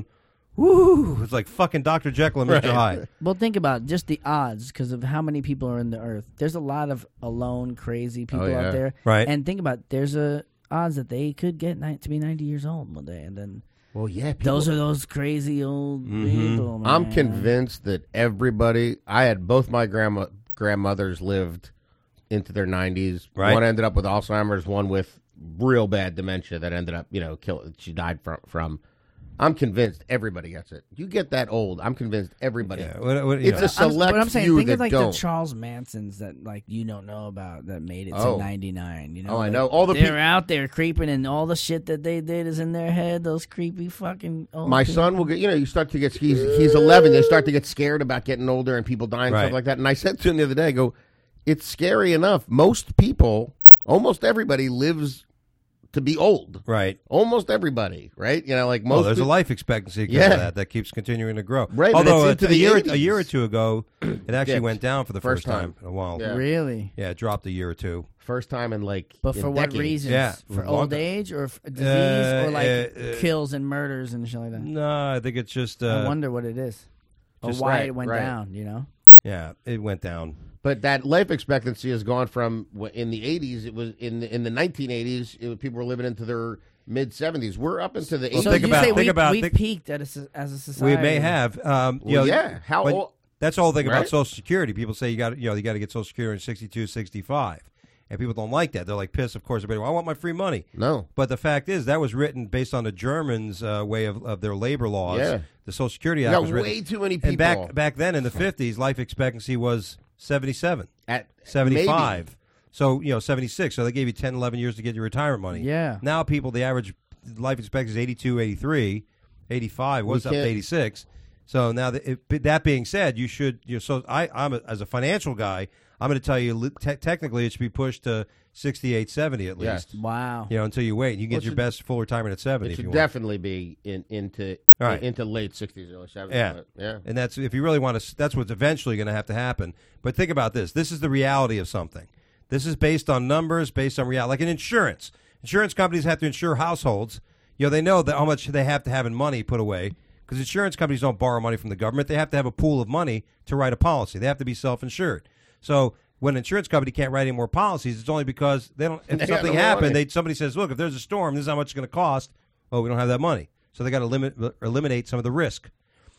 [SPEAKER 4] woo, it's like fucking Doctor Jekyll and Mister
[SPEAKER 6] Right.
[SPEAKER 4] Hyde.
[SPEAKER 5] Well, think about just the odds because of how many people are in the earth. There's a lot of alone, crazy people
[SPEAKER 6] Oh, yeah.
[SPEAKER 5] out there.
[SPEAKER 4] Right.
[SPEAKER 5] And think about there's a odds that they could get ni- to be ninety years old one day. And then
[SPEAKER 6] Well, yeah. People,
[SPEAKER 5] those are those crazy old
[SPEAKER 4] Mhm.
[SPEAKER 5] people, man.
[SPEAKER 6] I'm convinced that everybody. I had both my grandma grandmothers lived into their nineties.
[SPEAKER 4] Right.
[SPEAKER 6] One ended up with Alzheimer's. One with real bad dementia that ended up, you know, kill. She died from. from. I'm convinced everybody gets it. You get that old, I'm convinced everybody.
[SPEAKER 4] Yeah, what, what, you
[SPEAKER 6] It's
[SPEAKER 4] know.
[SPEAKER 6] a select
[SPEAKER 5] But I'm saying,
[SPEAKER 6] few
[SPEAKER 5] think
[SPEAKER 6] that
[SPEAKER 5] of like
[SPEAKER 6] don't.
[SPEAKER 5] the Charles Mansons that like you don't know about that made it
[SPEAKER 6] Oh.
[SPEAKER 5] to ninety-nine. You know,
[SPEAKER 6] Oh, I
[SPEAKER 5] Like,
[SPEAKER 6] know. All the
[SPEAKER 5] they're
[SPEAKER 6] peop-
[SPEAKER 5] out there creeping, and all the shit that they did is in their head. Those creepy fucking. Old
[SPEAKER 6] My
[SPEAKER 5] people.
[SPEAKER 6] son will get, you know, you start to get, he's he's eleven. They start to get scared about getting older and people dying and
[SPEAKER 4] Right.
[SPEAKER 6] stuff like that. And I said to him the other day, I go, it's scary enough. Most people, almost everybody lives to be old.
[SPEAKER 4] Right.
[SPEAKER 6] Almost everybody, right? You know, like most.
[SPEAKER 4] Well, there's a
[SPEAKER 6] peop-
[SPEAKER 4] life expectancy because
[SPEAKER 6] Yeah.
[SPEAKER 4] of that that keeps continuing to grow.
[SPEAKER 6] Right, but
[SPEAKER 4] Although
[SPEAKER 6] it's
[SPEAKER 4] a,
[SPEAKER 6] into the
[SPEAKER 4] a year
[SPEAKER 6] eighties.
[SPEAKER 4] a year or two ago, it actually
[SPEAKER 6] Dipped.
[SPEAKER 4] went down for the
[SPEAKER 6] First
[SPEAKER 4] first, time.
[SPEAKER 6] time.
[SPEAKER 4] in a while.
[SPEAKER 6] Yeah.
[SPEAKER 5] Really?
[SPEAKER 4] Yeah, it dropped a year or two.
[SPEAKER 6] First time in like.
[SPEAKER 5] But
[SPEAKER 6] in
[SPEAKER 5] for what
[SPEAKER 6] decades.
[SPEAKER 5] reasons?
[SPEAKER 4] Yeah,
[SPEAKER 5] For
[SPEAKER 4] for
[SPEAKER 5] old
[SPEAKER 4] long-
[SPEAKER 5] age or f- disease
[SPEAKER 4] Uh,
[SPEAKER 5] or like
[SPEAKER 4] uh, uh,
[SPEAKER 5] kills and murders and shit like that?
[SPEAKER 4] No, I think it's just. Uh,
[SPEAKER 5] I wonder what it is. Or
[SPEAKER 4] just-
[SPEAKER 5] why
[SPEAKER 6] right,
[SPEAKER 5] it went
[SPEAKER 6] right.
[SPEAKER 5] down, you know?
[SPEAKER 4] yeah, it went down.
[SPEAKER 6] But that life expectancy has gone from in the eighties. It was in the, in the nineteen eighties. It was, people were living into their mid seventies. We're up into the
[SPEAKER 4] Well,
[SPEAKER 6] eighties.
[SPEAKER 5] so
[SPEAKER 4] think
[SPEAKER 5] you
[SPEAKER 4] about-
[SPEAKER 5] say
[SPEAKER 4] think
[SPEAKER 5] we,
[SPEAKER 4] about-
[SPEAKER 5] we
[SPEAKER 4] think-
[SPEAKER 5] peaked at a, so- as a society.
[SPEAKER 4] We may have. Um, you
[SPEAKER 6] Well,
[SPEAKER 4] know,
[SPEAKER 6] yeah. How
[SPEAKER 4] but
[SPEAKER 6] old?
[SPEAKER 4] That's the whole thing
[SPEAKER 6] Right?
[SPEAKER 4] about Social Security. People say you got you know you got to get Social Security in sixty-two, sixty-five, and people don't like that. They're like pissed. Of course, everybody. Well, I want my free money.
[SPEAKER 6] No.
[SPEAKER 4] But the fact is, that was written based on the Germans' uh, way of, of their labor laws.
[SPEAKER 6] Yeah.
[SPEAKER 4] The Social Security
[SPEAKER 6] You
[SPEAKER 4] Act
[SPEAKER 6] got
[SPEAKER 4] was written.
[SPEAKER 6] way too many people.
[SPEAKER 4] And back back then in the fifties, life expectancy was seventy-seven,
[SPEAKER 6] At
[SPEAKER 4] seventy-five.
[SPEAKER 6] maybe.
[SPEAKER 4] So, you know, seventy-six. So they gave you ten, eleven years to get your retirement money.
[SPEAKER 5] Yeah.
[SPEAKER 4] Now people, the average life expectancy is eighty-two, eighty-three, eighty-five.
[SPEAKER 6] We
[SPEAKER 4] Was up to
[SPEAKER 6] can't-
[SPEAKER 4] eighty-six. So now, that, it, that being said, you should. You know, so I, I'm a, as a financial guy, I'm going to tell you li- te- technically it should be pushed to sixty-eight, seventy at
[SPEAKER 6] Yes.
[SPEAKER 4] least.
[SPEAKER 5] Wow.
[SPEAKER 4] You know, until you wait, you
[SPEAKER 6] Well,
[SPEAKER 4] get
[SPEAKER 6] it
[SPEAKER 4] your
[SPEAKER 6] should-
[SPEAKER 4] best full retirement at seventy.
[SPEAKER 6] It
[SPEAKER 4] if you
[SPEAKER 6] should
[SPEAKER 4] want.
[SPEAKER 6] definitely be in into
[SPEAKER 4] All right.
[SPEAKER 6] into late sixties, early seventies.
[SPEAKER 4] Yeah.
[SPEAKER 6] but, yeah.
[SPEAKER 4] And that's if you really want to. That's what's eventually going to have to happen. But think about this. This is the reality of something. This is based on numbers, based on reality. Like in insurance, insurance companies have to insure households. You know, they know that how much they have to have in money put away because insurance companies don't borrow money from the government. They have to have a pool of money to write a policy. They have to be self-insured. So when an insurance company can't write any more policies, it's only because they don't. If
[SPEAKER 6] They got
[SPEAKER 4] something
[SPEAKER 6] no
[SPEAKER 4] happened,
[SPEAKER 6] money.
[SPEAKER 4] they somebody says, "Look, if there's a storm, this is how much it's going to cost." Oh, we don't have that money, so they got to limit eliminate some of the risk.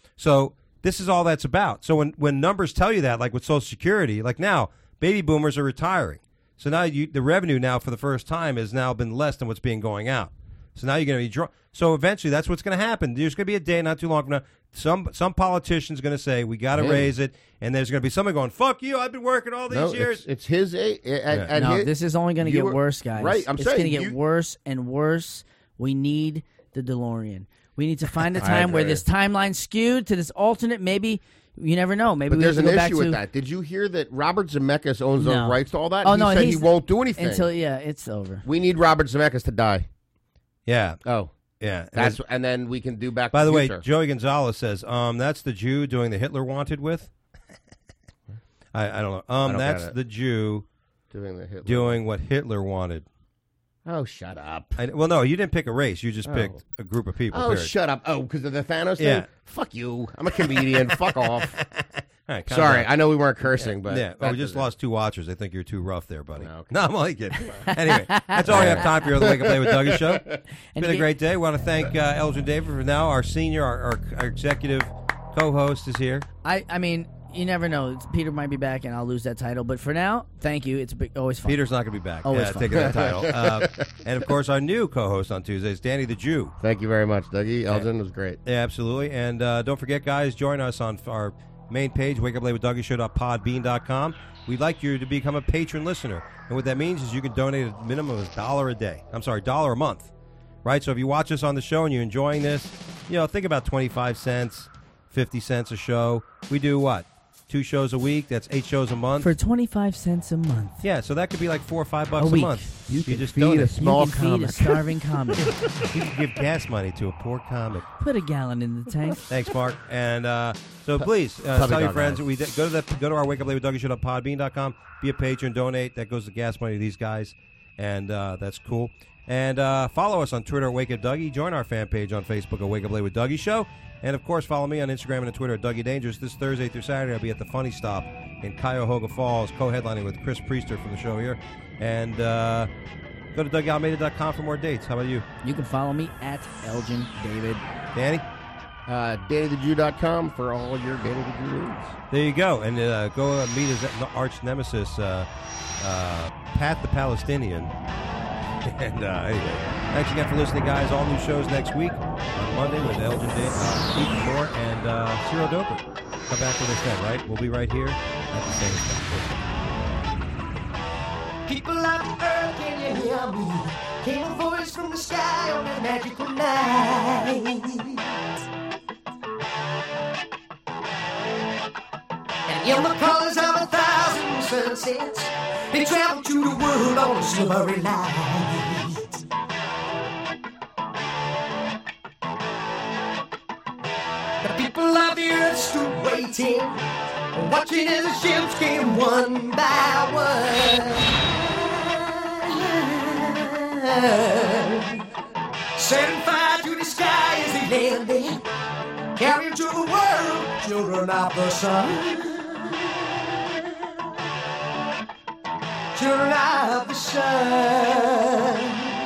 [SPEAKER 4] So this is all that's about. So when, when numbers tell you that, like with Social Security, like now, baby boomers are retiring. So now you, the revenue now for the first time has now been less than what's being going out. So now you're going to be draw. So eventually that's what's going to happen. There's going to be a day not too long from now. Some some politician's going to say, we got to
[SPEAKER 6] Yeah.
[SPEAKER 4] raise it. And there's going to be someone going, fuck you, I've been working all these
[SPEAKER 6] No,
[SPEAKER 4] years.
[SPEAKER 6] it's, it's his age. At,
[SPEAKER 4] Yeah.
[SPEAKER 6] at
[SPEAKER 5] No,
[SPEAKER 6] his-
[SPEAKER 5] this is only going to
[SPEAKER 6] you
[SPEAKER 5] get
[SPEAKER 6] were-
[SPEAKER 5] worse, guys.
[SPEAKER 6] Right, I'm
[SPEAKER 5] it's
[SPEAKER 6] saying
[SPEAKER 5] going to get
[SPEAKER 6] you-
[SPEAKER 5] worse and worse. We need the DeLorean. We need to find a
[SPEAKER 6] I
[SPEAKER 5] time where
[SPEAKER 6] agree.
[SPEAKER 5] this timeline skewed to this alternate. Maybe you never know. Maybe
[SPEAKER 6] But
[SPEAKER 5] we
[SPEAKER 6] there's
[SPEAKER 5] have
[SPEAKER 6] an
[SPEAKER 5] to go back
[SPEAKER 6] issue
[SPEAKER 5] to
[SPEAKER 6] with that. Did you hear that Robert Zemeckis owns
[SPEAKER 5] No.
[SPEAKER 6] those rights to all that?
[SPEAKER 5] Oh
[SPEAKER 6] he
[SPEAKER 5] no,
[SPEAKER 6] said
[SPEAKER 5] he's,
[SPEAKER 6] he won't do anything
[SPEAKER 5] until yeah, it's over.
[SPEAKER 6] we need Robert Zemeckis to die.
[SPEAKER 4] yeah,
[SPEAKER 6] Oh,
[SPEAKER 4] yeah. And
[SPEAKER 6] that's
[SPEAKER 4] then-
[SPEAKER 6] and then we can do back.
[SPEAKER 4] by
[SPEAKER 6] to
[SPEAKER 4] the way,
[SPEAKER 6] Future.
[SPEAKER 4] Joey Gonzalez says, um, that's the Jew doing the Hitler Wanted with? I, I don't know. Um,
[SPEAKER 6] don't
[SPEAKER 4] that's
[SPEAKER 6] get it.
[SPEAKER 4] the Jew
[SPEAKER 6] doing the Hitler.
[SPEAKER 4] doing what Hitler wanted.
[SPEAKER 6] Oh, shut up.
[SPEAKER 4] I, well, no, you didn't pick a race. You just
[SPEAKER 6] Oh.
[SPEAKER 4] picked a group of people.
[SPEAKER 6] Oh,
[SPEAKER 4] period.
[SPEAKER 6] shut up. Oh, because of the Thanos
[SPEAKER 4] Yeah.
[SPEAKER 6] thing? Fuck you. I'm a comedian. Fuck off.
[SPEAKER 4] All right, calm
[SPEAKER 6] Sorry,
[SPEAKER 4] down.
[SPEAKER 6] I know we weren't cursing, but
[SPEAKER 4] Yeah, oh,
[SPEAKER 6] that
[SPEAKER 4] we just
[SPEAKER 6] doesn't-
[SPEAKER 4] lost two watchers. They think you're too rough there, buddy.
[SPEAKER 6] No, okay.
[SPEAKER 4] No, I'm only kidding. Anyway, that's all we have time for here on the Wake Up Play with Dougie show. It's
[SPEAKER 5] And
[SPEAKER 4] been a
[SPEAKER 5] it-
[SPEAKER 4] great day. We want to thank uh, Elgin David for now. Our senior, our, our, our executive co-host is here.
[SPEAKER 5] I, I mean, you never know. It's- Peter might be back, and I'll lose that title. But for now, thank you. It's big, always fun.
[SPEAKER 4] Peter's not going to be back.
[SPEAKER 5] Always
[SPEAKER 4] uh,
[SPEAKER 5] fun.
[SPEAKER 4] taking that title. Uh, and, of course, our new co-host on Tuesdays, Danny the Jew.
[SPEAKER 6] Thank you very much, Dougie. Elgin was great.
[SPEAKER 4] Yeah, absolutely. And uh, don't forget, guys, join us on our main page, wake up late with dougie show dot podbean dot com. We'd like you to become a patron listener. And what that means is you can donate a minimum of a dollar a day. I'm sorry, dollar a month. Right? So if you watch us on the show and you're enjoying this, you know, think about twenty-five cents, fifty cents a show. We do what? Two shows a week. That's eight shows a month.
[SPEAKER 5] For twenty-five cents a month.
[SPEAKER 4] Yeah, so that could be like four or five bucks
[SPEAKER 5] A
[SPEAKER 4] a,
[SPEAKER 5] week.
[SPEAKER 4] month.
[SPEAKER 6] You can
[SPEAKER 4] just
[SPEAKER 6] feed
[SPEAKER 4] donate.
[SPEAKER 6] a small
[SPEAKER 5] you can feed
[SPEAKER 6] comic.
[SPEAKER 5] a starving comic.
[SPEAKER 4] You can give gas money to a poor comic.
[SPEAKER 5] Put a gallon in the tank.
[SPEAKER 4] Thanks, Mark. And uh, so please uh,
[SPEAKER 6] Puppy
[SPEAKER 4] tell your
[SPEAKER 6] dog
[SPEAKER 4] friends.
[SPEAKER 6] eyes.
[SPEAKER 4] We go to the go to our Wake Up Late with Dougie show dot podbean dot com. Be a patron, donate. That goes to gas money to these guys, and uh, that's cool. And uh, follow us on Twitter at Wake Up Dougie. Join our fan page on Facebook at Wake Up Late with Dougie Show. And of course, follow me on Instagram and Twitter at Dougie Dangerous. This Thursday through Saturday, I'll be at the Funny Stop in Cuyahoga Falls, co-headlining with Chris Priester from the show here. And uh, go to Dougie Almeida dot com for more dates. How about you,
[SPEAKER 5] You can follow me at Elgin David.
[SPEAKER 4] Danny?
[SPEAKER 6] Uh, Danny the Jew dot com for all your Danny the Jew needs.
[SPEAKER 4] There you go. And uh, go uh, meet his arch nemesis, uh, uh, Pat the Palestinian. And uh, anyway, thanks again for listening, guys. All new shows next week on Monday with Elgin Day, uh, Ethan Moore, and uh, Ciro Doper. Come back with us then, right? We'll be right here at the same time.
[SPEAKER 3] People of the earth, can you hear me? Came a voice from the sky on a magical night. And in the colors of a thousand sunsets, they traveled to the world on a silvery light. The people of the earth stood waiting, watching as the ships came one by one. Setting fire to the sky as they landed, carrying to the world children of the sun. Children of the sun.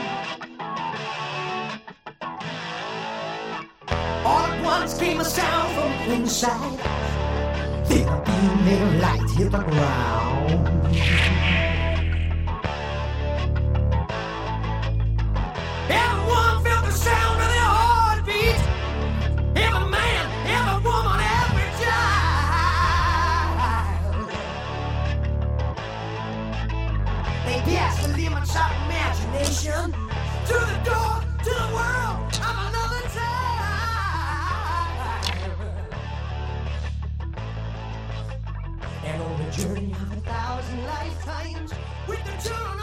[SPEAKER 3] All at once came a sound from inside. Then a beam of light hit the ground. Everyone felt the sound of their heartbeat. Every man, every woman, every child. They passed the limits of imagination to the door to the world of another time. And on the journey of a thousand lifetimes with the children